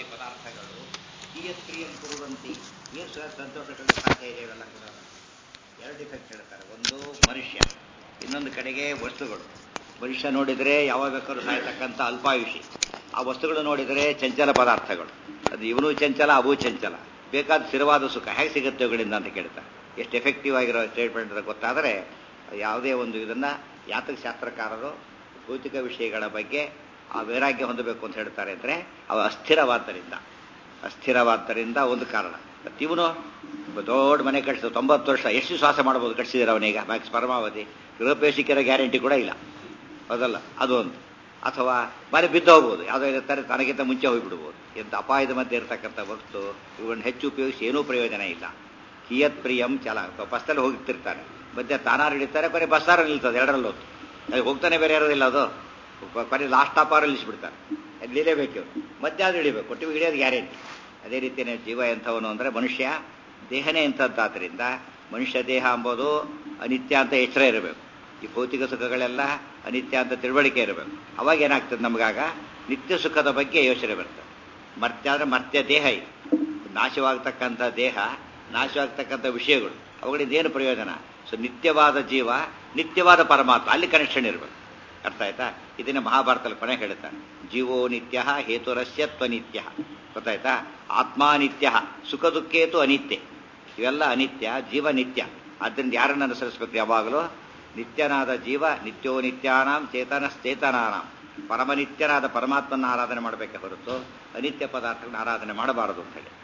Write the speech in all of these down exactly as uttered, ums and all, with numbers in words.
ದೇಹಾದಿ ಪದಾರ್ಥಗಳು ಕಿಯತ್ ಪ್ರಿಯಂ ಕುರುವಂತಿ ಏನು ಸಂತೋಷಗಳಿಗೆ ಸಾಧ್ಯ ಇದೆ ಇವೆಲ್ಲ ಕೂಡ ಎರಡು ಡಿಫೆಕ್ಟ್ ಹೇಳ್ತಾರೆ. ಒಂದು ಮನುಷ್ಯ, ಇನ್ನೊಂದು ಕಡೆಗೆ ವಸ್ತುಗಳು. ಮನುಷ್ಯ ನೋಡಿದರೆ ಯಾವಾಗ ಬೇಕಾದ್ರೂ ಸಾಯ್ತಕ್ಕಂಥ ಅಲ್ಪಾಯುಷಿ, ಆ ವಸ್ತುಗಳು ನೋಡಿದರೆ ಚಂಚಲ ಪದಾರ್ಥಗಳು. ಅದು ಇವನು ಚಂಚಲ, ಅವು ಚಂಚಲ. ಬೇಕಾದ ಸ್ಥಿರವಾದ ಸುಖ ಹೇಗೆ ಸಿಗುತ್ತೆ ಅವುಗಳಿಂದ ಅಂತ ಕೇಳ್ತಾರೆ. ಎಷ್ಟು ಎಫೆಕ್ಟಿವ್ ಆಗಿರೋ ಸ್ಟೇಟ್ಮೆಂಟ್ ಅಂತ ಗೊತ್ತಾದರೆ ಯಾವುದೇ ಒಂದು ಇದನ್ನು ಯಾತಕ ಶಾಸ್ತ್ರಕಾರರು ಭೌತಿಕ ವಿಷಯಗಳ ಬಗ್ಗೆ ಆ ವೈರಾಗ್ಯ ಹೊಂದಬೇಕು ಅಂತ ಹೇಳ್ತಾರೆ ಅಂದರೆ ಅವ ಅಸ್ಥಿರವಾದ್ದರಿಂದ ಅಸ್ಥಿರವಾದ್ದರಿಂದ ಒಂದು ಕಾರಣ. ಇವನು ದೊಡ್ಡ ಮನೆ ಕಟ್ಟಿಸ ತೊಂಬತ್ತು ವರ್ಷ ಎಷ್ಟು ಶ್ವಾಸ ಮಾಡ್ಬೋದು ಕಟ್ಟಿಸಿದಾರೆ ಅವನೀಗ ಮ್ಯಾಕ್ಸ್ ಪರಮಾವಧಿ. ಗೃಹಪೇಶಿಕರ ಗ್ಯಾರಂಟಿ ಕೂಡ ಇಲ್ಲ, ಹೌದಲ್ಲ? ಅದು ಒಂದು. ಅಥವಾ ಮನೆ ಬಿದ್ದು ಹೋಗ್ಬೋದು, ಯಾವುದೋ ಇರ್ತಾರೆ ತನಗಿಂತ ಮುಂಚೆ ಹೋಗಿಬಿಡ್ಬೋದು. ಎಂಥ ಅಪಾಯದ ಮಧ್ಯೆ ಇರತಕ್ಕಂಥ ವಸ್ತು ಇವುಗಳನ್ನ ಹೆಚ್ಚು ಉಪಯೋಗಿಸಿ ಏನೂ ಪ್ರಯೋಜನ ಇಲ್ಲ. ಕಿಯತ್ ಪ್ರಿಯಂ ಚಲ. ಬಸ್ಸಲ್ಲಿ ಹೋಗ್ತಿರ್ತಾರೆ, ಮಧ್ಯೆ ತಾನಾರು ಹಿಡಿತಾರೆ, ಕೊನೆ ಬಸ್ಸಾರು ನಿಲ್ತದೆ, ಎರಡರಲ್ಲಿ ಹೊತ್ತು ಅದು ಹೋಗ್ತಾನೆ ಬೇರೆ ಇರೋದಿಲ್ಲ. ಅದು ಕೊನೆ ಲಾಸ್ಟ್ ಸ್ಟಾಪಾರು ನಿಲ್ಲಿಸ್ಬಿಡ್ತಾರೆ. ಅದು ನಿಲೇಬೇಕು, ಮಧ್ಯೆ ಅದು ಹಿಡಿಬೇಕು, ಒಟ್ಟಿಗೆ ಹಿಡಿಯೋದು ಗ್ಯಾರಂಟಿ. ಅದೇ ರೀತಿಯೇ ಜೀವ ಎಂಥವನು ಅಂದರೆ ಮನುಷ್ಯ ದೇಹನೇ ಎಂಥದ್ದಾದ್ದರಿಂದ ಮನುಷ್ಯ ದೇಹ ಎಂಬುದು ಅನಿತ್ಯ ಅಂತ ಎಚ್ಚರ ಇರಬೇಕು. ಈ ಭೌತಿಕ ಸುಖಗಳೆಲ್ಲ ಅನಿತ್ಯ ಅಂತ ತಿಳುವಳಿಕೆ ಇರಬೇಕು. ಅವಾಗ ಏನಾಗ್ತದೆ ನಮಗಾಗ ನಿತ್ಯ ಸುಖದ ಬಗ್ಗೆ ಯೋಚನೆ ಬರ್ತದೆ. ಮರ್ತ್ಯ ಅಂದರೆ ಮರ್ತ್ಯ ದೇಹ, ಇದು ನಾಶವಾಗ್ತಕ್ಕಂಥ ದೇಹ, ನಾಶವಾಗ್ತಕ್ಕಂಥ ವಿಷಯಗಳು, ಅವುಗಳಿಂದ ಏನು ಪ್ರಯೋಜನ? ಸೊ ನಿತ್ಯವಾದ ಜೀವ, ನಿತ್ಯವಾದ ಪರಮಾತ್ಮ, ಅಲ್ಲಿ ಕನೆಕ್ಷನ್ ಇರಬೇಕು. ಅರ್ಥ ಆಯ್ತಾ? ಇದನ್ನ ಮಹಾಭಾರತದಲ್ಲಿ ಕೊನೆ ಹೇಳ್ತಾರೆ, ಜೀವೋ ನಿತ್ಯ ಹೇತುರಸ್ಯತ್ವ ನಿತ್ಯ. ಗೊತ್ತಾಯ್ತಾ? ಆತ್ಮ ನಿತ್ಯ, ಸುಖ ದುಃಖೇತು ಅನಿತ್ಯ. ಇವೆಲ್ಲ ಅನಿತ್ಯ, ಜೀವ ನಿತ್ಯ. ಆದ್ದರಿಂದ ಯಾರನ್ನು ಅನುಸರಿಸಬೇಕು? ಯಾವಾಗಲೂ ನಿತ್ಯನಾದ ಜೀವ, ನಿತ್ಯೋ ನಿತ್ಯಾನಾಂ ಚೇತನಶ್ಚೇತನಾನಾಂ, ಪರಮನಿತ್ಯನಾದ ಪರಮಾತ್ಮನ ಆರಾಧನೆ ಮಾಡಬೇಕೆ ಹೊರತು ಅನಿತ್ಯ ಪದಾರ್ಥಗಳನ್ನ ಆರಾಧನೆ ಮಾಡಬಾರದು ಅಂತ ಹೇಳಿ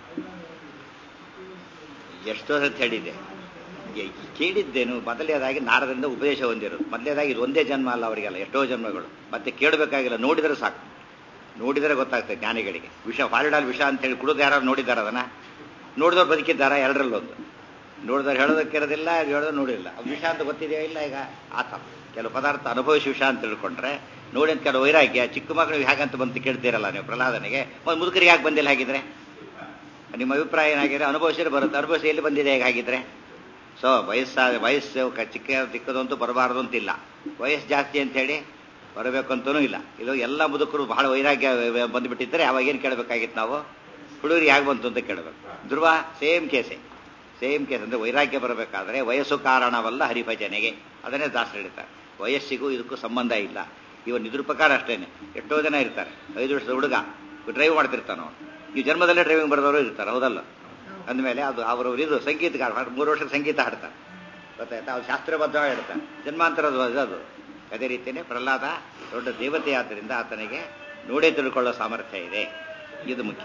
ಎಷ್ಟೋ ಅಂತ ಹೇಳಿದೆ. ಕೇಳಿದ್ದೇನು ಮೊದಲನೇದಾಗಿ ನಾರದಿಂದ ಉಪದೇಶ ಹೊಂದಿರೋದು. ಮೊದಲನೇದಾಗಿ ಇದು ಒಂದೇ ಜನ್ಮ ಅಲ್ಲ ಅವರಿಗೆಲ್ಲ, ಎಷ್ಟೋ ಜನ್ಮಗಳು. ಮತ್ತೆ ಕೇಳಬೇಕಾಗಿಲ್ಲ, ನೋಡಿದರೆ ಸಾಕು. ನೋಡಿದರೆ ಗೊತ್ತಾಗ್ತದೆ ಜ್ಞಾನಿಗಳಿಗೆ. ವಿಷ ಹಾಲಿಡಾಲ್ ವಿಷ ಅಂತ ಹೇಳಿ ಕುಡಿದು ಯಾರು ನೋಡಿದ್ದಾರೆ? ಅದನ್ನ ನೋಡಿದವ್ರು ಬದುಕಿದ್ದಾರಾ? ಎರಡರಲ್ಲೊಂದು. ನೋಡಿದವ್ರು ಹೇಳೋದಕ್ಕೆ ಇರೋದಿಲ್ಲ, ಹೇಳೋದು ನೋಡಿಲ್ಲ. ವಿಷ ಅಂತ ಗೊತ್ತಿದೆಯೋ ಇಲ್ಲ? ಈಗ ಆತ ಕೆಲವು ಪದಾರ್ಥ ಅನುಭವಿಸಿ ವಿಷ ಅಂತ ತಿಳ್ಕೊಂಡ್ರೆ ನೋಡಿ ಅಂತ ಕೆಲವು ವೈರಾಗ್ಯ. ಚಿಕ್ಕ ಮಕ್ಕಳಿಗೆ ಹೇಗಂತ ಬಂತು ಕೇಳ್ತೀರಲ್ಲ ನೀವು ಪ್ರಹ್ಲಾದನಿಗೆ, ಒಂದು ಮುದುಕರಿಗೆ ಯಾಕೆ ಬಂದಿಲ್ಲ ಹಾಗಿದ್ರೆ? ನಿಮ್ಮ ಅಭಿಪ್ರಾಯ ಏನಾಗಿದೆ? ಅನುಭವಿಸಿದ್ರೆ ಬರುತ್ತೆ, ಅನುಭವಿಸಿ ಎಲ್ಲಿ ಬಂದಿದೆ ಹೇಗಾಗಿದ್ರೆ? ಸೊ ವಯಸ್ಸಾದ ವಯಸ್ಸು ಚಿಕ್ಕ ಚಿಕ್ಕದಂತೂ ಬರಬಾರದು ಅಂತಿಲ್ಲ, ವಯಸ್ಸು ಜಾಸ್ತಿ ಅಂತ ಹೇಳಿ ಬರಬೇಕಂತನೂ ಇಲ್ಲ. ಇದು ಎಲ್ಲ ಮುದುಕರು ಬಹಳ ವೈರಾಗ್ಯ ಬಂದುಬಿಟ್ಟಿದ್ರೆ ಅವಾಗ ಏನು ಕೇಳಬೇಕಾಗಿತ್ತು ನಾವು? ಹುಡುಗರು ಹೇಗೆ ಬಂತು ಅಂತ ಕೇಳಬೇಕು. ಧ್ರುವ ಸೇಮ್ ಕೇಸೆ, ಸೇಮ್ ಕೇಸ್. ಅಂದರೆ ವೈರಾಗ್ಯ ಬರಬೇಕಾದ್ರೆ ವಯಸ್ಸು ಕಾರಣವಲ್ಲ ಹರಿಭಜನೆಗೆ, ಅದನ್ನೇ ದಾಸರು ಹೇಳ್ತಾರೆ. ವಯಸ್ಸಿಗೂ ಇದಕ್ಕೂ ಸಂಬಂಧ ಇಲ್ಲ. ಇವನ್ ಇದ್ರ ಪ್ರಕಾರ ಅಷ್ಟೇನೆ. ಎಷ್ಟೋ ಜನ ಇರ್ತಾರೆ, ಐದು ವರ್ಷದ ಹುಡುಗ ಡ್ರೈವ್ ಮಾಡ್ತಿರ್ತಾನೆ, ಅವನು ಈ ಜನ್ಮದಲ್ಲೇ ಡ್ರೈವಿಂಗ್ ಬರೆದವರು ಇರ್ತಾರೆ, ಹೌದಲ್ಲ? ಅಂದಮೇಲೆ ಅದು ಅವರವ್ರು ಇದು ಸಂಗೀತಗಾರ, ಮೂರು ವರ್ಷದ ಸಂಗೀತ ಹಾಡ್ತಾರೆ, ಗೊತ್ತಾಯ್ತಾ? ಅವ್ರು ಶಾಸ್ತ್ರಬದ್ಧವಾಗಿ ಹೇಳ್ತಾರೆ, ಜನ್ಮಾಂತರದ ಅದು. ಅದೇ ರೀತಿಯೇ ಪ್ರಹ್ಲಾದ ದೊಡ್ಡ ದೇವತೆ ಆದ್ದರಿಂದ ಆತನಿಗೆ ನೋಡೇ ತಿಳ್ಕೊಳ್ಳೋ ಸಾಮರ್ಥ್ಯ ಇದೆ. ಇದು ಮುಖ್ಯ.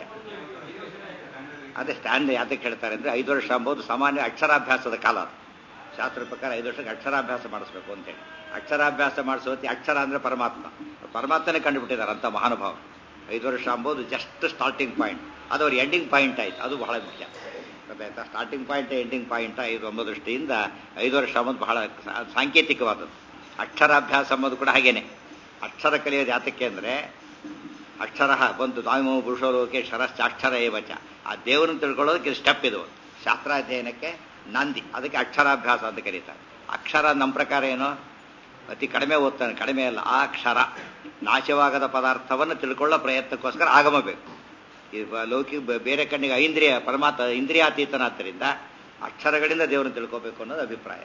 ಅದೇ ಸ್ಟ್ಯಾಂಡ್ ಯಾತಕ್ಕೆ ಹೇಳ್ತಾರೆ ಅಂದರೆ ಐದು ವರ್ಷ ಅಂಬೋದು ಸಾಮಾನ್ಯ ಅಕ್ಷರಾಭ್ಯಾಸದ ಕಾಲ. ಅದು ಶಾಸ್ತ್ರ ಪ್ರಕಾರ ಐದು ವರ್ಷಕ್ಕೆ ಅಕ್ಷರಾಭ್ಯಾಸ ಮಾಡಿಸ್ಬೇಕು ಅಂತೇಳಿ. ಅಕ್ಷರಾಭ್ಯಾಸ ಮಾಡಿಸೋತಿ ಅಕ್ಷರ ಅಂದರೆ ಪರಮಾತ್ಮ, ಪರಮಾತ್ಮನೇ ಕಂಡುಬಿಟ್ಟಿದ್ದಾರೆ ಅಂತ ಮಹಾನುಭಾವ. ಐದು ವರ್ಷ ಅಂಬೋದು ಜಸ್ಟ್ ಸ್ಟಾರ್ಟಿಂಗ್ ಪಾಯಿಂಟ್, ಅದು ಅವ್ರ ಎಂಡಿಂಗ್ ಪಾಯಿಂಟ್ ಆಯ್ತು. ಅದು ಬಹಳ ಮುಖ್ಯ, ಗೊತ್ತಾಯ್ತಾ? ಸ್ಟಾರ್ಟಿಂಗ್ ಪಾಯಿಂಟ್ ಎಂಡಿಂಗ್ ಪಾಯಿಂಟ್ ಐದು ಒಂಬ ದೃಷ್ಟಿಯಿಂದ ಐದು ವರ್ಷ ಅಂಬೋದು ಬಹಳ ಸಾಂಕೇತಿಕವಾದದ್ದು. ಅಕ್ಷರಾಭ್ಯಾಸ ಅಂಬೋದು ಕೂಡ ಹಾಗೇನೆ. ಅಕ್ಷರ ಕಲಿಯೋದು ಯಾತಕ್ಕೆ ಅಂದರೆ ಅಕ್ಷರ ಬಂದು ದಾಮೋ ಪುರುಷೋಲೋಕೆ ಶರಶ್ಚಾಕ್ಷರ ಏವಚ, ಆ ದೇವರನ್ನು ತಿಳ್ಕೊಳ್ಳೋದಕ್ಕೆ ಸ್ಟೆಪ್ ಇದು ಶಾಸ್ತ್ರಾಧ್ಯಯನಕ್ಕೆ ನಂದಿ. ಅದಕ್ಕೆ ಅಕ್ಷರಾಭ್ಯಾಸ ಅಂತ ಕರೀತಾರೆ. ಅಕ್ಷರ ನಮ್ಮ ಪ್ರಕಾರ ಏನು? ಅತಿ ಕಡಿಮೆ ಓದ್ತಾನೆ, ಕಡಿಮೆ ಅಲ್ಲ, ಆ ಅಕ್ಷರ ನಾಶವಾಗದ ಪದಾರ್ಥವನ್ನು ತಿಳ್ಕೊಳ್ಳೋ ಪ್ರಯತ್ನಕ್ಕೋಸ್ಕರ ಆಗಮ ಬೇಕು. ಈ ಲೌಕಿಕ ಬೇರೆ ಕಣ್ಣಿಗೆ ಐಂದ್ರಿಯ ಪರಮಾತ್ಮ ಇಂದ್ರಿಯಾತೀತನಾದ್ದರಿಂದ ಅಕ್ಷರಗಳಿಂದ ದೇವರನ್ನು ತಿಳ್ಕೋಬೇಕು ಅನ್ನೋದು ಅಭಿಪ್ರಾಯ.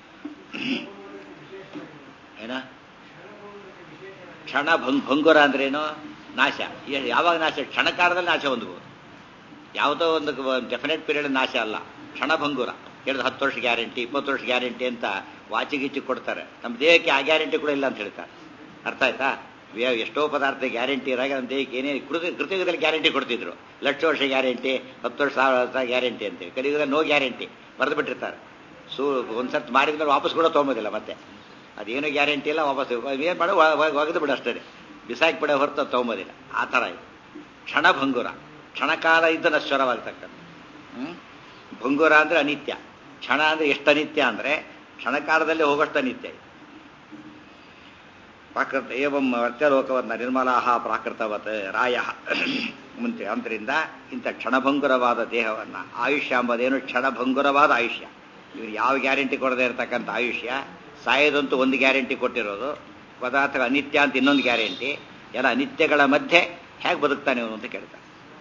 ಏನ ಕ್ಷಣ ಭಂಗ್ ಭಂಗುರ ಅಂದ್ರೇನು? ನಾಶ. ಯಾವಾಗ ನಾಶ? ಕ್ಷಣಕಾಲದಲ್ಲಿ ನಾಶ ಹೊಂದಬಹುದು. ಯಾವುದೋ ಒಂದು ಡೆಫಿನೆಟ್ ಪೀರಿಯಡ್ ನಾಶ ಅಲ್ಲ, ಕ್ಷಣಭಂಗುರ. ಹೇಳಿದ್ರೆ ಹತ್ತು ವರ್ಷ ಗ್ಯಾರಂಟಿ, ಇಪ್ಪತ್ತು ವರ್ಷ ಗ್ಯಾರಂಟಿ ಅಂತ ವಾಚಿಗಿಚ್ಚಿ ಕೊಡ್ತಾರೆ. ನಮ್ಮ ದೇಹಕ್ಕೆ ಆ ಗ್ಯಾರಂಟಿ ಕೂಡ ಇಲ್ಲ ಅಂತ ಹೇಳ್ತಾರೆ. ಅರ್ಥ ಆಯ್ತಾ? ಎಷ್ಟೋ ಪದಾರ್ಥ ಗ್ಯಾರಂಟಿ ಇರಾಗ ನಮ್ಮ ದೇಹಕ್ಕೆ ಏನೇ ಕೃತಿ ಕೃತಯುಗದಲ್ಲಿ ಗ್ಯಾರಂಟಿ ಕೊಡ್ತಿದ್ರು. ಲಕ್ಷ ವರ್ಷ ಗ್ಯಾರಂಟಿ, ಹತ್ತು ವರ್ಷ ಸಾವಿರ ವರ್ಷ ಗ್ಯಾರಂಟಿ ಅಂತೇಳಿ. ಕಲಿಯುಗದಲ್ಲಿ ನೋ ಗ್ಯಾರಂಟಿ ಬರೆದು ಬಿಟ್ಟಿರ್ತಾರೆ. ಸೊ ಒಂದ್ಸರ್ತಿ ಮಾಡಿದ್ಮೇಲೆ ವಾಪಸ್ ಕೂಡ ತೊಗೊಂಬೋದಿಲ್ಲ ಮತ್ತೆ. ಅದೇನು ಗ್ಯಾರಂಟಿ ಇಲ್ಲ, ವಾಪಸ್ ಏನು ಮಾಡೋ ಒಗೆದು ಬಿಡು ಅಷ್ಟೇ, ಬಿಸಾಕಿ ಬಿಡೋ ಹೊರತು ತೊಗೊಂಬೋದಿಲ್ಲ. ಆ ಥರ ಇದು ಕ್ಷಣಭಂಗುರ. ಕ್ಷಣಕಾಲ ಇದ್ದು ನಶ್ವರವಾಗ್ತಕ್ಕಂಥ. ಹ್ಮ್ ಭಂಗುರ ಅಂದರೆ ಅನಿತ್ಯ. ಕ್ಷಣ ಅಂದರೆ ಎಷ್ಟು ಅನಿತ್ಯ ಅಂದರೆ ಕ್ಷಣಕಾಲದಲ್ಲಿ ಹೋಗೋಷ್ಟು ಅನಿತ್ಯ. ಪ್ರಾಕೃತ ಏವಂ ವರ್ತ್ಯಲೋಕವನ್ನ ನಿರ್ಮಲಾಹ ಪ್ರಾಕೃತವತ್ ರಾಯ ಮುಂಚೆ. ಆದ್ದರಿಂದ ಇಂಥ ಕ್ಷಣಭಂಗುರವಾದ ದೇಹವನ್ನು, ಆಯುಷ್ಯ ಎಂಬುದೇನು ಕ್ಷಣಭಂಗುರವಾದ ಆಯುಷ್ಯ. ಇವ್ರು ಯಾವ ಗ್ಯಾರಂಟಿ ಕೊಡದೇ ಇರತಕ್ಕಂಥ ಆಯುಷ್ಯ. ಸಾಯೋದಂತೂ ಒಂದು ಗ್ಯಾರಂಟಿ ಕೊಟ್ಟಿರೋದು, ಪದಾರ್ಥ ಅನಿತ್ಯ ಅಂತ ಇನ್ನೊಂದು ಗ್ಯಾರಂಟಿ. ಎಲ್ಲ ಅನಿತ್ಯಗಳ ಮಧ್ಯೆ ಹೇಗೆ ಬದುಕ್ತಾನೆ ಇವನು ಅಂತ ಕೇಳ್ತಾನೆ.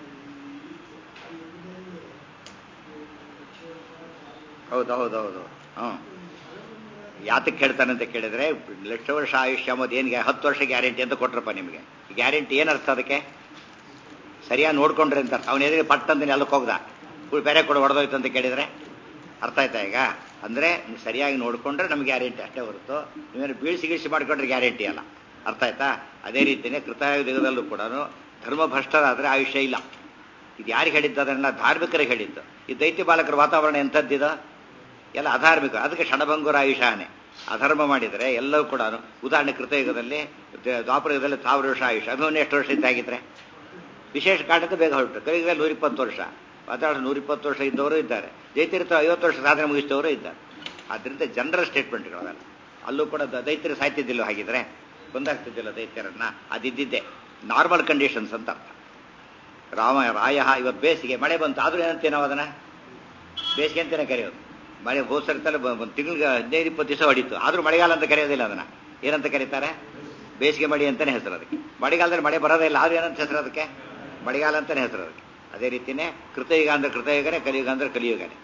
ಹೌದು ಹೌದು ಹೌದು ಹ್ಞೂ ಯಾತಕ್ಕೆ ಹೇಳ್ತಾನೆ ಅಂತ ಕೇಳಿದ್ರೆ ಲಕ್ಷ ವರ್ಷ ಆಯುಷ್ಯ ಅನ್ನೋದು ಏನಿಗೆ ಹತ್ತು ವರ್ಷ ಗ್ಯಾರಂಟಿ ಅಂತ ಕೊಟ್ರಪ್ಪ ನಿಮಗೆ ಗ್ಯಾರಂಟಿ ಏನರ್ಥ ಅದಕ್ಕೆ ಸರಿಯಾಗಿ ನೋಡ್ಕೊಂಡ್ರೆ ಅಂತ ಅವನ ಎದುರಿಗೆ ಪಟ್ಟಂತ ಎಲ್ಲಕ್ಕೆ ಹೋಗ್ದ ಬೇರೆ ಕೂಡ ಹೊಡೆದೋಯ್ತು ಅಂತ ಕೇಳಿದ್ರೆ ಅರ್ಥ ಆಯ್ತಾ ಈಗ ಅಂದರೆ ನೀವು ಸರಿಯಾಗಿ ನೋಡಿಕೊಂಡ್ರೆ ನಮ್ಗೆ ಗ್ಯಾರಂಟಿ ಅಷ್ಟೇ ಹೊರತು ನೀವೇನು ಬೀಳ್ಸಿ ಗೀಳ್ಸಿ ಮಾಡ್ಕೊಂಡ್ರೆ ಗ್ಯಾರಂಟಿ ಅಲ್ಲ ಅರ್ಥ ಆಯ್ತಾ ಅದೇ ರೀತಿಯೇ ಕೃತಯುಗದಲ್ಲೂ ಕೂಡ ಧರ್ಮಭ್ರಷ್ಟರಾದರೆ ಆಯುಷ್ಯ ಇಲ್ಲ ಇದು ಯಾರಿಗೆ ಹೇಳಿದ್ದು ಅದನ್ನೆಲ್ಲ ಧಾರ್ಮಿಕರಿಗೆ ಹೇಳಿದ್ದು ಈ ದೈತ್ಯ ಬಾಲಕರ ವಾತಾವರಣ ಎಂಥದ್ದಿದ ಎಲ್ಲ ಅಧಾರ್ಮಿಕ ಅದಕ್ಕೆ ಕ್ಷಣಭಂಗುರ ಆಯುಷಾನೆ ಅಧರ್ಮ ಮಾಡಿದರೆ ಎಲ್ಲವೂ ಕೂಡ ಉದಾಹರಣೆ ಕೃತಯುಗದಲ್ಲಿ ದ್ವಾಪರಯುಗದಲ್ಲಿ ಸಾವಿರ ವರ್ಷ ಆಯುಷ ಅಭಿಮನ್ಯು ಎಷ್ಟು ವರ್ಷ ಇದ್ದಾಗಿದ್ರೆ ವಿಶೇಷ ಕಾರಣಕ್ಕೆ ಬೇಗ ಹೊರಟು ಕಲಿಯುಗದಲ್ಲಿ ನೂರಿಪ್ಪತ್ತು ವರ್ಷ ಮಾತಾಡ ನೂರಿಪ್ಪತ್ತು ವರ್ಷ ಇದ್ದವರು ಇದ್ದಾರೆ ಜೈತೀರ್ಥ ಐವತ್ತು ವರ್ಷ ಸಾಧನೆ ಮುಗಿಸಿದವರು ಇದ್ದಾರೆ ಆದ್ದರಿಂದ ಜನರಲ್ ಸ್ಟೇಟ್ಮೆಂಟ್ಗಳವೆಲ್ಲ ಅಲ್ಲೂ ಕೂಡ ದೈತ್ಯರು ಸಾಯ್ತಿದ್ದಿಲ್ಲ ಹಾಗಿದ್ರೆ ಕೊಂದಾಗ್ತಿದ್ದಿಲ್ಲ ದೈತ್ಯರನ್ನ ಅದಿದ್ದಿದ್ದೆ ನಾರ್ಮಲ್ ಕಂಡೀಷನ್ಸ್ ಅಂತ ಅರ್ಥ ರಾಮ ರಾಯ ಇವತ್ತು ಬೇಸಿಗೆ ಮಳೆ ಬಂತು ಆದರೂ ಏನಂತೇವೆ ನಾವು ಅದನ್ನ ಬೇಸಿಗೆ ಅಂತಲೇ ಕರೆಯೋದು ಮಳೆ ಹೋದ ಸರ್ತಲ್ಲ ಒಂದು ತಿಂಗಳಿಗೆ ಹದಿನೈದು ಇಪ್ಪತ್ತು ದಿವಸ ಹೊಡಿತು ಆದರೂ ಮಳೆಗಾಲ ಅಂತ ಕರೆಯೋದಿಲ್ಲ ಅದನ್ನ ಏನಂತ ಕರೀತಾರೆ ಬೇಸಿಗೆ ಮಳೆ ಅಂತಲೇ ಹೆಸರು ಅದಕ್ಕೆ ಮಳೆಗಾಲದಲ್ಲಿ ಮಳೆ ಬರೋದೇ ಇಲ್ಲ ಆದರೂ ಏನಂತ ಹೆಸರು ಅದಕ್ಕೆ ಮಳೆಗಾಲ ಅಂತಲೇ ಹೆಸರು ಅದಕ್ಕೆ ಅದೇ ರೀತಿಯೇ ಕೃತಯುಗ ಅಂದ್ರೆ ಕೃತಯುಗನೇ ಕಲಿಯುಗ ಅಂದ್ರೆ ಕಲಿಯುಗನೇ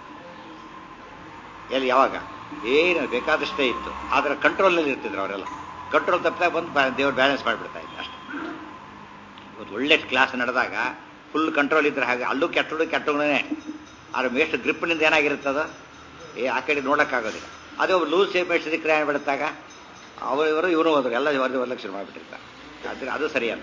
ಎಲ್ಲಿ ಯಾವಾಗ ಏನು ಬೇಕಾದಷ್ಟೇ ಇತ್ತು ಆದರೆ ಕಂಟ್ರೋಲ್ನಲ್ಲಿ ಇರ್ತಿದ್ರು ಅವರೆಲ್ಲ ಕಂಟ್ರೋಲ್ ತಪ್ಪಿದಾಗ ಬಂದು ದೇವ್ರು ಬ್ಯಾಲೆನ್ಸ್ ಮಾಡಿಬಿಡ್ತಾ ಇತ್ತು ಅಷ್ಟೇ ಇವತ್ತು ಒಳ್ಳೆ ಕ್ಲಾಸ್ ನಡೆದಾಗ ಫುಲ್ ಕಂಟ್ರೋಲ್ ಇದ್ರೆ ಹಾಗೆ ಅಲ್ಲೂ ಕೆಟ್ಟಡು ಕೆಟ್ಟುಗಳೇ ಆದ್ರೆ ಮೇಷ್ಟು ಗ್ರಿಪ್ನಿಂದ ಏನಾಗಿರುತ್ತದ ಏ ಆ ಕಡೆ ನೋಡೋಕ್ಕಾಗೋದಿಲ್ಲ ಅದೇ ಒಬ್ಬ ಲೂಸ್ ಸೇಫ್ ಮೇಸ್ಟ್ ಸಿಕ್ಕರೆ ಏನು ಬಿಡುತ್ತಾಗ ಅವರು ಇವರು ಇವನು ಹೋದ್ರು ಎಲ್ಲ ವರದಿ ವರಲಕ್ಷಣ ಮಾಡಿಬಿಟ್ಟಿರ್ತಾರೆ ಆದರೆ ಅದು ಸರಿಯಲ್ಲ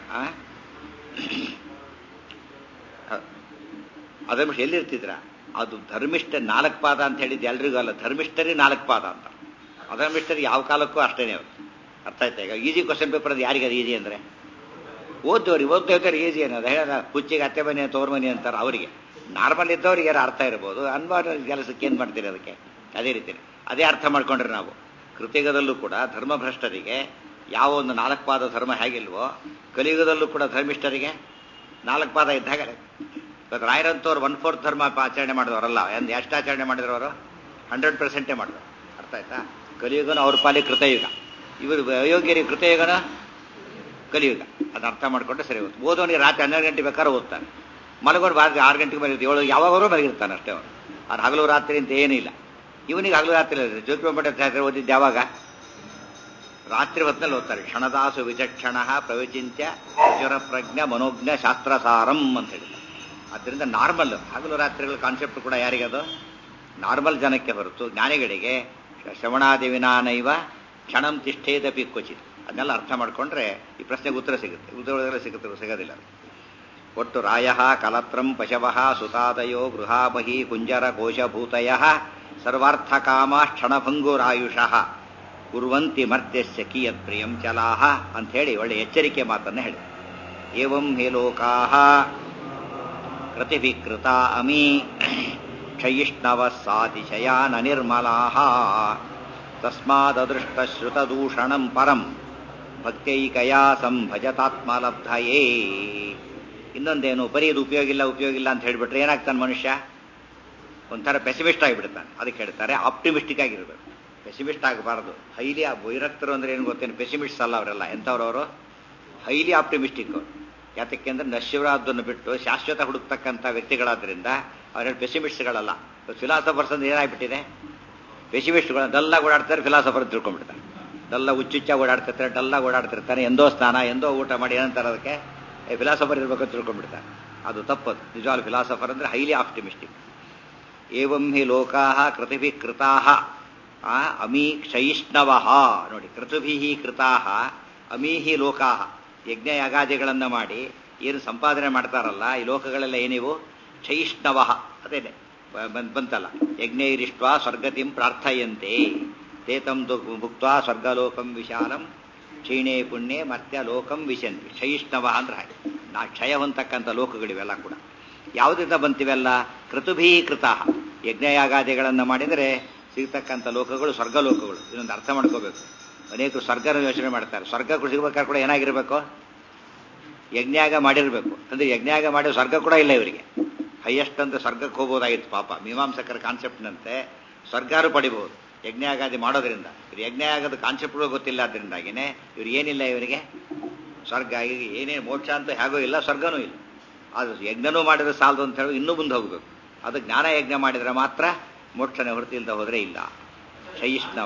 ಅಧರ್ಮಿಷ್ಠ ಎಲ್ಲಿರ್ತಿದ್ರ ಅದು ಧರ್ಮಿಷ್ಠ ನಾಲ್ಕು ಪಾದ ಅಂತ ಹೇಳಿದ್ದು ಎಲ್ರಿಗೂ ಅಲ್ಲ ಧರ್ಮಿಷ್ಠರಿ ನಾಲ್ಕು ಪಾದ ಅಂತ ಅಧರ್ಮಿಷ್ಠರಿಗೆ ಯಾವ ಕಾಲಕ್ಕೂ ಅಷ್ಟೇನೆ ಅವರು ಅರ್ಥ ಆಯ್ತಾ ಈಗ ಈಸಿ ಕ್ವಶನ್ ಪೇಪರ್ ಅದು ಯಾರಿಗೆ ಅದು ಈಸಿ ಅಂದರೆ ಓದ್ದವ್ರಿಗೆ ಓದ್ತೇವ್ತಾರೆ ಈಸಿ ಅನ್ನೋದು ಹೇಳ ಹುಚ್ಚಿಗೆ ಅತ್ತೆ ಮನೆ ತೋರ್ ಮನೆ ಅಂತಾರೆ ಅವರಿಗೆ ನಾರ್ಮಲ್ ಇದ್ದವ್ರಿಗೆ ಯಾರು ಅರ್ಥ ಇರ್ಬೋದು ಅನ್ವಾರ ಕೆಲಸಕ್ಕೆ ಏನು ಮಾಡ್ತೀರಿ ಅದಕ್ಕೆ ಅದೇ ರೀತಿ ಅದೇ ಅರ್ಥ ಮಾಡ್ಕೊಂಡ್ರೆ ನಾವು ಕೃತಿಯುಗದಲ್ಲೂ ಕೂಡ ಧರ್ಮಭ್ರಷ್ಟರಿಗೆ ಯಾವ ಒಂದು ನಾಲ್ಕು ಪಾದ ಧರ್ಮ ಹೇಗಿಲ್ವೋ ಕಲಿಯುಗದಲ್ಲೂ ಕೂಡ ಧರ್ಮಿಷ್ಠರಿಗೆ ನಾಲ್ಕು ಪಾದ ಇದ್ದಾಗಲೇ ಇವತ್ತು ರಾಯರಂತವ್ರು ಒನ್ ಫೋರ್ತ್ ಧರ್ಮ ಆಚರಣೆ ಮಾಡಿದವರಲ್ಲ ಎಂದು ಎಷ್ಟು ಆಚರಣೆ ಮಾಡಿದ್ರು ಅವರು ಹಂಡ್ರೆಡ್ ಪರ್ಸೆಂಟೇ ಮಾಡಿದ್ರು ಅರ್ಥ ಆಯ್ತಾ ಕಲಿಯುಗನ ಅವ್ರ ಪಾಲಿ ಕೃತಯುಗ ಇವರು ಅಯೋಗ್ಯರಿಗೆ ಕೃತಯುಗನ ಕಲಿಯುಗ ಅದು ಅರ್ಥ ಮಾಡಿಕೊಂಡ್ರೆ ಸರಿ ಹೋಗುತ್ತೆ ಓದೋನಿಗೆ ರಾತ್ರಿ ಹನ್ನೆರಡು ಗಂಟೆ ಬೇಕಾದ್ರೆ ಓದ್ತಾನೆ ಮಲಗೋರು ಬಾರಿ ಆರು ಗಂಟೆಗೆ ಮಲಗಿರ್ತೀವಿ ಏಳು ಯಾವಾಗಲೂ ಮಲಗಿರ್ತಾನೆ ಅಷ್ಟೇ ಅವನು ಅವ್ರು ಹಗಲು ರಾತ್ರಿ ಅಂತ ಏನಿಲ್ಲ ಇವನಿಗೆ ಹಗಲು ರಾತ್ರಿ ಜ್ಯೋತಿಬಂಬಟ ಜಾತ್ರೆ ಓದಿದ್ದು ಯಾವಾಗ ರಾತ್ರಿ ಹೊತ್ತಿನಲ್ಲಿ ಓದ್ತಾರೆ ಕ್ಷಣದಾಸು ವಿಚಕ್ಷಣ ಪ್ರವಚಿಂತ್ಯ ಜ್ವರ ಪ್ರಜ್ಞ ಮನೋಜ್ಞ ಶಾಸ್ತ್ರಸಾರಂ ಅಂತ ಹೇಳಿದ್ದಾರೆ ಅದರಿಂದ ನಾರ್ಮಲ್ ಹಗಲು ರಾತ್ರಿಗಳ ಕಾನ್ಸೆಪ್ಟ್ ಕೂಡ ಯಾರಿಗದು ನಾರ್ಮಲ್ ಜನಕ್ಕೆ ಹೊರತು ಜ್ಞಾನಿಗಳಿಗೆ ಶ್ರವಣಾದಿವಿನಾನೈವ ಕ್ಷಣಂ ತಿಷ್ಠೇದಪಿ ಕ್ವಚಿತ್ ಅದನ್ನೆಲ್ಲ ಅರ್ಥ ಮಾಡಿಕೊಂಡ್ರೆ ಈ ಪ್ರಶ್ನೆಗೆ ಉತ್ತರ ಸಿಗುತ್ತೆ ಉತ್ತರ ಸಿಗುತ್ತೆ ಸಿಗೋದಿಲ್ಲ ಒಟ್ಟು ರಾಯ ಕಲತ್ರಂ ಪಶವ ಸುತಾದಯೋ ಗೃಹಾಮಹಿ ಕುಂಜರ ಕೋಶಭೂತಯ ಸರ್ವಾರ್ಥಕಾಮ ಕ್ಷಣಭಂಗುರಾಯುಷ ಕುರ್ವಂತಿ ಮರ್ತ್ಯಸ್ಯ ಕಿಯತ್ ಪ್ರಿಯಂ ಚಲಾಹ ಅಂತ ಹೇಳಿ ಒಳ್ಳೆ ಎಚ್ಚರಿಕೆ ಮಾತನ್ನು ಹೇಳಿ ಏವಂ ಹೇ ಲೋಕಾಹ ಪ್ರತಿವಿಕೃತ ಅಮಿ ಕ್ಷಯಿಷ್ಣವ ಸಾತಿಶಯಾನ ನಿರ್ಮಲಾಹ ತಸ್ಮಾದೃಷ್ಟಶ್ರುತದೂಷಣಂ ಪರಂ ಭಕ್ತೈಕಯಾ ಸಂಭಜತಾತ್ಮಲಬ್ಧಯೇ ಇನ್ನೊಂದೇನು ಬರೀ ಇದು ಉಪಯೋಗ ಇಲ್ಲ ಉಪಯೋಗ ಇಲ್ಲ ಅಂತ ಹೇಳಿಬಿಟ್ರೆ ಏನಾಗ್ತಾನೆ ಮನುಷ್ಯ ಒಂಥರ ಪೆಸಿಮಿಸ್ಟ್ ಆಗಿಬಿಡ್ತಾನೆ ಅದಕ್ಕೆ ಹೇಳ್ತಾರೆ ಆಪ್ಟಿಮಿಸ್ಟಿಕ್ ಆಗಿರ್ಬೇಕು ಪೆಸಿಮಿಸ್ಟ್ ಆಗಬಾರ್ದು ಹೈಲಿ ವೈರಕ್ತರು ಅಂದ್ರೆ ಏನು ಗೊತ್ತೇನು ಪೆಸಿಮಿಸ್ಟ್ಸ್ ಅಲ್ಲ ಅವರೆಲ್ಲ ಎಂಥವ್ರವರು ಹೈಲಿ ಆಪ್ಟಿಮಿಸ್ಟಿಕ್ ಅವರು ಯಾತಕ್ಕೆ ಅಂದ್ರೆ ನಶ್ವರಾದ್ದನ್ನು ಬಿಟ್ಟು ಶಾಶ್ವತ ಹುಡುಕ್ತಕ್ಕಂಥ ವ್ಯಕ್ತಿಗಳಾದ್ರಿಂದ ಅವರ ಪೆಸಿಮಿಸ್ಟ್ಗಳಲ್ಲ ಫಿಲಾಸಫರ್ಸ್ ಅಂದ್ರೆ ಏನಾಗ್ಬಿಟ್ಟಿದೆ ಪೆಸಿಮಿಸ್ಟ್ಗಳು ಡಲ್ಲ ಓಡಾಡ್ತಾರೆ ಫಿಲಾಸಫರ್ ತಿಳ್ಕೊಂಡ್ಬಿಡ್ತಾರೆ ಡಲ್ಲ ಹುಚ್ಚುಚ್ಚ ಓಡಾಡ್ತಿರ್ತಾರೆ ಡಲ್ಲ ಓಡಾಡ್ತಿರ್ತಾನೆ ಎಂದೋ ಸ್ನಾನ ಎಂದೋ ಊಟ ಮಾಡಿ ಏನಂತಾರೆ ಅದಕ್ಕೆ ಫಿಲಾಸಫರ್ ಇರ್ಬೇಕು ಅಂತ ತಿಳ್ಕೊಂಡ್ಬಿಡ್ತಾರೆ ಅದು ತಪ್ಪದು ನಿಜವಾದ ಫಿಲಾಸಫರ್ ಅಂದ್ರೆ ಹೈಲಿ ಆಪ್ಟಿಮಿಸ್ಟಿಕ್ ಏವಂ ಹಿ ಲೋಕಾ ಕೃತಿಭಿ ಕೃತಾ ಅಮೀ ಕ್ಷಯಿಷ್ಣವ ನೋಡಿ ಕೃತುಭಿ ಕೃತಾ ಅಮೀಹಿ ಲೋಕಾ ಯಜ್ಞ ಯಾಗಾದಿಗಳನ್ನು ಮಾಡಿ ಏನು ಸಂಪಾದನೆ ಮಾಡ್ತಾರಲ್ಲ ಈ ಲೋಕಗಳೆಲ್ಲ ಏನಿವು ಕ್ಷಯಿಷ್ಣವ ಅದೇನೆ ಬಂತಲ್ಲ ಯಜ್ಞೈರಿಷ್ಟ ಸ್ವರ್ಗತಿಂ ಪ್ರಾರ್ಥಯಂತೆ ತೇತಂ ಭುಕ್ತ ಸ್ವರ್ಗಲೋಕಂ ವಿಶಾಲಂ ಕ್ಷೀಣೇ ಪುಣ್ಯೆ ಮರ್ತ್ಯ ಲೋಕಂ ವಿಶಂತಿ ಕ್ಷಯಿಷ್ಣವ ಅಂದ್ರೆ ಹಾಗೆ ನಾ ಕ್ಷಯ ಹೊಂದತಕ್ಕಂಥ ಲೋಕಗಳಿವೆಲ್ಲ ಕೂಡ ಯಾವುದರಿಂದ ಬಂತಿವೆಲ್ಲ ಕೃತುಭೀ ಕೃತಾ ಯಜ್ಞಯಾಗಾದಿಗಳನ್ನು ಮಾಡಿದರೆ ಸಿಗ್ತಕ್ಕಂಥ ಲೋಕಗಳು ಸ್ವರ್ಗಲೋಕಗಳು ಇದೊಂದು ಅರ್ಥ ಮಾಡ್ಕೋಬೇಕು ಅನೇಕರು ಸ್ವರ್ಗನ ಯೋಚನೆ ಮಾಡ್ತಾರೆ ಸ್ವರ್ಗ ಸಿಗ್ಬೇಕಾದ್ರೆ ಕೂಡ ಏನಾಗಿರ್ಬೇಕು ಯಜ್ಞಯಾಗ ಮಾಡಿರಬೇಕು ಅಂದ್ರೆ ಯಜ್ಞಯಾಗ ಮಾಡಿ ಸ್ವರ್ಗ ಕೂಡ ಇಲ್ಲ ಇವರಿಗೆ ಹೈಯೆಸ್ಟ್ ಅಂತ ಸ್ವರ್ಗಕ್ಕೆ ಹೋಗ್ಬೋದಾಗಿತ್ತು ಪಾಪ ಮೀಮಾಂಸಕರ ಕಾನ್ಸೆಪ್ಟ್ನಂತೆ ಸ್ವರ್ಗಾರು ಪಡಿಬಹುದು ಯಜ್ಞಯಾಗಾದಿ ಮಾಡೋದ್ರಿಂದ ಇವ್ರು ಯಜ್ಞಯಾಗದ ಕಾನ್ಸೆಪ್ಟ್ಗಳು ಗೊತ್ತಿಲ್ಲ ಅದರಿಂದಾಗಿನೇ ಇವ್ರು ಏನಿಲ್ಲ ಇವರಿಗೆ ಸ್ವರ್ಗ ಏನೇನು ಮೋಕ್ಷ ಅಂತ ಹೇಗೋ ಇಲ್ಲ ಸ್ವರ್ಗನೂ ಇಲ್ಲ ಅದು ಯಜ್ಞನೂ ಮಾಡಿದ್ರೆ ಸಾಲದು ಅಂತ ಹೇಳಿ ಇನ್ನೂ ಮುಂದೆ ಹೋಗ್ಬೇಕು ಅದು ಜ್ಞಾನ ಯಜ್ಞ ಮಾಡಿದ್ರೆ ಮಾತ್ರ ಮೋಕ್ಷ ನಿವೃತ್ತಿ ಇಲ್ಲದೆ ಹೋದರೆ ಇಲ್ಲ. ಶೈಷ್ಣವ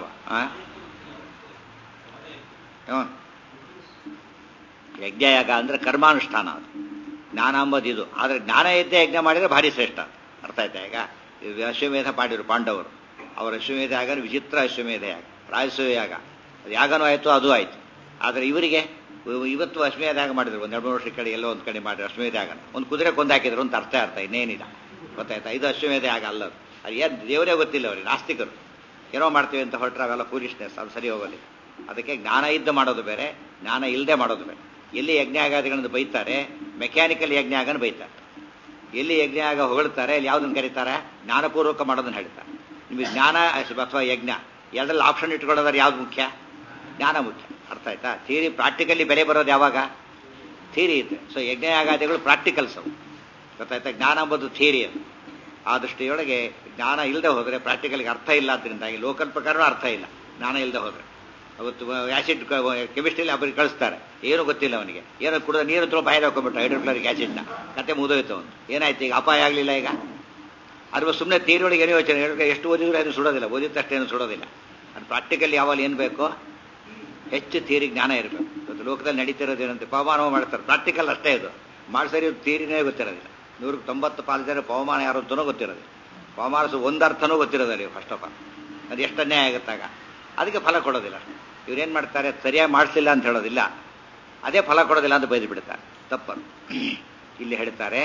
ಯಜ್ಞಯಾಗ ಅಂದರೆ ಕರ್ಮಾನುಷ್ಠಾನ, ಅದು ಜ್ಞಾನ ಅಂಬೋದು ಇದು. ಆದರೆ ಜ್ಞಾನ ಇದ್ದೇ ಯಜ್ಞ ಮಾಡಿದರೆ ಭಾರಿ ಶ್ರೇಷ್ಠ. ಅರ್ಥ ಆಯ್ತಾ? ಈಗ ಅಶ್ವಮೇಧ ಮಾಡಿದ್ರು ಪಾಂಡವರು, ಅವರ ಅಶ್ವಮೇಧ ಯಾಗ ವಿಚಿತ್ರ ಅಶ್ವಮೇಧ ಯಾಗ, ರಾಜಸೂಯ ಯಾಗ, ಅದು ಯಾಗನೂ ಆಯಿತು, ಅದು ಆಯಿತು. ಆದರೆ ಇವರಿಗೆ ಇವತ್ತು ಅಶ್ವಮೇಧ ಯಾಗ ಮಾಡಿದ್ರು, ಒಂದು ಎರಡು ಮೂರು ವರ್ಷ ಕಡೆ ಎಲ್ಲೋ ಒಂದು ಕಡೆ ಮಾಡಿದ್ರು ಅಶ್ವಮೇಧ ಯಾಗ, ಒಂದು ಕುದುರೆ ಕೊಂದಾಕಿದ್ರು ಅಂತ ಅರ್ಥ ಅರ್ಥ ಇನ್ನೇನಿಲ್ಲ. ಗೊತ್ತಾಯ್ತಾ? ಇದು ಅಶ್ವಮೇಧ ಯಾಗ ಅಲ್ಲದು. ಅದು ಏನು ದೇವರೇ ಗೊತ್ತಿಲ್ಲ ಅವ್ರಿಗೆ, ನಾಸ್ತಿಕರು. ಏನೋ ಮಾಡ್ತೀವಿ ಅಂತ ಹೊರಟ್ರೆ ಅವೆಲ್ಲ ಫೂಲಿಶ್ನೆಸ್, ಅದು ಸರಿ ಹೋಗೋದಿಲ್ಲ. ಅದಕ್ಕೆ ಜ್ಞಾನ ಇದ್ದು ಮಾಡೋದು ಬೇರೆ, ಜ್ಞಾನ ಇಲ್ಲದೆ ಮಾಡೋದು ಬೇರೆ. ಎಲ್ಲಿ ಯಜ್ಞಾಗಾದಿಗಳನ್ನು ಬೈತಾರೆ, ಮೆಕ್ಯಾನಿಕಲ್ ಯಜ್ಞಾಗನ ಬೈತಾರೆ. ಎಲ್ಲಿ ಯಜ್ಞಾಗ ಹೊಗಳ್ತಾರೆ, ಅಲ್ಲಿ ಯಾವುದನ್ನು ಕರೀತಾರೆ? ಜ್ಞಾನಪೂರ್ವಕ ಮಾಡೋದನ್ನು ಹೇಳ್ತಾರೆ. ನಿಮಗೆ ಜ್ಞಾನ ಅಥವಾ ಯಜ್ಞ ಎರಡರಲ್ಲಿ ಆಪ್ಷನ್ ಇಟ್ಕೊಳ್ಳೋದ್ರೆ ಯಾವ್ದು ಮುಖ್ಯ? ಜ್ಞಾನ ಮುಖ್ಯ. ಅರ್ಥ ಆಯ್ತಾ? ಥಿಯರಿ ಪ್ರಾಕ್ಟಿಕಲಿ ಬೆಲೆ ಬರೋದು ಯಾವಾಗ? ಥಿಯರಿ ಇದೆ. ಸೊ ಯಜ್ಞಯಾಗಾದಿಗಳು ಪ್ರಾಕ್ಟಿಕಲ್ಸ್ ಅವು. ಗೊತ್ತಾಯ್ತಾ? ಜ್ಞಾನ ಎಂಬುದು ಥಿಯರಿ ಅದು. ಆ ದೃಷ್ಟಿಯೊಳಗೆ ಜ್ಞಾನ ಇಲ್ಲದೆ ಹೋದರೆ ಪ್ರಾಕ್ಟಿಕಲ್ಗೆ ಅರ್ಥ ಇಲ್ಲ. ಅದರಿಂದಾಗಿ ಲೋಕಲ್ ಪ್ರಕಾರವೂ ಅರ್ಥ ಇಲ್ಲ ಜ್ಞಾನ ಇಲ್ಲದೆ ಹೋದರೆ. ಅವತ್ತು ಆ್ಯಸಿಡ್ ಕೆಮಿಸ್ಟ್ರಿಯಲ್ಲಿ ಒಬ್ಬರಿಗೆ ಕಳಿಸ್ತಾರೆ, ಏನೂ ಗೊತ್ತಿಲ್ಲ ಅವನಿಗೆ, ಏನೋ ಕುಡಿದ ನೀರು ತುಂಬ ಬಾಯಲ್ಲಿ ಹಾಕೊಂಡ್ಬಿಟ್ಟ ಹೈಡ್ರೋಕ್ಲೋರಿಕ್ ಆ್ಯಸಿಡ್ನ, ಕತೆ ಮುಗಿದೋಯ್ತು ಅವನು. ಏನಾಯ್ತು ಈಗ? ಅಪಾಯ ಆಗಲಿಲ್ಲ ಈಗ. ಅದ್ರ ಸುಮ್ಮನೆ ತೀರಿಯೊಳಗೆ ಏನೋ ಯೋಚನೆ, ಎಷ್ಟು ಓದಿದ್ರು ಏನು ಸುಡೋದಿಲ್ಲ, ಓದಿದ್ದಷ್ಟೇನು ಸುಡೋದಿಲ್ಲ. ಅದು ಪ್ರಾಕ್ಟಿಕಲ್ ಯಾವಾಗ ಏನು ಬೇಕೋ ಹೆಚ್ಚು ಥಿಯರಿ ಜ್ಞಾನ ಇರಬೇಕು. ಇವತ್ತು ಲೋಕದಲ್ಲಿ ನಡೀತಿರೋದು ಏನಂತೆ, ಪವಮಾನ ಮಾಡ್ತಾರೆ, ಪ್ರಾಕ್ಟಿಕಲ್ ಅಷ್ಟೇ ಇದು. ಮಾಡಿಸರಿ ಥಿಯರಿನೇ ಗೊತ್ತಿರೋದಿಲ್ಲ. ನೂರಕ್ಕೆ ತೊಂಬತ್ತು ಪಾಲು ಜನ ಪವಮಾನ ಯಾರು ಅಂತನೂ ಗೊತ್ತಿರೋದಿಲ್ಲ. ಪವಮಾನ ಒಂದು ಅರ್ಥನೂ ಗೊತ್ತಿರೋದಿಲ್ಲ ಫಸ್ಟ್ ಆಫ್ ಆಲ್. ಅದು ಎಷ್ಟು ಅನ್ಯಾಯ ಆಗುತ್ತಾಗ, ಅದಕ್ಕೆ ಫಲ ಕೊಡೋದಿಲ್ಲ. ಇವ್ರೇನು ಮಾಡ್ತಾರೆ, ಸರಿಯಾಗಿ ಮಾಡಿಸಲಿಲ್ಲ ಅಂತ ಹೇಳೋದಿಲ್ಲ, ಅದೇ ಫಲ ಕೊಡೋದಿಲ್ಲ ಅಂತ ಬೈದು ಬಿಡ್ತಾರೆ. ತಪ್ಪರು. ಇಲ್ಲಿ ಹೇಳ್ತಾರೆ,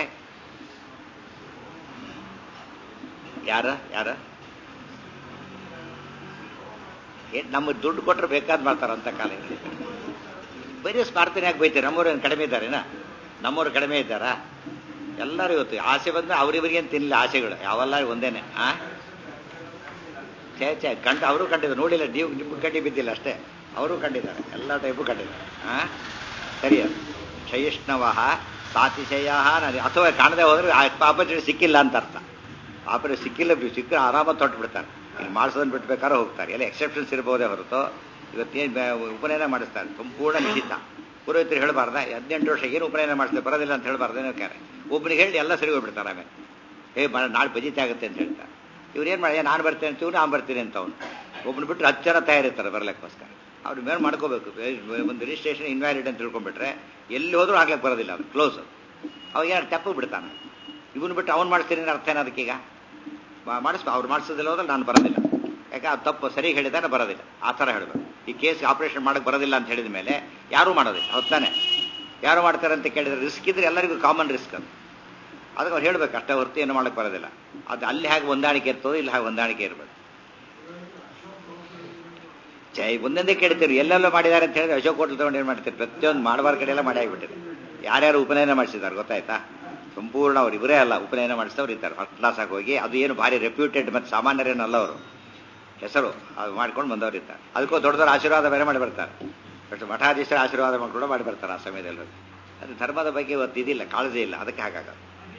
ಯಾರ ಯಾರ ಏನ್ ನಮ್ಮ ದುಡ್ಡು ಕೊಟ್ಟರೆ ಬೇಕಾದ್ ಮಾಡ್ತಾರೆ ಅಂತ ಕಾಲ. ಬರೀ ಸ್ಪಾರ್ಥನೆ ಯಾಕೆ ಬೈತಾರೆ? ನಮ್ಮವ್ರು ಏನು ಕಡಿಮೆ ಇದ್ದಾರೇನಾ? ನಮ್ಮವ್ರು ಕಡಿಮೆ ಇದ್ದಾರಾ? ಎಲ್ಲರೂ ಇವತ್ತು ಆಸೆ ಬಂದ್ರೆ ಅವ್ರಿವ್ರಿಗೇನು ತಿನ್ನಲಿ ಆಸೆಗಳು ಯಾವೆಲ್ಲ ಒಂದೇನೆ. ಆ ಛೇ ಛೇ ಕಂಡು ಅವರು ಕಂಡಿದ್ದಾರೆ, ನೋಡಿಲ್ಲ ನೀವು, ನಿಮ್ಮ ಕಡ್ಡಿ ಬಿದ್ದಿಲ್ಲ ಅಷ್ಟೇ, ಅವರು ಕಂಡಿದ್ದಾರೆ, ಎಲ್ಲ ಟೈಪು ಕಂಡಿದ್ದಾರೆ. ಆ ಸರಿ. ಅದು ಕ್ಷಯಿಷ್ಣವ ಸಾತಿಶಯ, ಅಥವಾ ಕಾಣದೆ ಹೋದ್ರೆ ಆಪರ್ಚುನಿಟಿ ಸಿಕ್ಕಿಲ್ಲ ಅಂತ ಅರ್ಥ. ಆಪರೇಷನ್ ಸಿಕ್ಕಿಲ್ಲ, ಸಿಕ್ಕರೆ ಆರಾಮಾಗಿ ತೊಟ್ಟು ಬಿಡ್ತಾರೆ. ಇಲ್ಲಿ ಮಾಡಿಸೋದನ್ನು ಬಿಟ್ಬೇಕಾದ್ರೆ ಹೋಗ್ತಾರೆ. ಎಲ್ಲ ಎಕ್ಸೆಪ್ಷನ್ಸ್ ಇರ್ಬೋದೇ ಹೊರತು ಇವತ್ತೇನು ಉಪನಯನ ಮಾಡಿಸ್ತಾರೆ ಸಂಪೂರ್ಣ ನಿಶ್ಚಿತ. ಪುರೋಹಿತರು ಹೇಳಬಾರ್ದ ಹದಿನೆಂಟು ವರ್ಷ ಏನು ಉಪನಯನ ಮಾಡಿಸ್ತಾರೆ ಬರೋದಿಲ್ಲ ಅಂತ ಹೇಳಬಾರ್ದೇನೋ ಕ್ಯಾರೆ. ಒಬ್ಬನಿಗೆ ಹೇಳಿ ಎಲ್ಲ ಸರಿ ಹೋಗ್ಬಿಡ್ತಾರೆ. ಆಮೇಲೆ ಏ ನಾಳೆ ಬಜಿತೆ ಆಗುತ್ತೆ ಅಂತ ಹೇಳ್ತಾರೆ. ಇವ್ರು ಏನು ಮಾಡಿ, ನಾನು ಬರ್ತೇನೆ ಅಂತೀವಿ, ನಾನು ಬರ್ತೀನಿ ಅಂತ ಅವನು. ಒಬ್ಬನು ಬಿಟ್ಟರೆ ಹತ್ತು ಜನ ತಯಾರಿರ್ತಾರೆ ಬರಲಿಕ್ಕೋಸ್ಕರ. ಅವ್ರ ಮೇಲೆ ಮಾಡ್ಕೋಬೇಕು. ಒಂದು ರಿಜಿಸ್ಟ್ರೇಷನ್ ಇನ್ವ್ಯಾಲಿಡ್ ಅಂತ ತಿಳ್ಕೊಂಡ್ಬಿಟ್ರೆ ಎಲ್ಲಿ ಹೋದ್ರೂ ಆಗ್ಲಿಕ್ಕೆ ಬರೋದಿಲ್ಲ, ಅದು ಕ್ಲೋಸ್. ಅವಾಗ ಏನಾರು ತಪ್ಪು ಬಿಡ್ತಾನೆ. ಇವನು ಬಿಟ್ಟು ಅವ್ನು ಮಾಡಿಸ್ತೀನಿ ಅಂದ್ರೆ ಅರ್ಥ ಏನದಕ್ಕೀಗ? ಮಾಡಿಸ್ ಅವ್ರು ಮಾಡಿಸೋದಿಲ್ಲ ಹೋದ್ರೆ ನಾನು ಬರೋದಿಲ್ಲ. ಯಾಕೆ ಅದು ತಪ್ಪು, ಸರಿ ಹೇಳಿದಾನೆ ಬರೋದಿಲ್ಲ. ಆ ಥರ ಹೇಳಬೇಕು. ಈ ಕೇಸ್ ಆಪರೇಷನ್ ಮಾಡೋಕ್ಕೆ ಬರೋದಿಲ್ಲ ಅಂತ ಹೇಳಿದ ಮೇಲೆ ಯಾರೂ ಮಾಡೋದಿಲ್ಲ. ಹೊತ್ತಾನೆ ಯಾರು ಮಾಡ್ತಾರೆ ಅಂತ ಕೇಳಿದ್ರೆ ರಿಸ್ಕ್ ಇದ್ರೆ ಎಲ್ಲರಿಗೂ ಕಾಮನ್ ರಿಸ್ಕ್ ಅದು. ಅದಕ್ಕೆ ಅವ್ರು ಹೇಳಬೇಕು ಅಷ್ಟೇ ಹೊರತು ಏನು ಮಾಡೋಕ್ಕೆ ಬರೋದಿಲ್ಲ. ಅದು ಅಲ್ಲಿ ಹಾಗೆ ಹೊಂದಾಣಿಕೆ ಇರ್ತದೆ, ಇಲ್ಲಿ ಹಾಗೆ ಹೊಂದಾಣಿಕೆ ಇರಬೇಕು. ಜೈ ಒಂದೊಂದೇ ಕೇಳ್ತೀರಿ ಎಲ್ಲೆಲ್ಲ ಮಾಡಿದ್ದಾರೆ ಅಂತ ಹೇಳಿದ್ರೆ ಅಶೋಕ್ ಹೋಟೆಲ್ ತಗೊಂಡು ಏನು ಮಾಡ್ತೀರಿ? ಪ್ರತಿಯೊಂದು ಮಾಡಬಾರ ಕಡೆ ಎಲ್ಲ ಮಾಡಿ ಆಗಿಬಿಟ್ಟಿದೆ. ಯಾರ್ಯಾರು ಉಪನಯನ ಮಾಡಿಸಿದ್ದಾರೆ ಗೊತ್ತಾಯ್ತಾ? ಸಂಪೂರ್ಣ ಅವ್ರು ಇವರೇ ಅಲ್ಲ, ಉಪನಯನ ಮಾಡಿಸಿದವ್ರು ಇದ್ದಾರೆ ಫಸ್ಟ್ ಕ್ಲಾಸ್ ಆಗಿ ಹೋಗಿ. ಅದು ಏನು ಭಾರಿ ರೆಪ್ಯೂಟೆಡ್ ಮತ್ತು ಸಾಮಾನ್ಯರೇನಲ್ಲ ಅವರು, ಹೆಸರು ಅದು ಮಾಡ್ಕೊಂಡು ಬಂದವರು ಇರ್ತಾರೆ. ಅದಕ್ಕೂ ದೊಡ್ಡ ದೊಡ್ಡ ಆಶೀರ್ವಾದ ಬೇರೆ ಮಾಡಿ ಬರ್ತಾರೆ. ಬಟ್ ಮಠಾಧೀಶರ ಆಶೀರ್ವಾದ ಕೂಡ ಮಾಡಿ ಬರ್ತಾರೆ ಆ ಸಮಯದಲ್ಲಿ. ಅದು ಧರ್ಮದ ಬಗ್ಗೆ ಇವತ್ತು ಇದಿಲ್ಲ, ಕಾಳಜಿ ಇಲ್ಲ, ಅದಕ್ಕೆ ಹಾಗಾಗೋದು.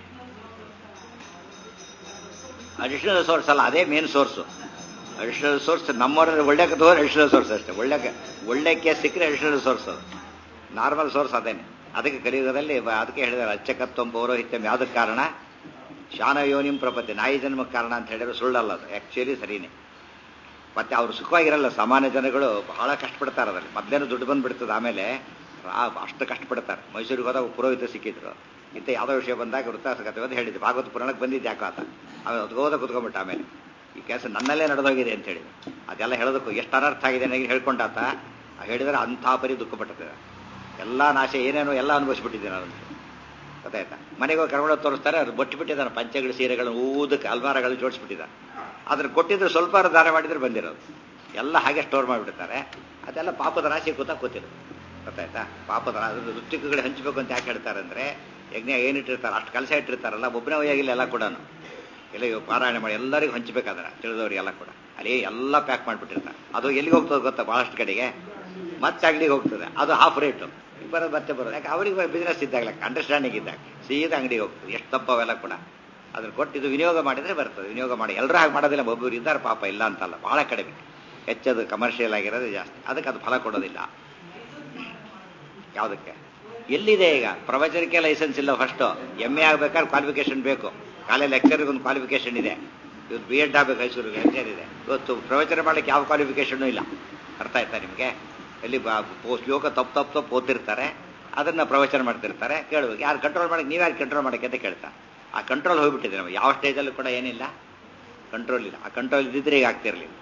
ಅಡಿಷನಲ್ ಸೋರ್ಸ್ ಅಲ್ಲ, ಅದೇ ಮೇನ್ ಸೋರ್ಸು. ಅಡಿಷನಲ್ ಸೋರ್ಸ್ ನಮ್ಮವರಲ್ಲಿ ಒಳ್ಳೆ ಕಥೋದ್ರೆ ಅಡಿಷನಲ್ ಸೋರ್ಸ್ ಅಷ್ಟೇ. ಒಳ್ಳೆ ಒಳ್ಳೆ ಕೇಸ್ ಸಿಕ್ಕರೆ ಅಡಿಷನಲ್ ಸೋರ್ಸ್ ಅದು. ನಾರ್ಮಲ್ ಸೋರ್ಸ್ ಅದೇನೆ. ಅದಕ್ಕೆ ಕಲಿಯುಗದಲ್ಲಿ ಅದಕ್ಕೆ ಹೇಳಿದ್ದಾರೆ ಅಚ್ಚಕತ್ವಂ ಪೌರೋಹಿತ್ಯಂ. ಯಾವುದಕ್ಕೆ ಕಾರಣ? ಶಾನಯೋನಿಂ ಪ್ರಪತ್ತಿ, ನಾಯಿ ಜನ್ಮಕ್ಕೆ ಕಾರಣ ಅಂತ ಹೇಳಿದ್ರೆ ಸುಳ್ಳಲ್ಲ, ಅದು ಆ್ಯಕ್ಚುಲಿ ಸರಿನೇ. ಮತ್ತೆ ಅವರು ಸುಖವಾಗಿರಲ್ಲ. ಸಾಮಾನ್ಯ ಜನಗಳು ಬಹಳ ಕಷ್ಟಪಡ್ತಾರೆ ಅದರಲ್ಲಿ. ಮೊದಲೇನು ದುಡ್ಡು ಬಂದುಬಿಡ್ತದೆ, ಆಮೇಲೆ ಅಷ್ಟು ಕಷ್ಟಪಡ್ತಾರೆ. ಮೈಸೂರಿಗೆ ಹೋದಾಗ ಪುರೋಹಿತ ಸಿಕ್ಕಿದ್ರು. ಇಂಥ ಯಾವುದೋ ವಿಷಯ ಬಂದಾಗ ವೃತ್ತಾಸಕತೆ ಅಂತ ಹೇಳಿದ್ದು, ಭಾಗವತ ಪುರಾಣಕ್ಕೆ ಬಂದಿದ್ದು ಯಾಕೋ ಆತ ಆಮೇಲೆ ಹೊತ್ಕೋದ ಕುತ್ಕೊಂಡ್ಬಿಟ್ಟ. ಆಮೇಲೆ ಈ ಕೆಲಸ ನನ್ನಲ್ಲೇ ನಡೆದೋಗಿದೆ ಅಂತ ಹೇಳಿ ಅದೆಲ್ಲ ಹೇಳೋದಕ್ಕೂ ಎಷ್ಟು ಅನರ್ಥ ಆಗಿದೆ ನನಗೆ ಹೇಳ್ಕೊಂಡಾತ. ಹೇಳಿದರೆ ಅಂಥ ಪರಿ ದುಃಖ ಪಟ್ಟಿದ್ದಾರೆ. ಎಲ್ಲ ನಾಶ ಏನೇನೋ ಎಲ್ಲ ಅನುಭವಿಸ್ಬಿಟ್ಟಿದ್ದೀನಿ ನಾನು. ಗೊತ್ತಾಯ್ತಾ? ಮನೆಗೆ ಹೋಗಿ ಕರ್ಕೊಂಡು ತೋರಿಸ್ತಾರೆ, ಅದು ಬಟ್ಟು ಬಿಟ್ಟಿದ್ದಾನೆ. ಪಂಚಗಳು ಸೀರೆಗಳು ಊದಕ್ಕೆ ಅಲ್ಮಾರಗಳು ಜೋಡಿಸ್ಬಿಟ್ಟಿದ್ದಾನೆ. ಅದ್ರ ಕೊಟ್ಟಿದ್ರೆ ಸ್ವಲ್ಪ ದಾನ ಮಾಡಿದ್ರೆ ಬಂದಿರೋದು ಎಲ್ಲ ಹಾಗೆ ಸ್ಟೋರ್ ಮಾಡಿಬಿಡ್ತಾರೆ. ಅದೆಲ್ಲ ಪಾಪದ ರಾಶಿ ಕೂತ ಕೂತಿರೋದು. ಗೊತ್ತಾಯ್ತಾ? ಪಾಪದ ಅದ್ರ ಋತ್ವಿಕಗಳು ಹಂಚಬೇಕು ಅಂತ ಯಾಕೆ ಹೇಳ್ತಾರೆ ಅಂದರೆ, ಯಜ್ಞ ಏನಿಟ್ಟಿರ್ತಾರೆ ಅಷ್ಟು ಕೆಲಸ ಇಟ್ಟಿರ್ತಾರಲ್ಲ, ಒಬ್ಬನೇ ಹೋಗಿಲ್ಲ ಎಲ್ಲ ಕೂಡ ಎಲ್ಲ ಪಾರಾಯಣ ಮಾಡಿ ಎಲ್ಲರಿಗೂ ಹಂಚಬೇಕಾದ್ರೆ ತಿಳಿದವ್ರಿಗೆಲ್ಲ ಕೂಡ ಅಲ್ಲಿ ಎಲ್ಲ ಪ್ಯಾಕ್ ಮಾಡಿಬಿಟ್ಟಿರ್ತಾರೆ. ಅದು ಎಲ್ಲಿಗೆ ಹೋಗ್ತದೆ ಗೊತ್ತಾ? ಭಾಳಷ್ಟು ಕಡೆಗೆ ಮತ್ತೆ ಅಂಗಡಿಗೆ ಹೋಗ್ತದೆ. ಅದು ಹಾಫ್ ರೇಟು ಬರೋದು ಮತ್ತೆ ಬರೋದು. ಯಾಕೆ ಅವರಿಗೆ ಬಿಸ್ನೆಸ್ ಇದ್ದಾಗಲ್ಲ, ಅಂಡರ್ಸ್ಟ್ಯಾಂಡಿಂಗ್ ಇದ್ದಾಗ ಸೀದಾ ಅಂಗಡಿಗೆ ಹೋಗ್ತದೆ. ಎಷ್ಟು ತಪ್ಪವೆಲ್ಲ ಕೂಡ ಅದನ್ನು ಕೊಟ್ಟು ಇದು ವಿನಿಯೋಗ ಮಾಡಿದರೆ ಬರ್ತದೆ. ವಿನಿಯೋಗ ಮಾಡಿ ಎಲ್ಲರೂ ಹಾಗೆ ಮಾಡೋದಿಲ್ಲ, ಒಬ್ಬರು ಇದ್ದಾರೆ ಪಾಪ, ಇಲ್ಲ ಅಂತಲ್ಲ, ಭಾಳ ಕಡಿಮೆ. ಹೆಚ್ಚದು ಕಮರ್ಷಿಯಲ್ ಆಗಿರೋದು ಜಾಸ್ತಿ. ಅದಕ್ಕೆ ಅದು ಫಲ ಕೊಡೋದಿಲ್ಲ. ಯಾವುದಕ್ಕೆ? ಎಲ್ಲಿದೆ ಈಗ ಪ್ರವಚನಕ್ಕೆ ಲೈಸೆನ್ಸ್ ಇಲ್ಲ. ಫಸ್ಟು ಎಮ್ ಎ ಆಗ್ಬೇಕಾದ್ರೆ ಕ್ವಾಲಿಫಿಕೇಶನ್ ಬೇಕು. ಕಾಲೇಜ್ ಲೆಕ್ಚರ್ಗೆ ಒಂದು ಕ್ವಾಲಿಫಿಕೇಶನ್ ಇದೆ. ಇವತ್ತು ಬಿ ಎಡ್ ಆಗಬೇಕು ಹೈಸ್ಕೂಲ್ಗೆ ಏನಿದೆ ಇವತ್ತು ಪ್ರವಚನ ಮಾಡಲಿಕ್ಕೆ ಯಾವ ಕ್ವಾಲಿಫಿಕೇಷನ್ನೂ ಇಲ್ಲ. ಅರ್ಥ ಆಯ್ತಾ ನಿಮಗೆ? ಎಲ್ಲಿ ಶ್ಲೋಕ ತಪ್ಪು ತಪ್ಪು ತಪ್ಪು ಓದ್ತಿರ್ತಾರೆ, ಅದನ್ನು ಪ್ರವಚನ ಮಾಡ್ತಿರ್ತಾರೆ. ಕೇಳಬೇಕು, ಯಾರು ಕಂಟ್ರೋಲ್ ಮಾಡಕ್ಕೆ, ನೀವ್ಯಾರು ಕಂಟ್ರೋಲ್ ಮಾಡೋಕ್ಕೆ ಅಂತ ಕೇಳ್ತಾರೆ. ಆ ಕಂಟ್ರೋಲ್ ಹೋಗ್ಬಿಟ್ಟಿದೆ ನಮಗೆ. ಯಾವ ಸ್ಟೇಜಲ್ಲೂ ಕೂಡ ಏನಿಲ್ಲ, ಕಂಟ್ರೋಲ್ ಇಲ್ಲ. ಆ ಕಂಟ್ರೋಲ್ ಇದ್ದಿದ್ರೆ ಈಗ ಆಗ್ತಿರ್ಲಿಲ್ಲ.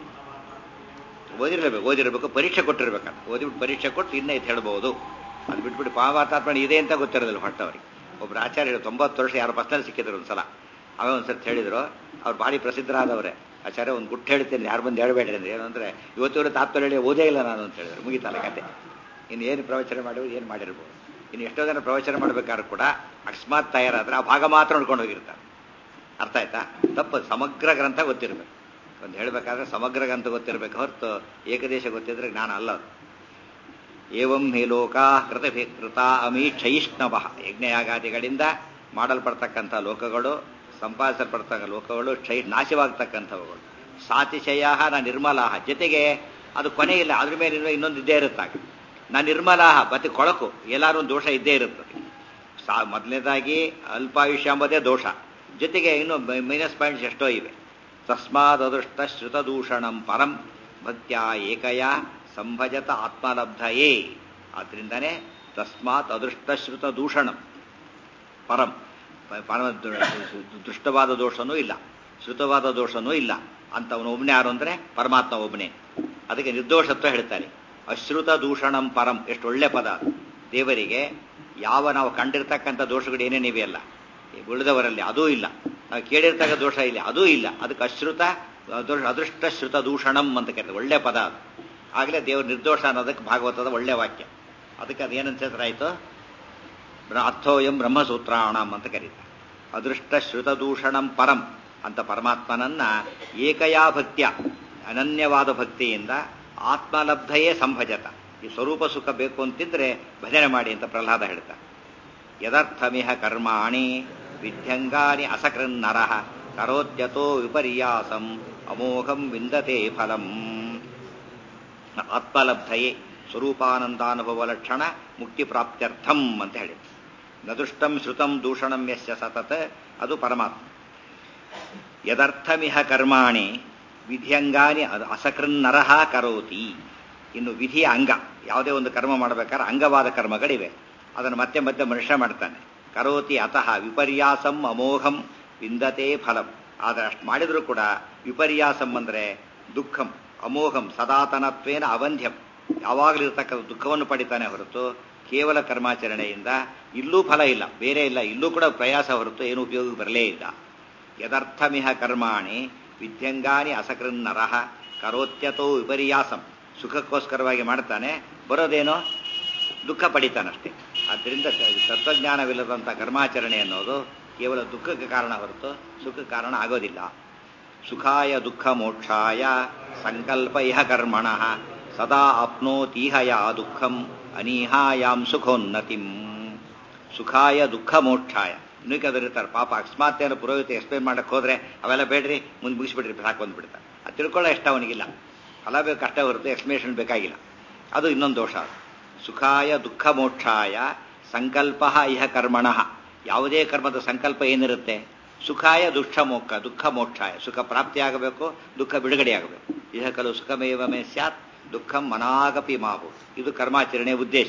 ಓದಿರಲೇಬೇಕು, ಓದಿರಬೇಕು, ಪರೀಕ್ಷೆ ಕೊಟ್ಟಿರ್ಬೇಕಂತ. ಓದಿಬಿಟ್ಟು ಪರೀಕ್ಷೆ ಕೊಟ್ಟು ಇನ್ನೇ ಇದು ಹೇಳ್ಬೋದು. ಅದು ಬಿಟ್ಬಿಟ್ಟು ಪಾವಾತಾತ್ಮಣ ಇದೆ ಅಂತ ಗೊತ್ತಿರೋದಿಲ್ಲ ಹೊಟ್ಟವರಿಗೆ. ಒಬ್ರು ಆಚಾರ್ಯರು ತೊಂಬತ್ತು ವರ್ಷ ಯಾರು ಬಸ್ನಲ್ಲಿ ಸಿಕ್ಕಿದ್ರು ಒಂದ್ಸಲ. ಅವೇ ಒಂದ್ಸತಿ ಹೇಳಿದ್ರು, ಅವ್ರು ಭಾರಿ ಪ್ರಸಿದ್ಧರಾದವರೇ. ಆಚಾರ್ಯ ಒಂದು ಗುಟ್ಟು ಹೇಳ್ತೇನೆ, ಯಾರು ಬಂದು ಹೇಳ್ಬೇಡ್ರಿ ಅಂದ್ರೆ ಏನು ಅಂದರೆ, ಇವತ್ತು ತಾತ್ಪರ್ಯ ಹೇಳಿ ಓದೇ ಇಲ್ಲ ನಾನು ಅಂತ ಹೇಳಿದ್ರು. ಮುಗಿತಲ್ಲ ಕತೆ. ಇನ್ನು ಏನು ಪ್ರವಚನ ಮಾಡಿ ಏನು ಮಾಡಿರ್ಬೋದು. ಇನ್ನು ಎಷ್ಟೋ ಜನ ಪ್ರವಚನ ಮಾಡಬೇಕಾದ್ರೂ ಕೂಡ ಅಕಸ್ಮಾತ್ ತಯಾರಾದ್ರೆ ಆ ಭಾಗ ಮಾತ್ರ ನೋಡ್ಕೊಂಡು ಹೋಗಿರ್ತಾರೆ. ಅರ್ಥ ಆಯ್ತಾ? ತಪ್ಪು. ಸಮಗ್ರ ಗ್ರಂಥ ಗೊತ್ತಿರಬೇಕು. ಒಂದು ಹೇಳಬೇಕಾದ್ರೆ ಸಮಗ್ರ ಗ್ರಂಥ ಗೊತ್ತಿರಬೇಕು ಹೊರತು ಏಕದೇಶ ಗೊತ್ತಿದ್ರೆ ಜ್ಞಾನ ಅಲ್ಲ ಅದು. ಏವಂ ಹಿ ಲೋಕಾ ಕೃತ ಅಮೀಕ್ಷೈಷ್ಣವ. ಯಜ್ಞಯಾಗಾದಿಗಳಿಂದ ಮಾಡಲ್ಪಡ್ತಕ್ಕಂಥ ಲೋಕಗಳು, ಸಂಪಾದಿಸಲ್ಪಡ್ತಕ್ಕ ಲೋಕಗಳು ಕ್ಷೈ ನಾಶವಾಗ್ತಕ್ಕಂಥವುಗಳು. ಸಾತಿಶಯ ನ ನಿರ್ಮಲಾಹ. ಜೊತೆಗೆ ಅದು ಕೊನೆ ಇಲ್ಲ, ಅದ್ರ ಮೇಲೆ ಇನ್ನೊಂದು ಇದ್ದೇ ಇರುತ್ತಾಗ. ನಾ ನಿರ್ಮಲಾಹ, ಮತ್ತೆ ಕೊಳಕು, ಎಲ್ಲಾರು ಒಂದು ದೋಷ ಇದ್ದೇ ಇರುತ್ತದೆ. ಸಾ ಮೊದಲನೇದಾಗಿ ಅಲ್ಪಾಯುಷ್ಯ ಎಂಬುದೇ ದೋಷ. ಜೊತೆಗೆ ಇನ್ನು ಮೈನಸ್ ಪಾಯಿಂಟ್ಸ್ ಎಷ್ಟೋ ಇವೆ. ತಸ್ಮಾದ್ ಅದೃಷ್ಟ ಶ್ರುತದೂಷಣಂ ಪರಂ ಭಕ್ತ್ಯ ಏಕಯ ಸಂಭಜತ ಆತ್ಮಲಬ್ಧಯೇ. ಆದ್ರಿಂದಾನೇ ತಸ್ಮಾತ್ ಅದೃಷ್ಟ ಶ್ರುತ ದೂಷಣಂ ಪರಂ. ಪರಮ ದೃಷ್ಟವಾದ ದೋಷನೂ ಇಲ್ಲ, ಶ್ರುತವಾದ ದೋಷನೂ ಇಲ್ಲ ಅಂತವನು ಒಬ್ಬನೇ. ಯಾರು ಅಂದರೆ ಪರಮಾತ್ಮ ಒಬ್ಬನೇ. ಅದಕ್ಕೆ ನಿರ್ದೋಷತ್ವ ಹೇಳ್ತಾರೆ. ಅಶ್ರುತ ದೂಷಣಂ ಪರಂ. ಎಷ್ಟು ಒಳ್ಳೆ ಪದ ಅದು. ದೇವರಿಗೆ ಯಾವ ನಾವು ಕಂಡಿರ್ತಕ್ಕಂಥ ದೋಷಗಳು ಏನೇನಿವೆ ಅಲ್ಲ ಉಳಿದವರಲ್ಲಿ ಅದೂ ಇಲ್ಲ, ನಾವು ಕೇಳಿರ್ತಕ್ಕ ದೋಷ ಇಲ್ಲ, ಅದೂ ಇಲ್ಲ. ಅದಕ್ಕೆ ಅಶ್ರುತ ಅದೃಷ್ಟ ಶ್ರುತ ದೂಷಣಂ ಅಂತ ಕರೀತಾರೆ. ಒಳ್ಳೆ ಪದ ಅದು. ಆಗಲೇ ದೇವ್ರ ನಿರ್ದೋಷ ಅನ್ನೋದಕ್ಕೆ ಭಾಗವತದ ಒಳ್ಳೆ ವಾಕ್ಯ. ಅದಕ್ಕೆ ಅದೇನಂತ ಹೆಸರಾಯಿತು? ಅರ್ಥೋಯಂ ಬ್ರಹ್ಮಸೂತ್ರಾಣಂ ಅಂತ ಕರೀತಾರೆ. ಅದೃಷ್ಟ ಶ್ರುತ ದೂಷಣಂ ಪರಂ ಅಂತ ಪರಮಾತ್ಮನನ್ನ ಏಕಯಾ ಭಕ್ತ್ಯ, ಅನನ್ಯವಾದ ಭಕ್ತಿಯಿಂದ ಆತ್ಮಲಬ್ಧಯೇ ಸಂಭಜತ. ಈ ಸ್ವರೂಪ ಸುಖ ಬೇಕು ಅಂತಿದ್ರೆ ಭಜನೆ ಮಾಡಿ ಅಂತ ಪ್ರಹ್ಲಾದ ಹೇಳ್ತಾರೆ. ಯದರ್ಥಮಿಹ ಕರ್ಮಾಣಿ ವಿದ್ಯಂಗಾನಿ ಅಸಕೃನ್ನರಃ ಕರೋತ್ಯತೋ ವಿಪರ್ಯಾಸಂ ಅಮೋಘಂ ವಿಂದತೆ ಫಲಂ. ಆತ್ಮಲಬ್ಧಯೇ ಸ್ವರೂಪಾನಂದಾನುಭವ ಲಕ್ಷಣ ಮುಕ್ತಿ ಪ್ರಾಪ್ತ್ಯರ್ಥಂ ಅಂತ ಹೇಳಿ. ನದುಷ್ಟಂ ಶ್ರುತಂ ದೂಷಣಂ ಯಸ್ಯ ಸತತ, ಅದು ಪರಮಾತ್ಮ. ಯದರ್ಥಮಿಹ ಕರ್ಮಾಣಿ ವಿಧಿಯಂಗಾನಿ ಅಸಕೃನ್ನರಃ ಕರೋತಿ. ಇನ್ನು ವಿಧಿಯ ಅಂಗ, ಯಾವುದೇ ಒಂದು ಕರ್ಮ ಮಾಡಬೇಕಾದ್ರೆ ಅಂಗವಾದ ಕರ್ಮಗಳಿವೆ. ಅದನ್ನು ಮತ್ತೆ ಮತ್ತೆ ಮನುಷ್ಯ ಮಾಡ್ತಾನೆ. ಕರೋತಿ ಅತಃ ವಿಪರ್ಯಾಸಂ ಅಮೋಘಂ ವಿಂದತೆ ಫಲಂ. ಆದರೆ ಅಷ್ಟು ಮಾಡಿದರೂ ಕೂಡ ವಿಪರ್ಯಾಸಂ ಅಂದರೆ ದುಃಖಂ, ಅಮೋಘಂ ಸದಾತನತ್ವೇನ ಅವಂಧ್ಯಂ, ಯಾವಾಗಲೂ ಇರತಕ್ಕಂಥ ದುಃಖವನ್ನು ಪಡಿತಾನೆ ಹೊರತು ಕೇವಲ ಕರ್ಮಾಚರಣೆಯಿಂದ ಇಲ್ಲೂ ಫಲ ಇಲ್ಲ, ಬೇರೆ ಇಲ್ಲ, ಇಲ್ಲೂ ಕೂಡ ಪ್ರಯಾಸ ಹೊರತು ಏನು ಉಪಯೋಗ ಬರಲೇ ಇಲ್ಲ. ಯದರ್ಥಮಿಹ ಕರ್ಮಾಣಿ ವಿದ್ಯಂಗಾನಿ ಅಸಕೃನ್ನರಃ ಕರೋತ್ಯತೋ ವಿಪರ್ಯಾಸಂ. ಸುಖಕ್ಕೋಸ್ಕರವಾಗಿ ಮಾಡ್ತಾನೆ, ಬರೋದೇನೋ ದುಃಖ ಪಡಿತಾನಷ್ಟೇ. ಆದ್ದರಿಂದ ತತ್ವಜ್ಞಾನವಿಲ್ಲದಂಥ ಕರ್ಮಾಚರಣೆ ಅನ್ನೋದು ಕೇವಲ ದುಃಖಕ್ಕೆ ಕಾರಣ ಹೊರತು ಸುಖಕ್ಕೆ ಕಾರಣ ಆಗೋದಿಲ್ಲ. ಸುಖಾಯ ದುಃಖ ಮೋಕ್ಷಾಯ ಸಂಕಲ್ಪ ಇಹ ಕರ್ಮಣಃ ಸದಾ ಆಪ್ನೋತೀಹಯ ದುಃಖಂ ಅನೀಹಾಯಾಂ ಸುಖೋನ್ನತಿಂ. ಸುಖಾಯ ದುಃಖ ಮೋಕ್ಷಾಯ. ಇನ್ನೂ ಇರ್ತಾರೆ ಪಾಪ, ಅಕಸ್ಮಾತ್ ಏನು ಪುರೋಹಿತ ಎಕ್ಸ್ಪ್ಲೇನ್ ಮಾಡಕ್ಕೆ ಹೋದ್ರೆ ಅವೆಲ್ಲ ಬೇಡ್ರಿ ಮುಂದೆ ಮುಗಿಸ್ಬಿಡ್ರಿ ಸಾಕು ಬಂದ್ಬಿಡ್ತಾರೆ. ಅದು ತಿಳ್ಕೊಳ್ಳೋ ಇಷ್ಟ ಅವನಿಗಿಲ್ಲ, ಫಲ ಬೇಕು ಕಷ್ಟ ಹೊರತು ಎಕ್ಸ್ಪ್ಲೇಷನ್ ಬೇಕಾಗಿಲ್ಲ. ಅದು ಇನ್ನೊಂದು ದೋಷ. ಸುಖಾಯ ದುಃಖ ಮೋಕ್ಷಾಯ ಸಂಕಲ್ಪ ಇಹ ಕರ್ಮಣಃ. ಯಾವುದೇ ಕರ್ಮದ ಸಂಕಲ್ಪ ಏನಿರುತ್ತೆ? ಸುಖಾಯ ದುಃಖ ಮೋಕ್ಷ ದುಃಖ ಮೋಕ್ಷಾಯ. ಸುಖ ಪ್ರಾಪ್ತಿಯಾಗಬೇಕು, ದುಃಖ ಬಿಡುಗಡೆಯಾಗಬೇಕು. ಇಹ ಕಲು ಸುಖಮೇವಮೇ ಸ್ಯಾತ್ ದುಃಖಂ ಮನಾಗಪಿ ಮಾಹು. ಇದು ಕರ್ಮಾಚರಣೆಯ ಉದ್ದೇಶ.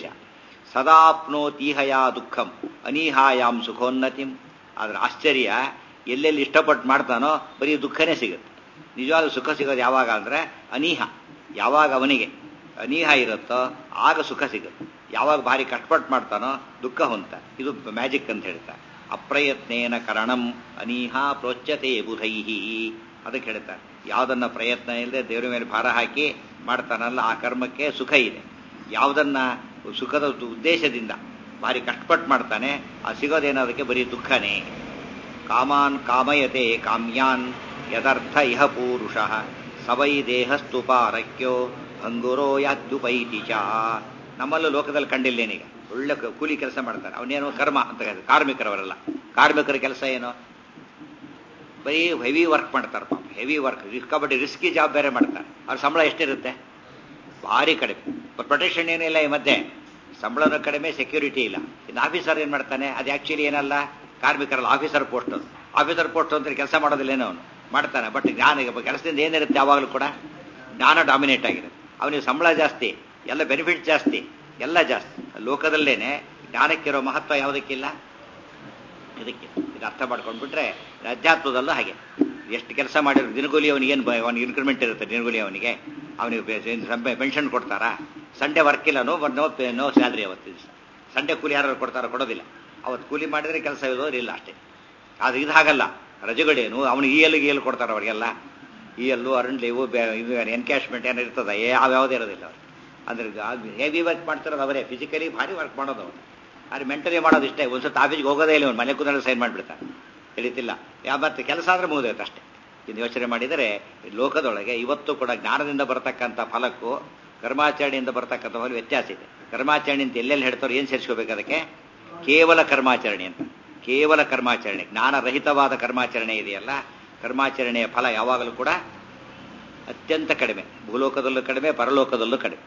ಸದಾಪ್ನೋತೀಹಯ ದುಃಖಂ ಅನೀಹಾಯಾಂ ಸುಖೋನ್ನತಿಂ. ಆದ್ರೆ ಆಶ್ಚರ್ಯ, ಎಲ್ಲೆಲ್ಲಿ ಇಷ್ಟಪಟ್ಟು ಮಾಡ್ತಾನೋ ಬರೀ ದುಃಖನೇ ಸಿಗುತ್ತೆ. ನಿಜವಾದ ಸುಖ ಸಿಗೋದು ಯಾವಾಗ ಅಂದರೆ ಅನೀಹ. ಯಾವಾಗ ಅವನಿಗೆ ಅನೀಹ ಇರುತ್ತೋ ಆಗ ಸುಖ ಸಿಗುತ್ತೆ. ಯಾವಾಗ ಭಾರಿ ಕಷ್ಟಪಟ್ಟು ಮಾಡ್ತಾನೋ ದುಃಖ ಹೊಂತ. ಇದು ಮ್ಯಾಜಿಕ್ ಅಂತ ಹೇಳ್ತಾರೆ. ಅಪ್ರಯತ್ನೇನ ಕರಣಂ ಅನೀಹ ಪ್ರೋಚ್ಯತೆ ಬುಧೈಹಿ. ಅದಕ್ಕೆ ಹೇಳ್ತಾರೆ, ಯಾವುದನ್ನ ಪ್ರಯತ್ನ ಇಲ್ಲದೆ ದೇವರ ಮೇಲೆ ಭಾರ ಹಾಕಿ ಮಾಡ್ತಾನಲ್ಲ ಆ ಕರ್ಮಕ್ಕೆ ಸುಖ ಇದೆ. ಯಾವುದನ್ನ ಸುಖದ ಉದ್ದೇಶದಿಂದ ಭಾರಿ ಕಷ್ಟಪಟ್ಟು ಮಾಡ್ತಾನೆ ಆ ಸಿಗೋದೇನೋದಕ್ಕೆ ಬರೀ ದುಃಖನೇ. ಕಾಮಾನ್ ಕಾಮಯತೆ ಕಾಮ್ಯಾನ್ ಯದರ್ಥ ಇಹ ಪೂರುಷಃ ಸವೈ ದೇಹಸ್ತುಪಾರಕ್ಯೋ ಭಂಗುರೋ ಯಾದ್ಯುಪೈತಿ ಚ. ನಮ್ಮಲ್ಲೂ ಲೋಕದಲ್ಲಿ ಕಂಡಿಲ್ಲೇನೀಗ ಒಳ್ಳೆ ಕೂಲಿ ಕೆಲಸ ಮಾಡ್ತಾರೆ, ಅವನೇನೋ ಕರ್ಮ ಅಂತ ಹೇಳ್ತಾರೆ. ಕಾರ್ಮಿಕರವರೆಲ್ಲ ಕಾರ್ಮಿಕರ ಕೆಲಸ ಏನೋ ಬರೀ ಹೆವಿ ವರ್ಕ್ ಮಾಡ್ತಾರೆ. ಪಾಪ ಹೆವಿ ವರ್ಕ್, ಸಿಕ್ಕಾಪಟ್ಟೆ ರಿಸ್ಕಿ ಜಾಬ್ ಬೇರೆ ಮಾಡ್ತಾರೆ. ಅವ್ರ ಸಂಬಳ ಎಷ್ಟಿರುತ್ತೆ? ಭಾರಿ ಕಡಿಮೆ. ಪ್ರೊಟೆಕ್ಷನ್ ಏನಿಲ್ಲ ಈ ಮಧ್ಯೆ, ಸಂಬಳನೂ ಕಡಿಮೆ, ಸೆಕ್ಯೂರಿಟಿ ಇಲ್ಲ. ಇನ್ನು ಆಫೀಸರ್ ಏನು ಮಾಡ್ತಾನೆ? ಅದು ಆ್ಯಕ್ಚುಲಿ ಏನಲ್ಲ, ಕಾರ್ಮಿಕರಲ್ಲ, ಆಫೀಸರ್ ಪೋಸ್ಟ್. ಅದು ಆಫೀಸರ್ ಪೋಸ್ಟ್ ಅಂದ್ರೆ ಕೆಲಸ ಮಾಡೋದಿಲ್ಲೇನೋ ಅವನು, ಮಾಡ್ತಾನೆ. ಬಟ್ ಜ್ಞಾನ ಕೆಲಸದಿಂದ ಏನಿರುತ್ತೆ ಯಾವಾಗಲೂ ಕೂಡ ಜ್ಞಾನ ಡಾಮಿನೇಟ್ ಆಗಿರುತ್ತೆ. ಅವನಿಗೆ ಸಂಬಳ ಜಾಸ್ತಿ, ಎಲ್ಲ ಬೆನಿಫಿಟ್ ಜಾಸ್ತಿ, ಎಲ್ಲ ಜಾಸ್ತಿ. ಲೋಕದಲ್ಲೇನೆ ಜ್ಞಾನಕ್ಕಿರೋ ಮಹತ್ವ ಯಾವುದಕ್ಕಿಲ್ಲ, ಇದಕ್ಕೆ. ಇದು ಅರ್ಥ ಮಾಡ್ಕೊಂಡ್ಬಿಟ್ರೆ ಅಧ್ಯಾತ್ಮದಲ್ಲೂ ಹಾಗೆ. ಎಷ್ಟು ಕೆಲಸ ಮಾಡಿರೋ ದಿನಗೂಲಿ ಅವನಿಗೇನು ಅವನಿಗೆ ಇನ್ಕ್ರಿಮೆಂಟ್ ಇರುತ್ತೆ, ದಿನಗೂಲಿ ಅವನಿಗೆ ಅವನಿಗೆ ಪೆನ್ಷನ್ ಕೊಡ್ತಾರಾ? ಸಂಡೇ ವರ್ಕ್ ಇಲ್ಲ, ನೋ ನೋ ನೋ ಸ್ಯಾಲ್ರಿ. ಅವತ್ತು ಸಂಡೇ ಕೂಲಿ ಯಾರು ಕೊಡ್ತಾರೋ? ಕೊಡೋದಿಲ್ಲ. ಅವತ್ತು ಕೂಲಿ ಮಾಡಿದ್ರೆ ಕೆಲಸ ಇರೋರು ಇಲ್ಲ ಅಷ್ಟೇ. ಅದು ಇದು ಹಾಗಲ್ಲ. ರಜೆಗಳೇನು ಅವನಿಗೆ ಈ ಎಲ್ಲಿಗೆ ಎಲ್ಲಿ ಕೊಡ್ತಾರೆ ಅವರಿಗೆಲ್ಲ? ಈ ಎಲ್ಲೂ ಅರಣ್ ಲೀವು ಇದು ಎನ್ಕ್ಯಾಶ್ಮೆಂಟ್ ಏನೋ ಇರ್ತದೆ, ಯಾವ್ಯಾವುದೇ ಇರೋದಿಲ್ಲ ಅವ್ರು. ಅಂದ್ರೆ ಹೆವಿ ವರ್ಕ್ ಮಾಡ್ತಿರೋದು ಅವರೇ, ಫಿಸಿಕಲಿ ಭಾರಿ ವರ್ಕ್ ಮಾಡೋದು ಅವರು. ಆದರೆ ಮೆಂಟಲಿ ಮಾಡೋದು ಇಷ್ಟೇ. ಒಂದ್ಸತಿ ಆಫೀಸ್ಗೆ ಹೋಗೋದೇ ಇಲ್ಲ, ಅವ್ನು ಮನೆ ಕೂತ್ಕೊಂಡು ಸೈನ್ ಮಾಡಿಬಿಡ್ತಾನೆ, ತಿಳಿತಿಲ್ಲ. ಯಾವ ಮತ್ತೆ ಕೆಲಸ ಆದರೆ ಮುಗಿದೋಯ್ತು ಅಷ್ಟೇ. ಇದು ಯೋಚನೆ ಮಾಡಿದರೆ ಲೋಕದೊಳಗೆ ಇವತ್ತು ಕೂಡ ಜ್ಞಾನದಿಂದ ಬರತಕ್ಕಂಥ ಫಲಕ್ಕೂ ಕರ್ಮಾಚರಣೆಯಿಂದ ಬರತಕ್ಕಂಥ ಫಲ ವ್ಯತ್ಯಾಸ ಇದೆ. ಕರ್ಮಾಚರಣೆ ಅಂತ ಎಲ್ಲೆಲ್ಲಿ ಹೇಳ್ತಾರೋ ಏನು ಸೇರಿಸ್ಕೋಬೇಕು ಅದಕ್ಕೆ? ಕೇವಲ ಕರ್ಮಾಚರಣೆ ಅಂತ. ಕೇವಲ ಕರ್ಮಾಚರಣೆ, ಜ್ಞಾನರಹಿತವಾದ ಕರ್ಮಾಚರಣೆ ಇದೆಯಲ್ಲ, ಕರ್ಮಾಚರಣೆಯ ಫಲ ಯಾವಾಗಲೂ ಕೂಡ ಅತ್ಯಂತ ಕಡಿಮೆ. ಭೂಲೋಕದಲ್ಲೂ ಕಡಿಮೆ, ಪರಲೋಕದಲ್ಲೂ ಕಡಿಮೆ.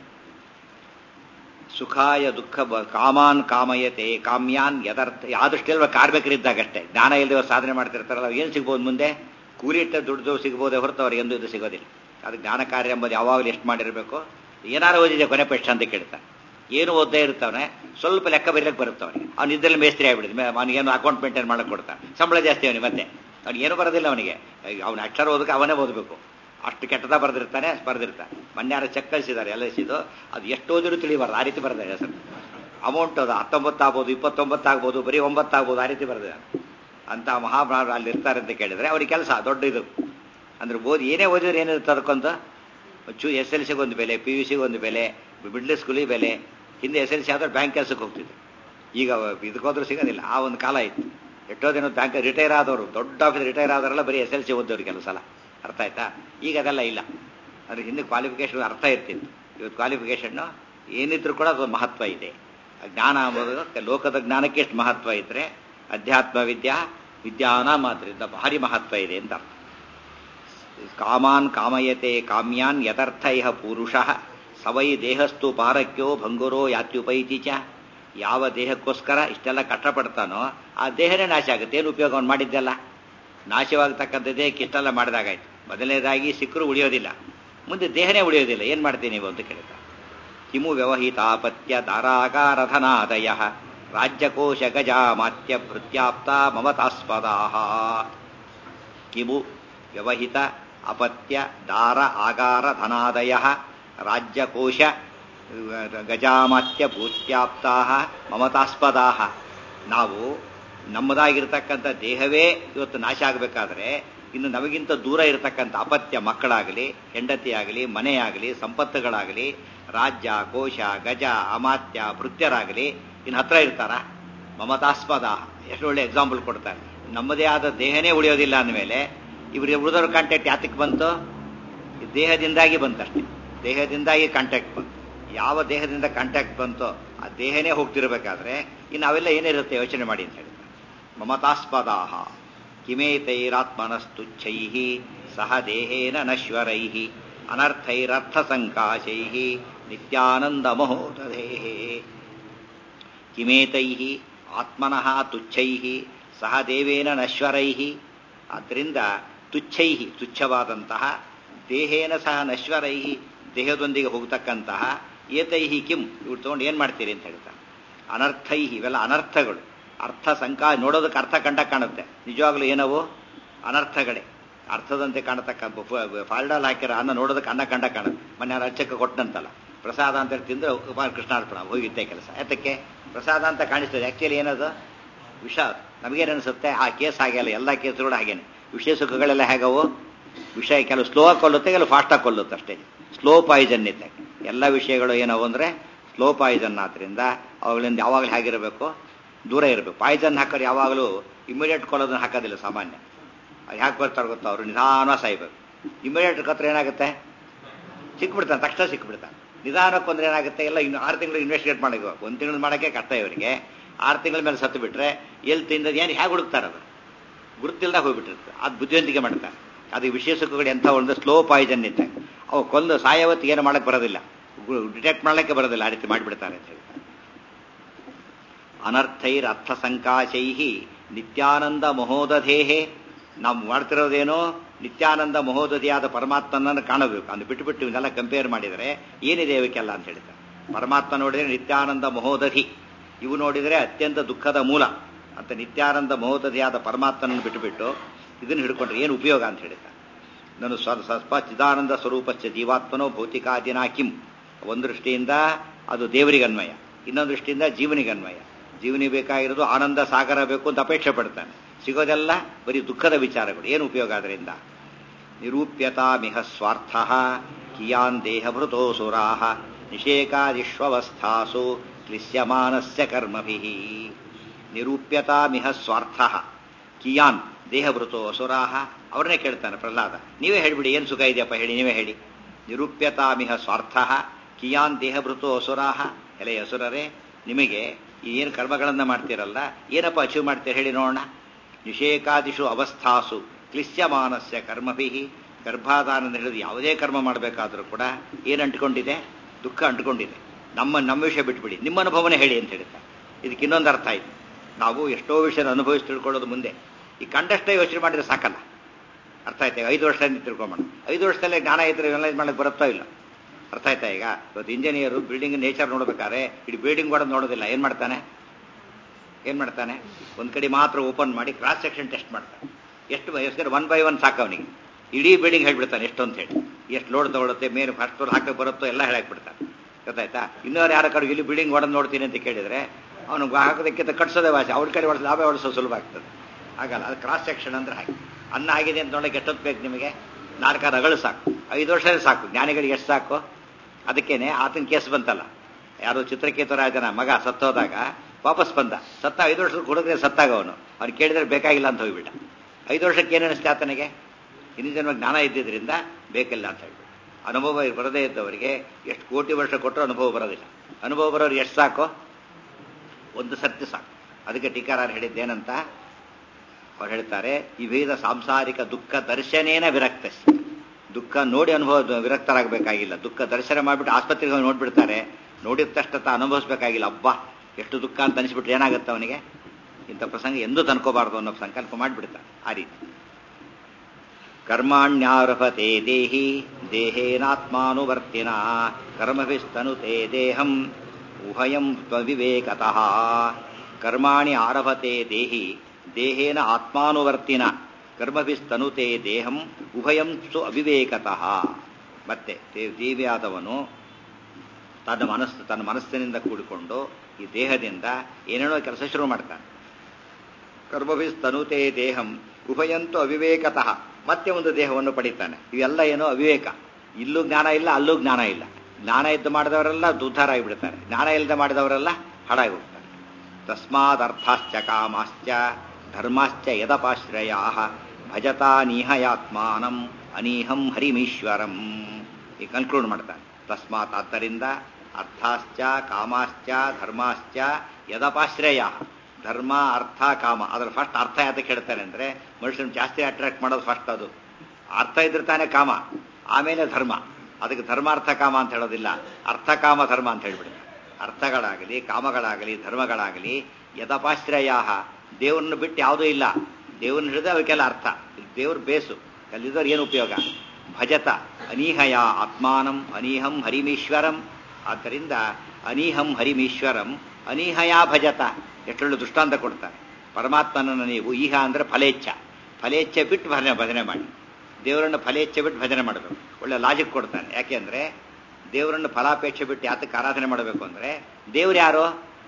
ಸುಖಾಯ ದುಃಖ ಕಾಮಾನ್ ಕಾಮಯತೆ ಕಾಮ್ಯಾನ್ ಯದರ್ಥ. ಆದಷ್ಟು ಅಲ್ವ ಕಾರ್ಮಿಕರಿದ್ದಾಗಷ್ಟೇ. ಜ್ಞಾನ ಇಲ್ಲದೆ ಸಾಧನೆ ಮಾಡ್ತಿರ್ತಾರಲ್ಲ, ಏನು ಸಿಗ್ಬೋದು ಮುಂದೆ? ಕೂಲಿ ಇಟ್ಟ ದುಡ್ಡು ಸಿಗ್ಬೋದೇ ಹೊರತು ಅವ್ರಿಗೆ ಎಂದು ಇದು ಸಿಗೋದಿಲ್ಲ. ಅದು ಜ್ಞಾನ ಕಾರ್ಯ ಎಂಬುದು ಯಾವಾಗಲೂ ಎಷ್ಟು ಮಾಡಿರಬೇಕು? ಏನಾರು ಓದಿದೆ ಕೊನೆ ಪಕ್ಷ ಅಂತ ಕೇಳ್ತಾನೆ. ಏನು ಓದ್ದೇ ಇರ್ತಾವನೆ, ಸ್ವಲ್ಪ ಲೆಕ್ಕ ಬರೀಲಕ್ಕೆ ಬರುತ್ತವನಿಗೆ. ಅವ್ನು ಇದ್ರಲ್ಲಿ ಮೇಸ್ತ್ರಿ ಆಗ್ಬಿಡಿದ್me, ಅವನಿಗೇನು ಅಕೌಂಟ್ ಮೇಂಟೈನ್ ಮಾಡಕ್ಕೆ ಕೊಡ್ತಾನೆ, ಸಂಬಳ ಜಾಸ್ತಿ ಅವನಿಗೆ. ಮತ್ತೆ ಅವ್ನಿಗೆ ಏನು ಬರೋದಿಲ್ಲ ಅವನಿಗೆ. ಅವ್ನು ಅಕ್ಷರ ಓದಕ್ಕೆ ಅವನೇ ಓದಬೇಕು, ಅಷ್ಟು ಕೆಟ್ಟದ ಬರೆದಿರ್ತಾನೆ, ಬರೆದಿರ್ತಾನೆ. ಮೊನ್ಯಾರ ಚೆಕ್ ಕಳಿಸಿದ್ದಾರೆ ಎಲ್ ಐ ಸಿದು, ಅದು ಎಷ್ಟು ಓದಿದ್ರು ತಿಳಿಬಾರ್ದು, ಆ ರೀತಿ ಬರೆದಿದೆ ಹೆಸರು. ಅಮೌಂಟ್ ಅದು ಹತ್ತೊಂಬತ್ತು ಆಗ್ಬೋದು, ಇಪ್ಪತ್ತೊಂಬತ್ತು ಆಗ್ಬೋದು, ಬರೀ ಒಂಬತ್ತು ಆಗ್ಬೋದು, ಆ ರೀತಿ ಬರೆದಿದ್ದಾರೆ. ಅಂತ ಮಹಾಭಾರತ ಅಲ್ಲಿ ಇರ್ತಾರೆ ಅಂತ ಕೇಳಿದ್ರೆ ಅವ್ರಿಗೆ ಕೆಲಸ ದೊಡ್ಡ ಇದು. ಅಂದ್ರೆ ಓದಿ ಏನೇ ಓದಿದ್ರೆ ಏನಿರುತ್ತೆ ಅದಕ್ಕೊಂದು ಚೂ ಎಸ್ ಎಲ್ ಸಿಗೆ ಒಂದು ಬೆಲೆ, ಪಿ ಯು ಸಿಗೆ ಒಂದು ಬೆಲೆ, ಮಿಡ್ಲ್ ಸ್ಕೂಲಿಗೆ ಬೆಲೆ. ಹಿಂದೆ ಎಸ್ ಎಲ್ ಸಿ ಆದ್ರೆ ಬ್ಯಾಂಕ್ ಕೆಲಸಕ್ಕೆ ಹೋಗ್ತಿದ್ರು, ಈಗ ಇದಕ್ಕೋದ್ರೂ ಸಿಗೋದಿಲ್ಲ. ಆ ಒಂದು ಕಾಲ ಇತ್ತು. ಎಷ್ಟೋ ದಿನ ಬ್ಯಾಂಕ್ ರಿಟೈರ್ ಆದವರು, ದೊಡ್ಡ ಆಫೀಸ್ ರಿಟೈರ್ ಆದವರೆಲ್ಲ ಬರೀ ಎಸ್ ಎಲ್ ಸಿ ಓದೋರು ಕೆಲವು ಸಲ. ಅರ್ಥ ಆಯ್ತಾ? ಈಗ ಅದೆಲ್ಲ ಇಲ್ಲ. ಅದ್ರ ಹಿಂದೆ ಕ್ವಾಲಿಫಿಕೇಶನ್ ಅರ್ಥ ಇರ್ತಿತ್ತು. ಇವತ್ತು ಕ್ವಾಲಿಫಿಕೇಶನ್ನು ಏನಿದ್ರು ಕೂಡ ಅದು ಮಹತ್ವ ಇದೆ. ಜ್ಞಾನ ಅಂಬೋದು ಲೋಕದ ಜ್ಞಾನಕ್ಕೆ ಎಷ್ಟು ಮಹತ್ವ ಇದ್ರೆ, ಅಧ್ಯಾತ್ಮ ವಿದ್ಯಾ ವಿದ್ಯಾನ ಮಾತ್ರದಿಂದ ಭಾರಿ ಮಹತ್ವ ಇದೆ ಅಂತ ಅರ್ಥ. ಕಾಮಾನ್ ಕಾಮಯತೆ ಕಾಮ್ಯಾನ್ ಯಥರ್ಥ ಇಹ ಪುರುಷಃ ಸವೈ ದೇಹಸ್ತು ಪಾರಕ್ಯೋ ಭಂಗುರೋ ಯಾತ್ಯುಪೈತಿ ಚ. ಯಾವ ದೇಹಕ್ಕೋಸ್ಕರ ಇಷ್ಟೆಲ್ಲ ಕಷ್ಟಪಡ್ತಾನೋ ಆ ದೇಹನೇ ನಾಶ ಆಗುತ್ತೆ. ಏನು ಉಪಯೋಗ ಅವನು ಮಾಡಿದ್ದೆಲ್ಲ ನಾಶವಾಗತಕ್ಕಂಥ ದೇಹಕ್ಕೆ ಇಷ್ಟೆಲ್ಲ ಮಾಡಿದಾಗಾಯ್ತು. ಮೊದಲನೇದಾಗಿ ಸಿಕ್ಕರೂ ಉಳಿಯೋದಿಲ್ಲ, ಮುಂದೆ ದೇಹನೇ ಉಳಿಯೋದಿಲ್ಲ. ಏನು ಮಾಡ್ತೀನಿ ನೀವು ಅಂತ ಕೇಳ್ತಾ. ಕಿಮು ವ್ಯವಹಿತಾಪತ್ಯ ದಾರಾಗಾರಧನಾದಯ ರಾಜ್ಯಕೋಶ ಗಜಾಮಾತ್ಯ ಭೃತ್ಯಾಪ್ತ ಮಮತಾಸ್ಪದಾಹ. ಕಿಮು ವ್ಯವಹಿತ ಅಪತ್ಯ ದಾರ ಆಗಾರ ಧನಾದಯ ರಾಜ್ಯಕೋಶ ಗಜಾಮಾತ್ಯ ಭೂತ್ಯಾಪ್ತಾ ಮಮತಾಸ್ಪದಾ. ನಾವು ನಮ್ಮದಾಗಿರ್ತಕ್ಕಂಥ ದೇಹವೇ ಇವತ್ತು ನಾಶ ಆಗಬೇಕಾದ್ರೆ ಇನ್ನು ನಮಗಿಂತ ದೂರ ಇರತಕ್ಕಂಥ ಅಪತ್ಯ ಮಕ್ಕಳಾಗಲಿ, ಹೆಂಡತಿಯಾಗಲಿ, ಮನೆಯಾಗಲಿ, ಸಂಪತ್ತುಗಳಾಗಲಿ, ರಾಜ್ಯ ಕೋಶ ಗಜ ಅಮಾತ್ಯ ಭೃತ್ಯರಾಗಲಿ ಇನ್ನು ಹತ್ರ ಇರ್ತಾರ? ಮಮತಾಸ್ಪದ. ಎಷ್ಟು ಒಳ್ಳೆ ಎಕ್ಸಾಂಪಲ್ ಕೊಡ್ತಾರೆ. ನಮ್ಮದೇ ಆದ ದೇಹನೇ ಉಳಿಯೋದಿಲ್ಲ ಅಂದಮೇಲೆ ಇವ್ರಿಗೆ ಉಳಿದವ್ರ ಕಾಂಟ್ಯಾಕ್ಟ್ ಯಾತಕ್ಕೆ ಬಂತು? ದೇಹದಿಂದಾಗಿ ಬಂತಷ್ಟೇ. ದೇಹದಿಂದಾಗಿ ಕಾಂಟ್ಯಾಕ್ಟ್ ಬಂತು. ಯಾವ ದೇಹದಿಂದ ಕಾಂಟ್ಯಾಕ್ಟ್ ಬಂತೋ ಆ ದೇಹನೇ ಹೋಗ್ತಿರ್ಬೇಕಾದ್ರೆ ಇನ್ನು ಅವೆಲ್ಲ ಏನಿರುತ್ತೆ ಯೋಚನೆ ಮಾಡಿ ಅಂತ ಹೇಳ್ತಾರೆ. ಮಮತಾಸ್ಪದಾಹ ಕಿಮೇತೈರಾತ್ಮನಸ್ತುಚ್ಛೈ ಸಹ ದೇಹೇನ ನಶ್ವರೈ ಅನರ್ಥೈರರ್ಥ ಸಂಕಾಶೈ ನಿತ್ಯಾನಂದ ಮಹೋದಧೇ. ಕಿಮೇತೈ ಆತ್ಮನಃ ತುಚ್ಛೈ ಸಹ ದೇವೇನ ನಶ್ವರೈ. ಆದ್ದರಿಂದ ತುಚ್ಛೈ ತುಚ್ಛವಾದಂತಹ, ದೇಹೇನ ಸಹ ನಶ್ವರೈ ದೇಹದೊಂದಿಗೆ ಹೋಗ್ತಕ್ಕಂತಹ, ಏತೈಹಿ ಕಿಂ ಇವ್ರು ತಗೊಂಡು ಏನು ಮಾಡ್ತೀರಿ ಅಂತ ಹೇಳ್ತಾರೆ. ಅನರ್ಥೈ ಇವೆಲ್ಲ ಅನರ್ಥಗಳು. ಅರ್ಥ ಸಂಕಾ ನೋಡೋದಕ್ಕೆ ಅರ್ಥ ಕಂಡ ಕಾಣುತ್ತೆ, ನಿಜವಾಗ್ಲೂ ಏನವು ಅನರ್ಥಗಳೇ. ಅರ್ಥದಂತೆ ಕಾಣತಕ್ಕ ಫಾಲ್ಡಲ್ ಹಾಕಿರೋ ಅನ್ನ ನೋಡೋದಕ್ಕೆ ಅನ್ನ ಕಂಡ ಕಾಣುತ್ತೆ. ಮೊನ್ನೆ ಯಾರು ಅಚ್ಚಕ್ಕೆ ಕೊಟ್ಟನಂತಲ್ಲ ಪ್ರಸಾದ ಅಂತ ಹೇಳಿ ತಿಂದ್ರೆ ಕೃಷ್ಣಾರ್ಪಣ ಹೋಗಿತ್ತೆ ಕೆಲಸ. ಯಾತಕ್ಕೆ ಪ್ರಸಾದ ಅಂತ ಕಾಣಿಸ್ತದೆ, ಆ್ಯಕ್ಚುಲಿ ಏನದು ವಿಷ. ನಮಗೇನು ಅನಿಸುತ್ತೆ ಆ ಕೇಸ್ ಹಾಗೆ ಅಲ್ಲ, ಎಲ್ಲ ಕೇಸುಗಳು ಹಾಗೇನೆ. ವಿಷಯ ಸುಖಗಳೆಲ್ಲ ಹೇಗವು? ವಿಷಯ ಕೆಲವು ಸ್ಲೋ ಆಗಿ ಕೊಲ್ಲುತ್ತೆ, ಕೆಲವು ಫಾಸ್ಟಾಗಿ ಕೊಲ್ಲುತ್ತೆ ಅಷ್ಟೇ. ಸ್ಲೋ ಪಾಯ್ಸನ್ ಇದ್ದಾಗ ಎಲ್ಲ ವಿಷಯಗಳು ಏನವು ಅಂದರೆ ಸ್ಲೋ ಪಾಯ್ಸನ್. ಆದ್ದರಿಂದ ಅವುಗಳಿಂದ ಯಾವಾಗಲೂ ಹೇಗಿರಬೇಕು? ದೂರ ಇರಬೇಕು. ಪಾಯ್ಸನ್ ಹಾಕೋರು ಯಾವಾಗಲೂ ಇಮಿಡಿಯೇಟ್ ಕೊಲ್ಲೋದನ್ನ ಹಾಕೋದಿಲ್ಲ ಸಾಮಾನ್ಯ. ಅದು ಯಾಕೆ ಬರ್ತಾರೆ ಗೊತ್ತಾ? ಅವರು ನಿಧಾನ ಸಾಯ್ಬೇಕು. ಇಮಿಡಿಯೇಟ್ ಹತ್ರ ಏನಾಗುತ್ತೆ? ಸಿಕ್ಬಿಡ್ತಾನೆ, ತಕ್ಷಣ ಸಿಕ್ಬಿಡ್ತಾನೆ. ನಿಧಾನಕ್ಕೆ ಬಂದ್ರೆ ಏನಾಗುತ್ತೆ? ಎಲ್ಲ ಇನ್ನು ಆರು ತಿಂಗಳು ಇನ್ವೆಸ್ಟಿಗೇಟ್ ಮಾಡಬೇಕು. ಒಂದು ತಿಂಗಳು ಮಾಡೋಕ್ಕೆ ಕಷ್ಟ ಇವರಿಗೆ. ಆರು ತಿಂಗಳ ಮೇಲೆ ಸತ್ತು ಬಿಟ್ರೆ ಎಲ್ಲಿ ತಿಂದದ್ದು ಏನು ಹೇಗೆ ಹುಡುಕ್ತಾರೆ? ಅದು ಗುರುತಿಲ್ದಾಗ ಹೋಗ್ಬಿಟ್ಟಿರುತ್ತೆ. ಅದು ಬುದ್ಧಿವಂತಿಕೆ ಮಾಡ್ತಾರೆ. ಅದು ವಿಷಯ ಸುಖಗಳು ಎಂಥ ಒಂದು ಸ್ಲೋ ಪಾಯ್ಸನ್ ಇದ್ದಾಗ ಅವು ಕೊಂದು ಸಾಯವತ್ತಿಗೆ ಏನು ಮಾಡಕ್ಕೆ ಬರೋದಿಲ್ಲ, ಡಿಟೆಕ್ಟ್ ಮಾಡಲಿಕ್ಕೆ ಬರೋದಿಲ್ಲ. ಆ ರೀತಿ ಮಾಡಿಬಿಡ್ತಾರೆ ಅಂತ ಹೇಳಿ. ಅನರ್ಥೈರ್ ಅರ್ಥ ಸಂಕಾಶೈ ನಿತ್ಯಾನಂದ ಮಹೋದಧೇಹೆ. ನಾವು ಮಾಡ್ತಿರೋದೇನೋ ನಿತ್ಯಾನಂದ ಮಹೋದಧಿಯಾದ ಪರಮಾತ್ಮನನ್ನು ಕಾಣಬೇಕು. ಅಂದು ಬಿಟ್ಟು ಬಿಟ್ಟು ಇವನ್ನೆಲ್ಲ ಕಂಪೇರ್ ಮಾಡಿದರೆ ಏನಿದೆ ಇವಕ್ಕೆಲ್ಲ ಅಂತ ಹೇಳ್ತಾರೆ. ಪರಮಾತ್ಮ ನೋಡಿದರೆ ನಿತ್ಯಾನಂದ ಮಹೋದಧಿ, ಇವು ನೋಡಿದರೆ ಅತ್ಯಂತ ದುಃಖದ ಮೂಲ ಅಂತ ನಿತ್ಯಾನಂದ ಮಹೋದಧಿಯಾದ ಪರಮಾತ್ಮನನ್ನು ಬಿಟ್ಟುಬಿಟ್ಟು ಇದನ್ನು ಹಿಡ್ಕೊಂಡ್ರೆ ಏನು ಉಪಯೋಗ ಅಂತ ಹೇಳ್ತಾರೆ. ನಾನು ಸ್ವ ಸ್ವಲ್ಪ ಚಿದಾನಂದ ಸ್ವರೂಪಶ್ಚ ಜೀವಾತ್ಮನೋ ಭೌತಿಕಾದಿನ ಕಿಂ. ಒಂದು ದೃಷ್ಟಿಯಿಂದ ಅದು ದೇವರಿಗನ್ವಯ, ಇನ್ನೊಂದು ದೃಷ್ಟಿಯಿಂದ ಜೀವನಿಗನ್ವಯ. ಜೀವನಿಗೆ ಬೇಕಾಗಿರೋದು ಆನಂದ ಸಾಗರ ಬೇಕು ಅಂತ ಅಪೇಕ್ಷೆ ಪಡ್ತಾನೆ, ಸಿಗೋದೆಲ್ಲ ಬರೀ ದುಃಖದ ವಿಚಾರಗಳು. ಏನು ಉಪಯೋಗ ಅದರಿಂದ? ನಿರೂಪ್ಯತಾ ಮಿಹ ಸ್ವಾರ್ಥ ಕಿಯಾನ್ ದೇಹಭೃತೋ ಸುರಾಹ ನಿಷೇಕಾದಿಷ್ವಸ್ಥಾಸು ಕ್ಲಿಶ್ಯಮಾನಸ್ಯ ಕರ್ಮಭಿಃ. ನಿರೂಪ್ಯತಾ ಮಿಹ ಸ್ವಾರ್ಥ ಕಿಯಾನ್ ದೇಹಭೃತೋ ಅಸುರಾಹ. ಅವ್ರನ್ನೇ ಕೇಳ್ತಾನೆ ಪ್ರಹ್ಲಾದ, ನೀವೇ ಹೇಳಿಬಿಡಿ ಏನು ಸುಖ ಇದೆಯಪ್ಪ ಹೇಳಿ, ನೀವೇ ಹೇಳಿ. ನಿರೂಪ್ಯತಾ ಮಿಹ ಸ್ವಾರ್ಥ ಕಿಯಾನ್ ದೇಹಭೃತೋ ಅಸುರಾಹ. ಎಲೆ ಅಸುರರೇ, ನಿಮಗೆ ಏನು ಕರ್ಮಗಳನ್ನು ಮಾಡ್ತೀರಲ್ಲ, ಏನಪ್ಪ ಅಚೀವ್ ಮಾಡ್ತೀರ ಹೇಳಿ ನೋಡೋಣ. ನಿಷೇಕಾದಿಷು ಅವಸ್ಥಾಸು ಕ್ಲಿಶ್ಯಮಾನಸ್ಯ ಕರ್ಮಭಿಃ. ಗರ್ಭಾಧಾನ ಹಿಡಿದು ಯಾವುದೇ ಕರ್ಮ ಮಾಡಬೇಕಾದ್ರೂ ಕೂಡ ಏನು ಅಂಟ್ಕೊಂಡಿದೆ? ದುಃಖ ಅಂಟ್ಕೊಂಡಿದೆ. ನಮ್ಮ ನಮ್ಮ ವಿಷಯ ಬಿಟ್ಬಿಡಿ, ನಿಮ್ಮ ಅನುಭವನೇ ಹೇಳಿ ಅಂತ ಹೇಳ್ತಾರೆ. ಇದಕ್ಕೆ ಇನ್ನೊಂದು ಅರ್ಥ ಆಯ್ತು. ನಾವು ಎಷ್ಟೋ ವಿಷಯ ಅನುಭವಿಸಿ ತಿಳ್ಕೊಳ್ಳೋದು ಮುಂದೆ, ಈ ಕಂಡಷ್ಟೇ ಯೋಚನೆ ಮಾಡಿದ್ರೆ ಸಾಕಲ್ಲ. ಅರ್ಥ ಆಯ್ತಾ? ಐದು ವರ್ಷದಿಂದ ತಿಳ್ಕೊಂಬೋಣ, ಐದು ವರ್ಷದಲ್ಲೇ ಜ್ಞಾನ ಇದ್ರೆ ಅನಲೈಸ್ ಮಾಡಕ್ಕೆ ಬರುತ್ತೋ ಇಲ್ಲ. ಅರ್ಥ ಆಯ್ತಾ? ಈಗ ಇವತ್ತು ಇಂಜಿನಿಯರು ಬಿಲ್ಡಿಂಗ್ ನೇಚರ್ ನೋಡ್ಬೇಕಾದ್ರೆ ಇಡೀ ಬಿಲ್ಡಿಂಗ್ ಕೂಡ ನೋಡೋದಿಲ್ಲ. ಏನು ಮಾಡ್ತಾನೆ ಏನು ಮಾಡ್ತಾನೆ ಒಂದು ಕಡೆ ಮಾತ್ರ ಓಪನ್ ಮಾಡಿ ಕ್ರಾಸ್ ಸೆಕ್ಷನ್ ಟೆಸ್ಟ್ ಮಾಡ್ತಾನೆ. ಎಷ್ಟು ಎಷ್ಟು ಒನ್ ಬೈ ಒನ್ ಸಾಕು ಅವನಿಗೆ. ಇಡೀ ಬಿಲ್ಡಿಂಗ್ ಹೇಳ್ಬಿಡ್ತಾನೆ ಎಷ್ಟು ಅಂತ ಹೇಳಿ, ಎಷ್ಟು ಲೋಡ್ ತಗೊಳುತ್ತೆ, ಮೇಲೆ ಫಸ್ಟ್ ಫ್ಲೋರ್ ಹಾಕಕ್ಕೆ ಬರುತ್ತೋ ಎಲ್ಲ ಹೇಳಾಕ್ಬಿಡ್ತಾನೆ. ಗೊತ್ತಾಯ್ತಾ? ಇನ್ನೂರು ಯಾರ ಕಡೆ ಇಲ್ಲಿ ಬಿಲ್ಡಿಂಗ್ ಹೊಡೆದು ನೋಡ್ತೀನಿ ಅಂತ ಕೇಳಿದ್ರೆ ಅವನು ಹಾಕೋದಕ್ಕಿಂತ ಕಟ್ಸೋದೇ ವಾಸಿ, ಅವ್ರ ಕಡೆ ಹೊಡೆದು ಲಾಭ ಹೊಡೆಸೋ ಸುಲಭ ಆಗ್ತದೆ. ಹಾಗಲ್ಲ, ಅದು ಕ್ರಾಸ್ ಸೆಕ್ಷನ್ ಅಂದ್ರೆ ಹಾಗೆ. ಅನ್ನ ಆಗಿದೆ ಅಂತ ನೋಡಕ್ಕೆ ಎಷ್ಟೊತ್ತು ಬೇಕು ನಿಮಗೆ? ನಾಲ್ಕಾರು ಅಗಳು ಸಾಕು, ಐದು ವರ್ಷನೇ ಸಾಕು. ಜ್ಞಾನಿಗಳಿಗೆ ಎಷ್ಟು ಸಾಕು? ಅದಕ್ಕೇನೆ ಆತನ ಕೇಸ್ ಬಂತಲ್ಲ, ಯಾರು ಚಿತ್ರಕೇತುರಾಜನ ಮಗ ಸತ್ತೋದಾಗ ವಾಪಸ್ ಬಂದ. ಸತ್ತ ಐದು ವರ್ಷಕ್ಕೆ ಹುಡುಗರೆ ಸತ್ತಾಗ ಅವನು ಅವ್ನು ಕೇಳಿದ್ರೆ ಬೇಕಾಗಿಲ್ಲ ಅಂತ ಹೋಗ್ಬಿಟ್ಟ. ಐದು ವರ್ಷಕ್ಕೆ ಏನಿಸ್ತೆ ಆತನಿಗೆ? ಇನ್ನು ಜನ್ಮ ಜ್ಞಾನ ಇದ್ದಿದ್ರಿಂದ ಬೇಕಿಲ್ಲ ಅಂತ ಹೇಳ್ಬಿಟ್ಟು. ಅನುಭವ ಬರದೇ ಇದ್ದವರಿಗೆ ಎಷ್ಟು ಕೋಟಿ ವರ್ಷ ಕೊಟ್ಟರು ಅನುಭವ ಬರೋದಿಲ್ಲ. ಅನುಭವ ಬರೋರು ಎಷ್ಟು ಸಾಕು? ಒಂದು ಸರ್ತಿ ಸಾಕು. ಅದಕ್ಕೆ ಟೀಕಾರಾರು ಹೇಳಿದ್ದೇನಂತ ಅವ್ರು ಹೇಳ್ತಾರೆ, ಈ ವೇದ ಸಾಂಸಾರಿಕ ದುಃಖ ದರ್ಶನೇನ ವಿರಕ್ತ. ದುಃಖ ನೋಡಿ ಅನುಭವ ವಿರಕ್ತರಾಗಬೇಕಾಗಿಲ್ಲ. ದುಃಖ ದರ್ಶನ ಮಾಡಿಬಿಟ್ಟು ಆಸ್ಪತ್ರೆಗೆ ನೋಡ್ಬಿಡ್ತಾರೆ, ನೋಡಿದ ತಕ್ಷಣ ಅನುಭವಿಸ್ಬೇಕಾಗಿಲ್ಲ. ಅಬ್ಬಾ ಎಷ್ಟು ದುಃಖ ಅಂತ ಅನಿಸ್ಬಿಟ್ರೆ ಏನಾಗುತ್ತೆ ಅವನಿಗೆ? ಇಂಥ ಪ್ರಸಂಗ ಎಂದೂ ತನ್ಕೋಬಾರ್ದು ಅನ್ನೋ ಸಂಕಲ್ಪ ಮಾಡಿಬಿಡ್ತಾರೆ. ಆ ರೀತಿ ಕರ್ಮಾಣ್ಯಾರಭತೆ ದೇಹಿ ದೇಹೇನಾತ್ಮಾನುವರ್ತಿನ ಕರ್ಮಭಿಸ್ತನುತೆ ದೇಹಂ ಉಭಯಂ ತ್ವವಿವೇಕತಃ. ಕರ್ಮಾಣಿ ಆರಭತೆ ದೇಹಿ ದೇಹೇನ ಆತ್ಮಾನುವರ್ತಿನ ಕರ್ಮಭಿಸ್ತನುತೆ ದೇಹಂ ಉಭಯಂ ಸು ಅವಿವೇಕತಃ. ಮತ್ತೆ ದೇವಿಯಾದವನು ತನ್ನ ಮನಸ್ಸು ತನ್ನ ಮನಸ್ಸಿನಿಂದ ಕೂಡಿಕೊಂಡು ಈ ದೇಹದಿಂದ ಏನೇನೋ ಕೆಲಸ ಶುರು ಮಾಡ್ತಾನೆ. ಕರ್ಮಭಿಸ್ತನುತೆ ದೇಹಂ ಉಭಯಂತು ಅವಿವೇಕತಃ. ಮತ್ತೆ ಒಂದು ದೇಹವನ್ನು ಪಡಿತಾನೆ. ಇವೆಲ್ಲ ಏನೋ ಅವಿವೇಕ. ಇಲ್ಲೂ ಜ್ಞಾನ ಇಲ್ಲ, ಅಲ್ಲೂ ಜ್ಞಾನ ಇಲ್ಲ. ಜ್ಞಾನ ಇದ್ದು ಮಾಡಿದವರೆಲ್ಲ ಉದ್ಧಾರ ಆಗಿಬಿಡ್ತಾರೆ, ಜ್ಞಾನ ಇಲ್ಲದೆ ಮಾಡಿದವರೆಲ್ಲ ಹಾಳಾಗಿ ಹೋಗ್ತಾರೆ. ತಸ್ಮಾದರ್ಥಾಶ್ಚ ಕಾಮಾಶ್ಚ ಧರ್ಮಾಶ್ಚ ಯದಪಾಶ್ರಯಾ ಭಜತಾ ನೀಹಯಾತ್ಮಾನಂ ಅನೀಹಂ ಹರಿಮೀಶ್ವರಂ. ಈ ಕನ್ಕ್ಲೂಡ್ ಮಾಡ್ತಾನೆ. ತಸ್ಮಾತ್ ಆದ್ದರಿಂದ ಅರ್ಥಾಶ್ಚ ಕಾಮಾಶ್ಚ ಧರ್ಮಾಶ್ಚ ಯದಪಾಶ್ರಯ. ಧರ್ಮ ಅರ್ಥ ಕಾಮ, ಅದ್ರ ಫಸ್ಟ್ ಅರ್ಥ ಯಾತಕ್ಕೆ ಹೇಳ್ತಾರೆ ಅಂದ್ರೆ ಮನುಷ್ಯನ ಜಾಸ್ತಿ ಅಟ್ರಾಕ್ಟ್ ಮಾಡೋದು ಫಸ್ಟ್ ಅದು. ಅರ್ಥ ಇದ್ರೆ ತಾನೇ ಕಾಮ, ಆಮೇಲೆ ಧರ್ಮ. ಅದಕ್ಕೆ ಧರ್ಮಾರ್ಥ ಕಾಮ ಅಂತ ಹೇಳೋದಿಲ್ಲ, ಅರ್ಥ ಕಾಮ ಧರ್ಮ ಅಂತ ಹೇಳ್ಬಿಡ್ತಾರೆ. ಅರ್ಥಗಳಾಗಲಿ ಕಾಮಗಳಾಗಲಿ ಧರ್ಮಗಳಾಗಲಿ ಯದಪಾಶ್ರಯ, ದೇವ್ರನ್ನ ಬಿಟ್ಟು ಯಾವುದೂ ಇಲ್ಲ. ದೇವ್ರನ್ನ ಹಿಡಿದ್ರೆ ಅವಕ್ಕೆಲ್ಲ ಅರ್ಥ. ದೇವ್ರ ಬೇಸು, ಕಲ್ಲಿದ್ದವ್ರು ಏನು ಉಪಯೋಗ? ಭಜತ ಅನೀಹಯ ಆತ್ಮಾನಂ ಅನೀಹಂ ಹರಿಮೀಶ್ವರಂ. ಆದ್ದರಿಂದ ಅನೀಹಂ ಹರಿಮೀಶ್ವರಂ ಅನೀಹಯ ಭಜತ. ಎಷ್ಟೊಳ್ಳೆ ದೃಷ್ಟಾಂತ ಕೊಡ್ತಾರೆ. ಪರಮಾತ್ಮನನ್ನು ನೀವು ಈಹ ಅಂದ್ರೆ ಫಲೇಚ್ಛ, ಫಲೇಚ್ಛೆ ಬಿಟ್ಟು ಭಜನೆ ಭಜನೆ ಮಾಡಿ. ದೇವರನ್ನು ಫಲೇಚ್ಛೆ ಬಿಟ್ಟು ಭಜನೆ ಮಾಡಬೇಕು. ಒಳ್ಳೆ ಲಾಜಿಕ್ ಕೊಡ್ತಾನೆ. ಯಾಕೆಂದ್ರೆ ದೇವರನ್ನು ಫಲಾಪೇಕ್ಷೆ ಬಿಟ್ಟು ಯಾತಕ್ಕೆ ಆರಾಧನೆ ಮಾಡಬೇಕು ಅಂದ್ರೆ, ದೇವ್ರು ಯಾರು?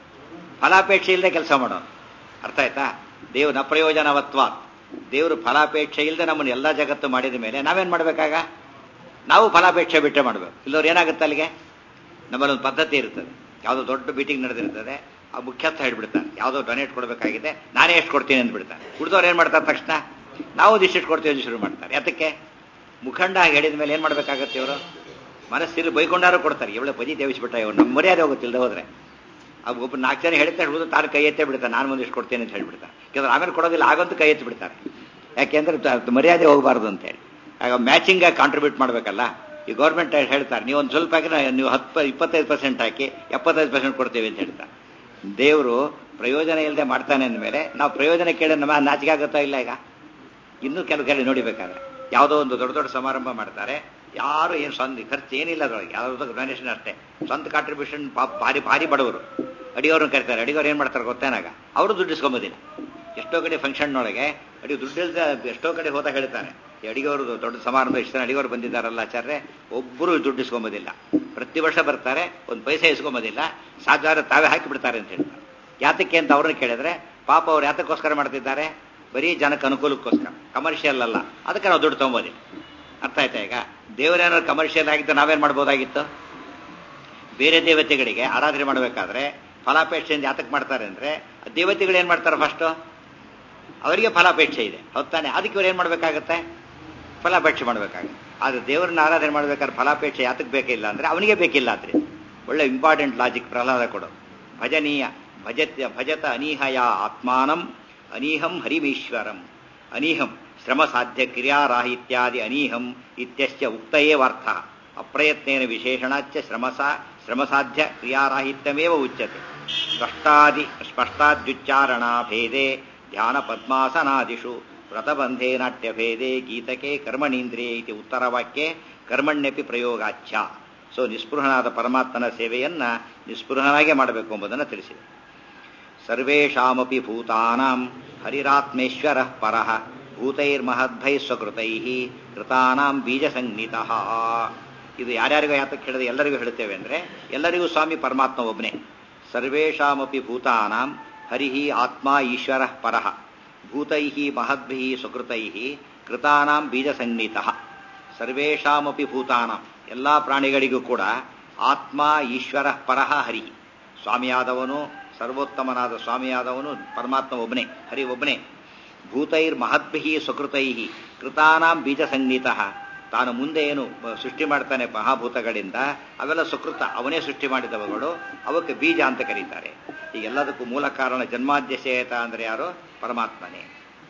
ಫಲಾಪೇಕ್ಷೆ ಇಲ್ಲದೆ ಕೆಲಸ ಮಾಡೋನು. ಅರ್ಥ ಆಯ್ತಾ? ದೇವ್ರ ಪ್ರಯೋಜನವತ್ವ. ದೇವರು ಫಲಾಪೇಕ್ಷೆ ಇಲ್ಲದೆ ನಮ್ಮನ್ನು ಎಲ್ಲ ಜಗತ್ತು ಮಾಡಿದ ಮೇಲೆ ನಾವೇನ್ ಮಾಡ್ಬೇಕಾಗ? ನಾವು ಫಲಾಪೇಕ್ಷೆ ಬಿಟ್ಟೆ ಮಾಡಬೇಕು. ಇಲ್ಲವ್ರು ಏನಾಗುತ್ತೆ ಅಲ್ಲಿಗೆ? ನಮ್ಮಲ್ಲೊಂದು ಪದ್ಧತಿ ಇರ್ತದೆ. ಯಾವುದೋ ದೊಡ್ಡ ಮೀಟಿಂಗ್ ನಡೆದಿರ್ತದೆ, ಆ ಮುಖ್ಯಸ್ಥ ಹೇಳ್ಬಿಡ್ತಾನೆ ಯಾವುದೋ ಡೊನೇಟ್ ಕೊಡಬೇಕಾಗಿದೆ, ನಾನೇ ಎಷ್ಟು ಕೊಡ್ತೀನಿ ಅಂದ್ಬಿಡ್ತಾನೆ. ಉಳಿದವ್ರು ಏನು ಮಾಡ್ತಾರೆ? ತಕ್ಷಣ ನಾವು ಇಷ್ಟು ಕೊಡ್ತೀವಿ ಅಂತ ಶುರು ಮಾಡ್ತಾರೆ. ಯಾತಕ್ಕೆ? ಮುಖಂಡ ಹೇಳಿದ ಮೇಲೆ ಏನು ಮಾಡಬೇಕಾಗತ್ತೆ? ಇವರು ಮನಸ್ಸಿಲ್ಲಿ ಬೈಕೊಂಡಾರು ಕೊಡ್ತಾರೆ. ಇವಳೆ ಬಜಿ ದೇವಿಸ್ಬಿಟ್ಟ, ಇವ್ರು ನಮ್ಮ ಮರ್ಯಾದೆ ಹೋಗುತ್ತಿಲ್ಲದೆ ಹೋದ್ರೆ. ಅವು ಒಬ್ಬ ನಾಲ್ಕು ಜನ ಹೇಳ್ತಾ ಹುಡುಗ ತಾನು ಕೈ ಎತ್ತೇ ಬಿಡ್ತಾನೆ, ನಾನು ಒಂದಿಷ್ಟು ಕೊಡ್ತೇನೆ ಅಂತ ಹೇಳ್ಬಿಡ್ತಾನೆ. ಯಾಕಂದ್ರೆ ಆಮೇಲೆ ಕೊಡೋದಿಲ್ಲ, ಆಗಂತೂ ಕೈ ಎತ್ತಿ ಬಿಡ್ತಾರೆ. ಯಾಕೆಂದ್ರೆ ಮರ್ಯಾದೆ ಹೋಗಬಾರ್ದು ಅಂತೇಳಿ. ಆಗ ಮ್ಯಾಚಿಂಗ್ ಆಗಿ ಕಾಂಟ್ರಿಬ್ಯೂಟ್ ಮಾಡಬೇಕಲ್ಲ. ಈ ಗೌರ್ಮೆಂಟ್ ಹೇಳ್ತಾರೆ, ನೀವು ಒಂದು ಸ್ವಲ್ಪ ಹಾಕಿ ನೀವು ಹತ್ತು ಇಪ್ಪತ್ತೈದು ಪರ್ಸೆಂಟ್ ಹಾಕಿ ಎಪ್ಪತ್ತೈದು ಪರ್ಸೆಂಟ್ ಕೊಡ್ತೇವೆ ಅಂತ ಹೇಳ್ತಾರೆ. ದೇವರು ಪ್ರಯೋಜನ ಇಲ್ಲದೆ ಮಾಡ್ತಾನೆ ಅಂದಮೇಲೆ ನಾವು ಪ್ರಯೋಜನ ಕೇಳಿ ನಮ್ಮ ನಾಚಿಕೆ ಆಗುತ್ತಾ ಇಲ್ಲ? ಈಗ ಇನ್ನೂ ಕೆಲವು ಕಡೆ ನೋಡಿಬೇಕಾದ್ರೆ ಯಾವುದೋ ಒಂದು ದೊಡ್ಡ ದೊಡ್ಡ ಸಮಾರಂಭ ಮಾಡ್ತಾರೆ, ಯಾರು ಏನು ಸ್ವಂತ ಖರ್ಚು ಏನಿಲ್ಲ ಅದರೊಳಗೆ, ಯಾವುದೋ ಡೊನೇಷನ್ ಅಷ್ಟೇ, ಸ್ವಂತ ಕಾಂಟ್ರಿಬ್ಯೂಷನ್. ಭಾರಿ ಭಾರಿ ಬಡವರು ಅಡಿಯವ್ರನ್ನ ಕರೀತಾರೆ. ಅಡಿಗವ್ರು ಏನು ಮಾಡ್ತಾರೆ ಗೊತ್ತೇನಾಗ, ಅವರು ದುಡ್ಡು ಇಸ್ಕೊಂಬೋದಿಲ್ಲ. ಎಷ್ಟೋ ಕಡೆ ಫಂಕ್ಷನ್ನೊಳಗೆ ಅಡಿ ದುಡ್ಡು ಇಲ್ದ ಎಷ್ಟೋ ಕಡೆ ಹೋದಾಗ ಹೇಳ್ತಾರೆ, ಈ ಅಡಿಗವರು ದೊಡ್ಡ ಸಮಾರಂಭ ಇಷ್ಟು ಜನ ಅಡಿಗವರು ಬಂದಿದ್ದಾರಲ್ಲ ಆಚಾರ್ಯ, ಒಬ್ಬರು ದುಡ್ಡು ಇಸ್ಕೊಂಬೋದಿಲ್ಲ. ಪ್ರತಿ ವರ್ಷ ಬರ್ತಾರೆ, ಒಂದು ಪೈಸೆ ಇಸ್ಕೊಂಬೋದಿಲ್ಲ, ಸಾಧ್ಯ ತಾವೇ ಹಾಕಿ ಬಿಡ್ತಾರೆ ಅಂತ ಹೇಳ್ತಾರೆ. ಯಾತಕ್ಕೆ ಅಂತ ಅವ್ರನ್ನ ಕೇಳಿದ್ರೆ, ಪಾಪ ಅವ್ರು ಯಾತಕ್ಕೋಸ್ಕರ ಮಾಡ್ತಿದ್ದಾರೆ, ಬರೀ ಜನಕ್ಕೆ ಅನುಕೂಲಕ್ಕೋಸ್ಕರ, ಕಮರ್ಷಿಯಲ್ ಅಲ್ಲ, ಅದಕ್ಕೆ ನಾವು ದುಡ್ಡು ತಗೊಂಬೋದಿಲ್ಲ. ಅರ್ಥ ಆಯ್ತಾ? ಈಗ ದೇವರೇನಾದ್ರು ಕಮರ್ಷಿಯಲ್ ಆಗಿದ್ದು ನಾವೇನು ಮಾಡ್ಬೋದಾಗಿತ್ತು? ಬೇರೆ ದೇವತೆಗಳಿಗೆ ಆರಾಧನೆ ಮಾಡಬೇಕಾದ್ರೆ ಫಲಾಪೇಕ್ಷೆಯಿಂದ ಯಾತಕ್ಕೆ ಮಾಡ್ತಾರೆ ಅಂದ್ರೆ, ದೇವತೆಗಳು ಏನು ಮಾಡ್ತಾರೆ, ಫಸ್ಟು ಅವರಿಗೆ ಫಲಾಪೇಕ್ಷೆ ಇದೆ, ಹೊತ್ತಾನೆ, ಅದಕ್ಕೆ ಇವ್ರು ಏನು ಮಾಡಬೇಕಾಗತ್ತೆ, ಫಲಾಪೇಕ್ಷೆ ಮಾಡಬೇಕಾಗುತ್ತೆ. ಆದರೆ ದೇವರನ್ನ ಆರಾಧನೆ ಮಾಡಬೇಕಾದ್ರೆ ಫಲಾಪೇಕ್ಷೆ ಯಾತಕ್ಕೆ ಬೇಕಿಲ್ಲ ಅಂದ್ರೆ ಅವನಿಗೆ ಬೇಕಿಲ್ಲ. ಆದ್ರೆ ಒಳ್ಳೆ ಇಂಪಾರ್ಟೆಂಟ್ ಲಾಜಿಕ್ ಪ್ರಹ್ಲಾದ ಕೊಡೋದು. ಭಜನೀಯ ಭಜತ್ಯ ಭಜತ ಅನೀಹಯ ಆತ್ಮಾನಂ ಅನೀಹಂ ಹರಿಮೀಶ್ವರಂ. ಅನೀಹಂ ಶ್ರಮ ಸಾಧ್ಯ ಕ್ರಿಯಾರಾಹಿತ್ಯಾದಿ ಅನೀಹಂ ಇತ್ಯಸ್ಯ ಉಕ್ತಯೇವಾರ್ಥ. ಅಪ್ರಯತ್ನೇನ ವಿಶೇಷಣಾಚ್ಚ ಶ್ರಮಸ ಶ್ರಮಸಾಧ್ಯ ಕ್ರಿಯಾರಾಹಿತ್ಯಮೇವ ಉಚ್ಯತೆ. ಸ್ಪಷ್ಟಾದಿ ಸ್ಪಷ್ಟಾದ್ಯುಚ್ಚಾರಣಾ ಭೇದೆ ಧ್ಯಾನ ಪದ್ಮಾಸನಾದಿಷು ವ್ರತಬಂಧೇ ನಾಟ್ಯಭೇದೆ ಗೀತಕೆ ಕರ್ಮಣೀಂದ್ರಿಯೇ ಇತಿ ಉತ್ತರವಾಕ್ಯೆ ಕರ್ಮಣ್ಯಪಿ ಪ್ರಯೋಗಾಚ್ಯ. ಸೊ ನಿಸ್ಪೃಹನಾದ ಪರಮಾತ್ಮನ ಸೇವೆಯನ್ನ ನಿಸ್ಪೃಹನಾಗೆ ಮಾಡಬೇಕು ಎಂಬುದನ್ನು ತಿಳಿಸಿದೆ. ಸರ್ವೇಷಾಮಪಿ ಭೂತಾನಾಂ ಹರಿರಾತ್ಮೇಶ್ವರ ಪರಃ ಭೂತೈರ್ಮಹದ್ಭೈ ಸ್ವಕೃತೈ ಕೃತಾನಾಂ ಬೀಜಸಂಜ್ಞಿತಃ. ಇದು ಯಾರ್ಯಾರಿಗೂ ಯಾತಕ್ಕೆ ಹೇಳಿದೆ, ಎಲ್ಲರಿಗೂ ಹೇಳ್ತೇವೆ ಅಂದ್ರೆ, ಎಲ್ಲರಿಗೂ ಸ್ವಾಮಿ ಪರಮಾತ್ಮ ಒಬ್ಬನೇ. ಸರ್ವೇಷಾಮಪಿ ಭೂತಾನಾಂ ಹರಿ ಆತ್ಮ ಈಶ್ವರ ಪರಃ ಭೂತೈ ಮಹದ್ಭಿ ಸ್ವಕೃತೈ ಕೃತಾನಾಂ ಬೀಜಸಂಜ್ಞಿತಃ. ಸರ್ವೇಷಾಮಪಿ ಭೂತಾನಾಂ ಎಲ್ಲಾ ಪ್ರಾಣಿಗಳಿಗೂ ಕೂಡ ಆತ್ಮ ಈಶ್ವರ ಪರಃ ಹರಿ, ಸ್ವಾಮಿಯಾದವನು ಸರ್ವೋತ್ತಮನಾದ ಸ್ವಾಮಿಯಾದವನು ಪರಮಾತ್ಮ ಒಬ್ಬನೇ, ಹರಿ ಒಬ್ಬನೇ. ಭೂತೈರ್ ಮಹದ್ಭಿ ಸ್ವಕೃತೈ ಕೃತಾನಾಂ ಬೀಜಸಂಜ್ಞಿತಃ. ತಾನು ಮುಂದೆ ಏನು ಸೃಷ್ಟಿ ಮಾಡ್ತಾನೆ ಮಹಾಭೂತಗಳಿಂದ, ಅವೆಲ್ಲ ಸುಕೃತ, ಅವನೇ ಸೃಷ್ಟಿ ಮಾಡಿದವುಗಳು, ಅವಕ್ಕೆ ಬೀಜ ಅಂತ ಕರೀತಾರೆ. ಈಗೆಲ್ಲದಕ್ಕೂ ಮೂಲ ಕಾರಣ ಜನ್ಮಾದ್ಯಶೇತ ಅಂದ್ರೆ ಯಾರು? ಪರಮಾತ್ಮನೇ.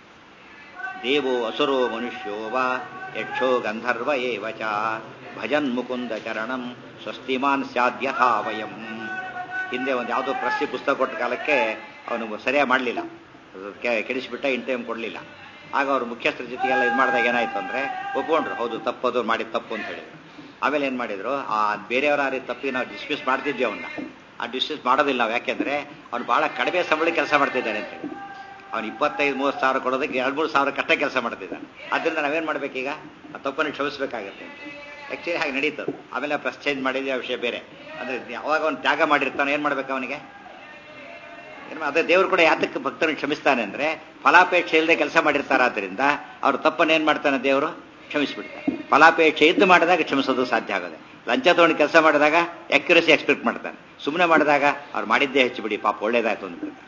ದೇವೋ ಅಸುರೋ ಮನುಷ್ಯೋ ವಾ ಯಕ್ಷೋ ಗಂಧರ್ವ ಏವ ಚ ಭಜನ್ ಮುಕುಂದ ಚರಣಂ ಸ್ವಸ್ತಿಮಾನ್ ಸ್ಯಾದ್ಯಥಾ ವಯಂ. ಹಿಂದೆ ಒಂದು ಯಾವುದೋ ಪ್ರಸಿ ಪುಸ್ತಕ ಕೊಟ್ಟ ಕಾಲಕ್ಕೆ ಅವನು ಸರಿಯಾಗಿ ಮಾಡಲಿಲ್ಲ, ಕೆಡಿಸಿಬಿಟ್ಟ, ಇನ್ ಟೈಮ್ ಕೊಡಲಿಲ್ಲ. ಆಗ ಅವರು ಮುಖ್ಯಸ್ಥರ ಜೊತೆಗೆಲ್ಲ ಇದು ಮಾಡಿದಾಗ ಏನಾಯ್ತು ಅಂದ್ರೆ ಒಪ್ಕೊಂಡ್ರು, ಹೌದು ತಪ್ಪದು ಮಾಡಿದ ತಪ್ಪು ಅಂತ ಹೇಳಿದ್ರು. ಆಮೇಲೆ ಏನು ಮಾಡಿದ್ರು, ಆ ಬೇರೆಯವರ ಆ ತಪ್ಪಿಗೆ ನಾವು ಡಿಸ್ಮಿಸ್ ಮಾಡ್ತಿದ್ವಿ ಅವನ್ನ. ಆ ಡಿಸ್ಮಿಸ್ ಮಾಡೋದಿಲ್ಲ ನಾವು, ಯಾಕೆಂದ್ರೆ ಅವ್ನು ಬಹಳ ಕಡಿಮೆ ಸಂಬಳ ಕೆಲಸ ಮಾಡ್ತಿದ್ದಾನೆ ಅಂತ ಹೇಳಿ. ಅವ್ನು ಇಪ್ಪತ್ತೈದು ಮೂವತ್ತು ಸಾವಿರ ಕೊಡೋದಕ್ಕೆ ಎರಡು ಮೂರು ಸಾವಿರ ಕಷ್ಟ ಕೆಲಸ ಮಾಡ್ತಿದ್ದಾನೆ. ಆದ್ದರಿಂದ ನಾವೇನು ಮಾಡ್ಬೇಕೀಗ, ಆ ತಪ್ಪನ್ನು ಕ್ಷಮಿಸಬೇಕಾಗತ್ತೆ ಅಂತ. ಆ್ಯಕ್ಚುಲಿ ಹಾಗೆ ನಡೀತದೆ. ಆಮೇಲೆ ಪ್ರೆಸ್ ಚೇಂಜ್ ಮಾಡಿದ್ವಿ, ಆ ವಿಷಯ ಬೇರೆ. ಅಂದರೆ ಯಾವಾಗ ಅವ್ನು ತ್ಯಾಗ ಮಾಡಿರ್ತಾನೆ ಏನು ಮಾಡ್ಬೇಕು ಅವನಿಗೆ? ಏನು ಅದೇ ದೇವರು ಕೂಡ ಯಾತಕ್ಕೆ ಭಕ್ತರನ್ನು ಕ್ಷಮಿಸ್ತಾನೆ ಅಂದರೆ, ಫಲಾಪೇಕ್ಷೆ ಇಲ್ಲದೆ ಕೆಲಸ ಮಾಡಿರ್ತಾರೆ. ಆದ್ದರಿಂದ ಅವ್ರ ತಪ್ಪನ್ನು ಏನು ಮಾಡ್ತಾನೆ ದೇವರು? ಕ್ಷಮಿಸಿಬಿಡ್ತಾರೆ. ಫಲಾಪೇಕ್ಷೆ ಇದ್ದು ಮಾಡಿದಾಗ ಕ್ಷಮಿಸೋದು ಸಾಧ್ಯ ಆಗೋದೆ. ಲಂಚ ತಗೊಂಡು ಕೆಲಸ ಮಾಡಿದಾಗ ಅಕ್ಯುರಸಿ ಎಕ್ಸ್ಪೆಕ್ಟ್ ಮಾಡ್ತಾನೆ. ಸುಮ್ಮನೆ ಮಾಡಿದಾಗ ಅವ್ರು ಮಾಡಿದ್ದೇ ಹೆಚ್ಚು ಬಿಡಿ, ಪಾಪ ಒಳ್ಳೇದಾಯ್ತು ಅಂದ್ಬಿಡ್ತಾರೆ.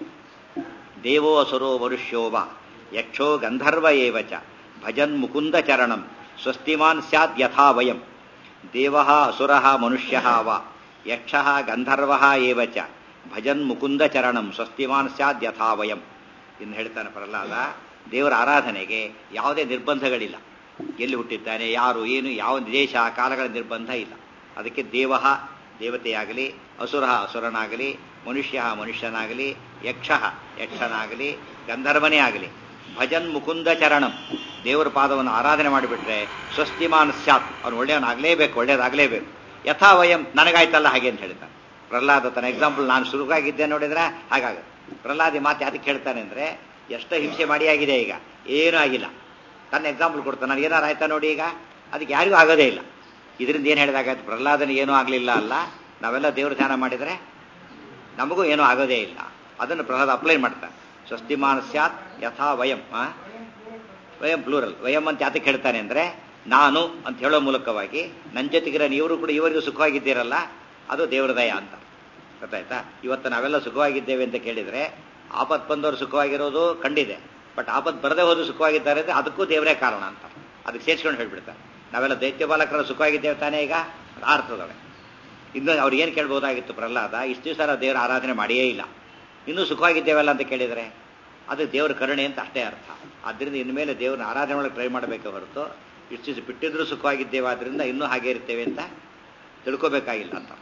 ದೇವೋ ಅಸುರೋ ಮನುಷ್ಯೋವ ಯಕ್ಷೋ ಗಂಧರ್ವ ಏವ ಚ ಭಜನ್ ಮುಕುಂದ ಚರಣಂ ಸ್ವಸ್ತಿಮಾನ್ ಸ್ಯಾದ್ ಯಥಾ ವಯಂ. ದೇವ ಅಸುರ ಮನುಷ್ಯ ವ ಯಕ್ಷ ಗಂಧರ್ವ ಏವ ಚ ಭಜನ್ ಮುಕುಂದ ಚರಣಂ ಸ್ವಸ್ತಿಮಾನ್ ಸ್ಯಾದ್ ಯಥಾ ವಯಂ. ಇನ್ನು ಹೇಳ್ತಾನೆ ಪ್ರಹ್ಲಾದ, ದೇವರ ಆರಾಧನೆಗೆ ಯಾವುದೇ ನಿರ್ಬಂಧಗಳಿಲ್ಲ. ಎಲ್ಲಿ ಹುಟ್ಟಿದ್ದಾನೆ, ಯಾರು, ಏನು, ಯಾವ ದೇಶ ಕಾಲಗಳ ನಿರ್ಬಂಧ ಇಲ್ಲ. ಅದಕ್ಕೆ ದೇವ ದೇವತೆಯಾಗಲಿ, ಅಸುರ ಅಸುರನಾಗಲಿ, ಮನುಷ್ಯ ಮನುಷ್ಯನಾಗಲಿ, ಯಕ್ಷ ಯಕ್ಷನಾಗಲಿ, ಗಂಧರ್ವನೇ ಆಗಲಿ, ಭಜನ್ ಮುಕುಂದ ಚರಣಂ, ದೇವರ ಪಾದವನ್ನು ಆರಾಧನೆ ಮಾಡಿಬಿಟ್ರೆ ಸ್ವಸ್ತಿಮಾನ್ ಸ್ಯಾತ್, ಅವನು ಒಳ್ಳೆಯವನಾಗಲೇಬೇಕು, ಒಳ್ಳೇದಾಗಲೇಬೇಕು. ಯಥಾ ವಯಂ, ನನಗಾಯ್ತಲ್ಲ ಹಾಗೆ ಅಂತ ಹೇಳ್ತಾನೆ ಪ್ರಹ್ಲಾದ. ತನ್ನ ಎಕ್ಸಾಂಪಲ್ ನಾನು ಶುರುವಾಗಿದ್ದೆ ನೋಡಿದ್ರೆ ಹಾಗಾಗುತ್ತೆ. ಪ್ರಹ್ಲಾದಿ ಮಾತು ಯಾತಕ್ಕೆ ಹೇಳ್ತಾನೆ ಅಂದ್ರೆ, ಎಷ್ಟು ಹಿಂಸೆ ಮಾಡಿ ಆಗಿದೆ, ಈಗ ಏನೂ ಆಗಿಲ್ಲ. ತನ್ನ ಎಕ್ಸಾಂಪಲ್ ಕೊಡ್ತಾನೆ, ನಾನು ಏನಾರು ಆಯ್ತಾ ನೋಡಿ, ಈಗ ಅದಕ್ಕೆ ಯಾರಿಗೂ ಆಗೋದೇ ಇಲ್ಲ. ಇದರಿಂದ ಏನು ಹೇಳಿದಾಗಾಯ್ತು, ಪ್ರಹ್ಲಾದನಿಗೆ ಏನೂ ಆಗಲಿಲ್ಲ ಅಲ್ಲ, ನಾವೆಲ್ಲ ದೇವ್ರ ಧ್ಯಾನ ಮಾಡಿದರೆ ನಮಗೂ ಏನೂ ಆಗೋದೇ ಇಲ್ಲ. ಅದನ್ನು ಪ್ರಹ್ಲಾದ ಅಪ್ಲೈ ಮಾಡ್ತಾನೆ. ಸ್ವಸ್ತಿಮಾನ್ ಸ್ಯಾತ್ ಯಥಾ ವಯಂ. ವಯಂ ಪ್ಲೂರಲ್, ವಯಂ ಅಂತ ಯಾತಕ್ಕೆ ಹೇಳ್ತಾನೆ ಅಂದರೆ, ನಾನು ಅಂತ ಹೇಳೋ ಮೂಲಕವಾಗಿ ನನ್ನ ಜೊತೆಗಿರೋ ನೀವರು ಕೂಡ ಇವರಿಗೂ ಸುಖವಾಗಿದ್ದೀರಲ್ಲ, ಅದು ದೇವರ ದಯ ಅಂತ. ಗೊತ್ತಾಯ್ತಾ? ಇವತ್ತು ನಾವೆಲ್ಲ ಸುಖವಾಗಿದ್ದೇವೆ ಅಂತ ಕೇಳಿದರೆ, ಆಪತ್ ಬಂದವರು ಸುಖವಾಗಿರೋದು ಕಂಡಿದೆ, ಬಟ್ ಆಪತ್ ಬರದೇ ಹೋದ್ರು ಸುಖವಾಗಿದ್ದಾರೆ ಅಂದರೆ ಅದಕ್ಕೂ ದೇವರೇ ಕಾರಣ ಅಂತ. ಅದಕ್ಕೆ ಸೇರಿಸ್ಕೊಂಡು ಹೇಳ್ಬಿಡ್ತಾರೆ. ನಾವೆಲ್ಲ ದೈತ್ಯ ಬಾಲಕರ ಸುಖವಾಗಿದ್ದೇವೆ ತಾನೇ, ಈಗ ಅರ್ಥದವೆ. ಇನ್ನು ಅವ್ರು ಏನು ಕೇಳ್ಬೋದಾಗಿತ್ತು ಪ್ರಹ್ಲಾದ, ಇಷ್ಟು ದಿವಸ ನಾವು ದೇವರ ಆರಾಧನೆ ಮಾಡಿಯೇ ಇಲ್ಲ, ಇನ್ನೂ ಸುಖವಾಗಿದ್ದೇವಲ್ಲ ಅಂತ ಕೇಳಿದರೆ ಅದು ದೇವರ ಕರುಣೆ ಅಂತ ಅಷ್ಟೇ ಅರ್ಥ. ಆದ್ದರಿಂದ ಇನ್ಮೇಲೆ ದೇವ್ರನ್ನ ಆರಾಧನೆ ಒಳಗೆ ಟ್ರೈ ಮಾಡಬೇಕೆ ಹೊರತು, ಇಷ್ಟು ದಿವಸ ಬಿಟ್ಟಿದ್ರೂ ಸುಖವಾಗಿದ್ದೇವೆ, ಆದ್ದರಿಂದ ಇನ್ನೂ ಹಾಗೆ ಇರ್ತೇವೆ ಅಂತ ತಿಳ್ಕೋಬೇಕಾಗಿಲ್ಲ ಅಂತ.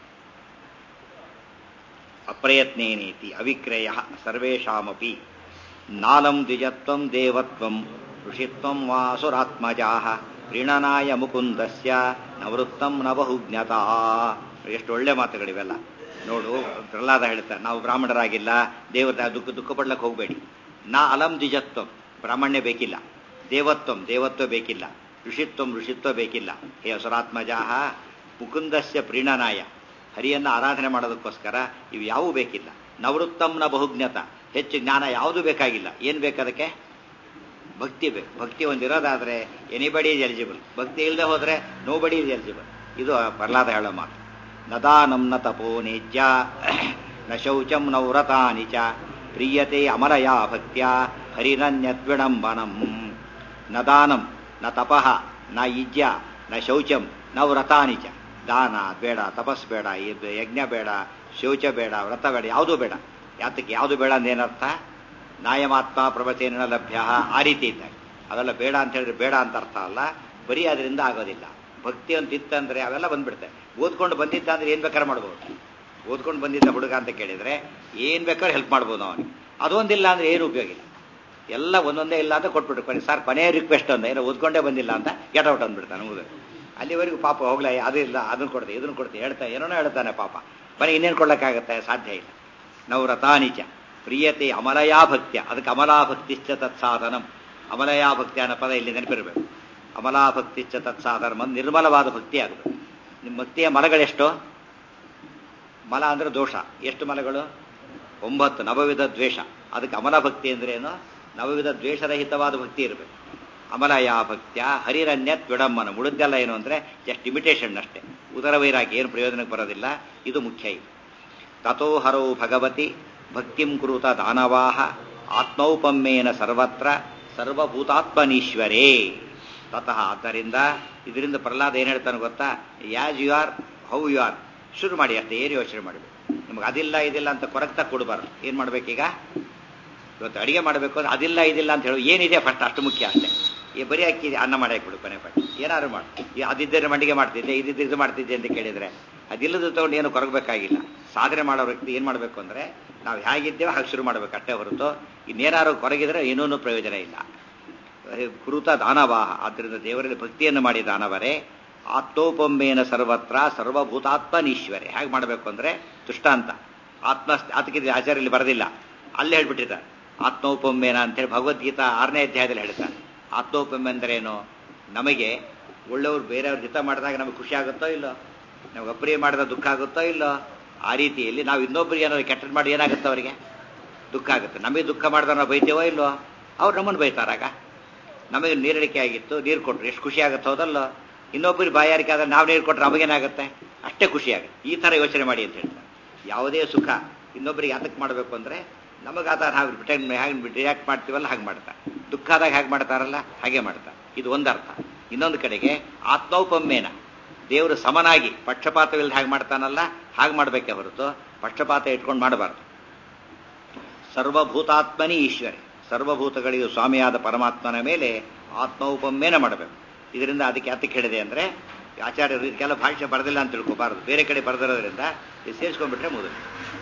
ಅಪ್ರಯತ್ನೇನೇತಿ ಅವಿಕ್ರಯ ಸರ್ವೇಷಾಮಪಿ ನಾಲಂ ದ್ವಿಜತ್ವಂ ದೇವತ್ವಂ ಋಷಿತ್ವಂ ವಾಸುರಾತ್ಮಜಾಹ ಪ್ರೀಣನಾಯ ಮುಕುಂದಸ್ಯ ನವೃತ್ತಂ ನ ಬಹುಜ್ಞತಾ. ಎಷ್ಟು ಒಳ್ಳೆ ಮಾತುಗಳಿವೆಲ್ಲ ನೋಡು. ಪ್ರಹ್ಲಾದ ಹೇಳ್ತಾರೆ, ನಾವು ಬ್ರಾಹ್ಮಣರಾಗಿಲ್ಲ, ದೇವರ ದುಃಖ ದುಃಖ ಪಡ್ಲಕ್ಕೆ ಹೋಗಬೇಡಿ. ನಾ ಅಲಂ ದ್ವಿಜತ್ವಂ, ಬ್ರಾಹ್ಮಣ್ಯ ಬೇಕಿಲ್ಲ. ದೇವತ್ವಂ, ದೇವತ್ವ ಬೇಕಿಲ್ಲ. ಋಷಿತ್ವಂ, ಋಷಿತ್ವ ಬೇಕಿಲ್ಲ. ಹೇ ಅಸುರಾತ್ಮಜಾಹ ಮುಕುಂದಸ್ಯ ಪ್ರೀಣನಾಯ, ಹರಿಯನ್ನ ಆರಾಧನೆ ಮಾಡೋದಕ್ಕೋಸ್ಕರ ಇವು ಯಾವೂ ಬೇಕಿಲ್ಲ. ನವೃತ್ತಂ ನ ಬಹುಜ್ಞತ, ಹೆಚ್ಚು ಜ್ಞಾನ ಯಾವುದೂ ಬೇಕಾಗಿಲ್ಲ. ಏನು ಬೇಕದಕ್ಕೆ? ಭಕ್ತಿ ಬೇಕು. ಭಕ್ತಿ ಒಂದಿರೋದಾದ್ರೆ ಎನಿಬಡಿ ಇಸ್ ಎಲಿಜಿಬಲ್. ಭಕ್ತಿ ಇಲ್ಲದೆ ಹೋದ್ರೆ ನೋ ಬಡಿ ಇಸ್ ಎಲಿಜಿಬಲ್. ಇದು ಪ್ರಹ್ಲಾದ ಹೇಳೋ ಮಾತು. ನದಾನಂ ನ ತಪೋ ನೇಜ್ಯ ನ ಶೌಚಂ ನ ವ್ರತಾನಿ ಚ ಪ್ರೀಯತೆ ಅಮರಯಾ ಭಕ್ತ್ಯ ಹರಿರನ್ಯದ್ವಿಡಂಬನಂ. ನ ದಾನಂ ನ ತಪಃ ನ ಯುಜ್ಯ ನ ಶೌಚಂ ನ ವ್ರತಾನಿ ಚ. ದಾನ ಬೇಡ, ತಪಸ್ ಬೇಡ, ಯಜ್ಞ ಬೇಡ, ಶೌಚ ಬೇಡ, ವ್ರತ ಬೇಡ, ಯಾವುದೂ ಬೇಡ. ಯಾತಕ್ಕೆ ಯಾವುದು ಬೇಡ ಅಂದೇನರ್ಥ? ನಾಯಮಾತ್ಮ ಪ್ರವಚನ ಲಭ್ಯ, ಆ ರೀತಿ ಇದ್ದಾಗ ಅವೆಲ್ಲ ಬೇಡ ಅಂತ ಹೇಳಿದ್ರೆ ಬೇಡ ಅಂತ ಅರ್ಥ ಅಲ್ಲ. ಬರೀ ಅದರಿಂದ ಆಗೋದಿಲ್ಲ. ಭಕ್ತಿ ಅಂತ ಇತ್ತಂದ್ರೆ ಅವೆಲ್ಲ ಬಂದ್ಬಿಡ್ತವೆ. ಓದ್ಕೊಂಡು ಬಂದಿದ್ದ ಅಂದ್ರೆ ಏನ್ ಬೇಕಾದ್ರೆ ಮಾಡ್ಬೋದು. ಓದ್ಕೊಂಡು ಬಂದಿದ್ದ ಹುಡುಗ ಅಂತ ಕೇಳಿದ್ರೆ ಏನ್ ಬೇಕಾದ್ರೆ ಹೆಲ್ಪ್ ಮಾಡ್ಬೋದು ಅವನಿಗೆ. ಅದೊಂದಿಲ್ಲ ಅಂದ್ರೆ ಏನು ಉಪಯೋಗ ಇಲ್ಲ. ಎಲ್ಲ ಒಂದೊಂದೇ ಇಲ್ಲ ಅಂತ ಕೊಟ್ಬಿಟ್ಟು ಕೊನೆ ಸರ್ ಕೊನೆಯ ರಿಕ್ವೆಸ್ಟ್ ಒಂದು ಏನೋ ಓದ್ಕೊಂಡೇ ಬಂದಿಲ್ಲ ಅಂತ ಗೆಟ್ ಔಟ್ ಅಂದ್ಬಿಡ್ತಾನೆ ಮುಗಿದು. ಅಲ್ಲಿವರೆಗೂ ಪಾಪ ಹೋಗ್ಲ ಅದು ಇಲ್ಲ ಅದನ್ನ ಕೊಡ್ತೆ ಇದನ್ನ ಕೊಡ್ತೆ ಹೇಳ್ತಾ ಏನೋ ಹೇಳ್ತಾನೆ ಪಾಪ. ಬರೀ ಇನ್ನೇನು ಕೊಡ್ಲಿಕ್ಕಾಗತ್ತೆ? ಸಾಧ್ಯ ಇಲ್ಲ. ನವ್ರತಾನಿಚ ಪ್ರಿಯತೆ ಅಮಲಯಾ ಭಕ್ತ್ಯ, ಅದಕ್ಕೆ ಅಮಲಾ ಭಕ್ತಿಶ್ಚ ತತ್ಸಾಧನಂ. ಅಮಲಯಾ ಭಕ್ತಿ ಅನ್ನೋ ಪದ ಇಲ್ಲಿ ನೆನಪಿರಬೇಕು. ಅಮಲಾ ಭಕ್ತಿಶ್ಚ ತತ್ಸಾಧನಂ ಒಂದು ನಿರ್ಮಲವಾದ ಭಕ್ತಿ ಆಗಬೇಕು. ನಿಮ್ಮ ಭಕ್ತಿಯ ಮಲಗಳೆಷ್ಟು? ಮಲ ಅಂದ್ರೆ ದೋಷ. ಎಷ್ಟು ಮಲಗಳು? ಒಂಬತ್ತು. ನವವಿಧ ದ್ವೇಷ. ಅದಕ್ಕೆ ಅಮಲ ಭಕ್ತಿ ಅಂದ್ರೆ ಏನು? ನವವಿಧ ದ್ವೇಷರಹಿತವಾದ ಭಕ್ತಿ ಇರಬೇಕು. ಅಮಲಯಾ ಭಕ್ತ್ಯ ಹರಿರನ್ಯತ್ ವಿಡಂಬನ. ಉಳಿದೆಲ್ಲ ಏನು ಅಂದ್ರೆ ಜಸ್ಟ್ ಇಮಿಟೇಷನ್ ಅಷ್ಟೇ. ಉದರ ವೈರಾಗಿ ಏನು ಪ್ರಯೋಜನಕ್ಕೆ ಬರೋದಿಲ್ಲ. ಇದು ಮುಖ್ಯ. ಇದು ತಥೋ ಹರೌ ಭಗವತಿ ಭಕ್ತಿಂ ಕುರುತ ದಾನವಾಹ ಆತ್ಮೌಪಮ್ಯೇನ ಸರ್ವತ್ರ ಸರ್ವಭೂತಾತ್ಮನೀಶ್ವರೇ. ತತಃ ಆದ್ದರಿಂದ ಇದರಿಂದ ಪ್ರಹ್ಲಾದ ಏನು ಹೇಳ್ತಾನೆ ಗೊತ್ತಾ? As you are how you are ಶುರು ಮಾಡಿ ಅಷ್ಟೇ. ಏನು ಯೋಚನೆ ಮಾಡಬೇಕು. ನಿಮ್ಗೆ ಅದಿಲ್ಲ ಇದಿಲ್ಲ ಅಂತ ಕೊರಗ್ತಾ ಕೊಡಬಾರ್ದು. ಏನು ಮಾಡ್ಬೇಕೀಗ? ಇವತ್ತು ಅಡಿಗೆ ಮಾಡಬೇಕು ಅಂದ್ರೆ ಅದಿಲ್ಲ ಇದಿಲ್ಲ ಅಂತ ಹೇಳಿ ಏನಿದೆ ಫಸ್ಟ್, ಅಷ್ಟು ಮುಖ್ಯ ಅಷ್ಟೇ. ಈ ಬರೀ ಅಕ್ಕಿ ಅನ್ನ ಮಾಡಕ್ಕೆ ಬಿಡು ಕೊನೆ ಪಟ್ಟಿ. ಏನಾದ್ರು ಮಾಡಿ ಅದಿದ್ದರೆ ಮಂಡಿಗೆ ಮಾಡ್ತಿದ್ದೆ, ಇದಿದ್ದು ಇದು ಮಾಡ್ತಿದ್ದೆ ಅಂತ ಕೇಳಿದ್ರೆ ಅದಿಲ್ಲದ ತಗೊಂಡು ಏನು ಕೊರಗಬೇಕಾಗಿಲ್ಲ. ಸಾಧನೆ ಮಾಡೋ ವ್ಯಕ್ತಿ ಏನು ಮಾಡಬೇಕು ಅಂದ್ರೆ ನಾವು ಹೇಗಿದ್ದೇವೆ ಹಾಗೆ ಶುರು ಮಾಡಬೇಕು ಅಷ್ಟೇ ಹೊರತು ಇನ್ನೇನಾದ್ರು ಕೊರಗಿದ್ರೆ ಏನೂ ಪ್ರಯೋಜನ ಇಲ್ಲ. ಕುರುತ ದಾನವಾಹ. ಆದ್ದರಿಂದ ದೇವರಲ್ಲಿ ಭಕ್ತಿಯನ್ನು ಮಾಡಿ ದಾನವರೇ ಆತ್ಮೋಪಮ್ಯೇನ ಸರ್ವತ್ರ ಸರ್ವಭೂತಾತ್ಮನೀಶ್ವರೇ. ಹೇಗೆ ಮಾಡಬೇಕು ಅಂದ್ರೆ ದೃಷ್ಟಾಂತ ಆತ್ಮ ಅದಕ್ಕಿದ್ರೆ ಆಚಾರ್ಯಲ್ಲಿ ಬರೆದಿಲ್ಲ, ಅಲ್ಲೇ ಹೇಳ್ಬಿಟ್ಟಿದ್ದಾರೆ ಆತ್ಮೋಪಮ್ಯೇನ ಅಂತೇಳಿ. ಭಗವದ್ಗೀತಾ ಆರನೇ ಅಧ್ಯಾಯದಲ್ಲಿ ಹೇಳ್ತಾರೆ. ಆತ್ಮೋಪಮ್ಯ ಅಂದ್ರೆ ಏನು? ನಮಗೆ ಒಳ್ಳೆಯವ್ರು ಬೇರೆಯವ್ರ ಹಿತ ಮಾಡಿದಾಗ ನಮಗೆ ಖುಷಿ ಆಗುತ್ತೋ ಇಲ್ಲೋ, ನಮ್ಗೆ ಅಪ್ರಿಯ ಮಾಡಿದ ದುಃಖ ಆಗುತ್ತೋ ಇಲ್ಲೋ, ಆ ರೀತಿಯಲ್ಲಿ ನಾವು ಇನ್ನೊಬ್ಬರಿಗೆ ಏನಾದ್ರು ಕೆಟ್ಟದ್ದು ಮಾಡಿ ಏನಾಗುತ್ತೆ? ಅವರಿಗೆ ದುಃಖ ಆಗುತ್ತೆ. ನಮಗೆ ದುಃಖ ಮಾಡಿದ ನಾವು ಬೈತೇವೋ ಇಲ್ಲೋ, ಅವ್ರು ನಮ್ಮನ್ನು ಬೈತಾರಾಗ. ನಮಗೆ ನೀರಡಿಕೆ ಆಗಿತ್ತು, ನೀರು ಕೊಟ್ಟರು ಎಷ್ಟು ಖುಷಿ ಆಗುತ್ತೆ ಹೌದಲ್ಲೋ. ಇನ್ನೊಬ್ಬರಿಗೆ ಬಾಯಾರಿಕೆ ಆದ್ರೆ ನಾವು ನೀರು ಕೊಟ್ಟರೆ ನಮಗೇನಾಗುತ್ತೆ? ಅಷ್ಟೇ ಖುಷಿ ಆಗುತ್ತೆ. ಈ ಥರ ಯೋಚನೆ ಮಾಡಿ ಅಂತ ಹೇಳ್ತಾರೆ. ಯಾವುದೇ ಸುಖ ಇನ್ನೊಬ್ಬರಿಗೆ ಯಾತಕ್ಕೆ ಮಾಡಬೇಕು ಅಂದರೆ ನಮಗಾದಾಗ ಹಾಗೆ ರಿಟರ್ನ್ ಹೇಗೆ ರಿಯಾಕ್ಟ್ ಮಾಡ್ತೀವಲ್ಲ ಹಾಗೆ ಮಾಡ್ತಾರೆ. ದುಃಖ ಆದಾಗ ಹೇಗೆ ಮಾಡ್ತಾರಲ್ಲ ಹಾಗೆ ಮಾಡ್ತಾರೆ. ಇದು ಒಂದರ್ಥ. ಇನ್ನೊಂದು ಕಡೆಗೆ ಆತ್ಮೌಪಮ್ಯೇನ ದೇವರು ಸಮನಾಗಿ ಪಕ್ಷಪಾತವಿಲ್ಲದೆ ಹಾಗೆ ಮಾಡ್ತಾನಲ್ಲ ಹಾಗೆ ಮಾಡಬೇಕೆ ಹೊರತು ಪಕ್ಷಪಾತ ಇಟ್ಕೊಂಡು ಮಾಡಬಾರ್ದು. ಸರ್ವಭೂತಾತ್ಮನಿ ಈಶ್ವರಿ, ಸರ್ವಭೂತಗಳಿಗೂ ಸ್ವಾಮಿಯಾದ ಪರಮಾತ್ಮನ ಮೇಲೆ ಆತ್ಮೌಪಮ್ಯೇನ ಮಾಡಬೇಕು. ಇದರಿಂದ ಅದಕ್ಕೆ ಯಾತಕ್ಕೆ ಹೇಳಿದೆ ಅಂದರೆ ಆಚಾರ್ಯರು ಇದಕ್ಕೆಲ್ಲ ಭಾಷೆ ಬರೆದಿಲ್ಲ ಅಂತ ತಿಳ್ಕೋಬಾರದು. ಬೇರೆ ಕಡೆ ಬರೆದಿರೋದ್ರಿಂದ ಇದು ಸೇರಿಸ್ಕೊಂಡ್ಬಿಟ್ರೆ ಮುಗಿದು.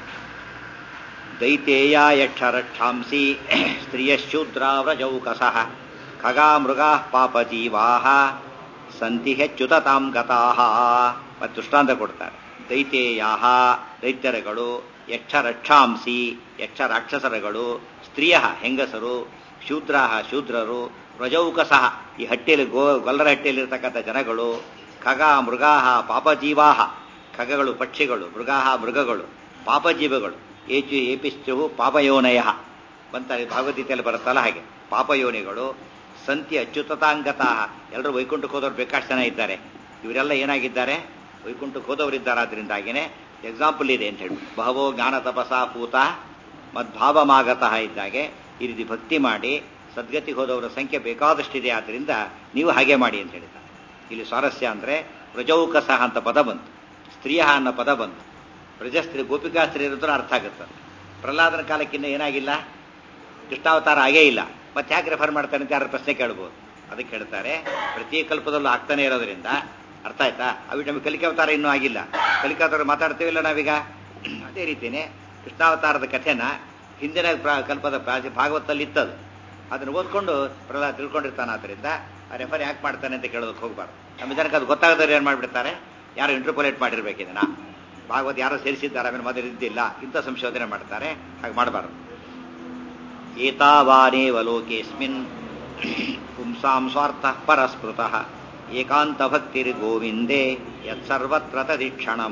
ದೈತೇಯ ಯಕ್ಷರಕ್ಷಾಂಸಿ ಸ್ತ್ರೀಯಶೂದ್ರಾವ್ರಜೌಕಸಃ ಖಗಾ ಮೃಗಾ ಪಾಪಜೀವಾಹ ಸಂತಿ ಹೆಚ್ಚುತಾಂ ಗತಾಹ. ಮತ್ತು ದೃಷ್ಟಾಂತ ಕೊಡ್ತಾರೆ. ದೈತೇಯಾಹ ದೈತ್ಯರಗಳು, ಯಕ್ಷರಕ್ಷಾಂಸಿ ಯಕ್ಷ ರಾಕ್ಷಸರಗಳು, ಸ್ತ್ರೀಯ ಹೆಂಗಸರು, ಶೂದ್ರಾಹ ಶೂದ್ರರು, ವ್ರಜೌಕಸಃ ಈ ಹಟ್ಟಿಯಲ್ಲಿ ಗೋ ಗೊಲ್ಲರ ಹಟ್ಟಿಯಲ್ಲಿರ್ತಕ್ಕಂಥ ಜನಗಳು, ಖಗಾ ಮೃಗಾಹ ಪಾಪಜೀವಾಹ ಖಗಗಳು ಪಕ್ಷಿಗಳು, ಮೃಗಾಹ ಮೃಗಗಳು, ಪಾಪಜೀವಗಳು, ಏಚು ಏಪಿಶ್ಚು ಪಾಪಯೋನಯ ಬಂತಾರೆ ಭಗವದ್ಗೀತೆಯಲ್ಲಿ ಬರುತ್ತಲ್ಲ ಹಾಗೆ ಪಾಪಯೋನಿಗಳು. ಸಂತಿ ಅಚ್ಯುತಾಂಗತಃ ಎಲ್ಲರೂ ವೈಕುಂಠಕ್ಕೆ ಹೋದವ್ರು ಬೇಕಾಷ್ಟು ಜನ ಇದ್ದಾರೆ. ಇವರೆಲ್ಲ ಏನಾಗಿದ್ದಾರೆ? ವೈಕುಂಠಕ್ಕೆ ಹೋದವರಿದ್ದಾರೆ. ಆದ್ರಿಂದಾಗಿನೇ ಎಕ್ಸಾಂಪಲ್ ಇದೆ ಅಂತ ಹೇಳ್ಬಿಟ್ಟು ಬಹವೋ ಜ್ಞಾನ ತಪಸ ಪೂತ ಮದ್ಭಾವಮಾಗತಃ ಇದ್ದಾಗೆ ಈ ರೀತಿ ಭಕ್ತಿ ಮಾಡಿ ಸದ್ಗತಿಗೆ ಹೋದವರ ಸಂಖ್ಯೆ ಬೇಕಾದಷ್ಟಿದೆ. ಆದ್ದರಿಂದ ನೀವು ಹಾಗೆ ಮಾಡಿ ಅಂತ ಹೇಳಿದ್ದಾರೆ. ಇಲ್ಲಿ ಸ್ವಾರಸ್ಯ ಅಂದರೆ ಪ್ರಜೌಕಸಹ ಅಂತ ಪದ ಬಂತು, ಸ್ತ್ರೀಯ ಅನ್ನೋ ಪದ ಬಂತು. ಪ್ರಜಸ್ತ್ರೀ ಗೋಪಿಕಾ ಸ್ತ್ರೀ ಇರೋದ್ರ ಅರ್ಥ ಆಗುತ್ತೆ. ಪ್ರಹ್ಲಾದನ ಕಾಲಕ್ಕಿಂತ ಏನಾಗಿಲ್ಲ, ಕೃಷ್ಣಾವತಾರ ಆಗೇ ಇಲ್ಲ. ಮತ್ತೆ ಯಾಕೆ ರೆಫರ್ ಮಾಡ್ತಾನೆ ಅಂತ ಯಾರು ಪ್ರಶ್ನೆ ಕೇಳ್ಬೋದು. ಅದಕ್ಕೆ ಹೇಳ್ತಾರೆ ಪ್ರತಿ ಕಲ್ಪದಲ್ಲೂ ಆಗ್ತಾನೆ ಇರೋದ್ರಿಂದ ಅರ್ಥ ಆಯ್ತಾ. ಅವಿ ನಮಗೆ ಕಲಿಕಾವತಾರ ಇನ್ನೂ ಆಗಿಲ್ಲ. ಕಲಿಕಾವತಾರ ಮಾತಾಡ್ತೀವಿಲ್ಲ ನಾವೀಗ. ಅದೇ ರೀತಿಯೇ ಕೃಷ್ಣಾವತಾರದ ಕಥೆನ ಹಿಂದಿನ ಕಲ್ಪದ ಭಾಗವತಲ್ಲಿ ಇತ್ತದು. ಅದನ್ನು ಓದ್ಕೊಂಡು ಪ್ರಹ್ಲಾದ ತಿಳ್ಕೊಂಡಿರ್ತಾನೆ. ಆದ್ದರಿಂದ ಆ ರೆಫರ್ ಯಾಕೆ ಮಾಡ್ತಾನೆ ಅಂತ ಕೇಳೋದಕ್ಕೆ ಹೋಗ್ಬಾರ್ದು. ನಮ್ಮ ಜನಕ್ಕೆ ಅದು ಗೊತ್ತಾಗದವ್ರು ಏನು ಮಾಡಿಬಿಡ್ತಾರೆ, ಯಾರು ಇಂಟರ್ಪೋಲೇಟ್ ಮಾಡಿರ್ಬೇಕು ಇದನ್ನ, ಭಾಗವತ್ ಯಾರೋ ಸೇರಿಸಿದ್ದಾರೆ ಆಮೇಲೆ ಮೊದಲು ಇದ್ದಿಲ್ಲ ಇಂಥ ಸಂಶೋಧನೆ ಮಾಡ್ತಾರೆ. ಹಾಗೆ ಮಾಡಬಾರ್ದು. ಏತಾವಾನೇವ ಲೋಕೇಸ್ಮಿನ್ ಪುಂಸಾಂ ಸ್ವಾರ್ಥಃ ಪರಸ್ಪೃತಃ ಏಕಾಂತ ಭಕ್ತಿರ್ ಗೋವಿಂದೇ ಯತ್ಸರ್ವತ್ರ ತದೀಕ್ಷಣಂ.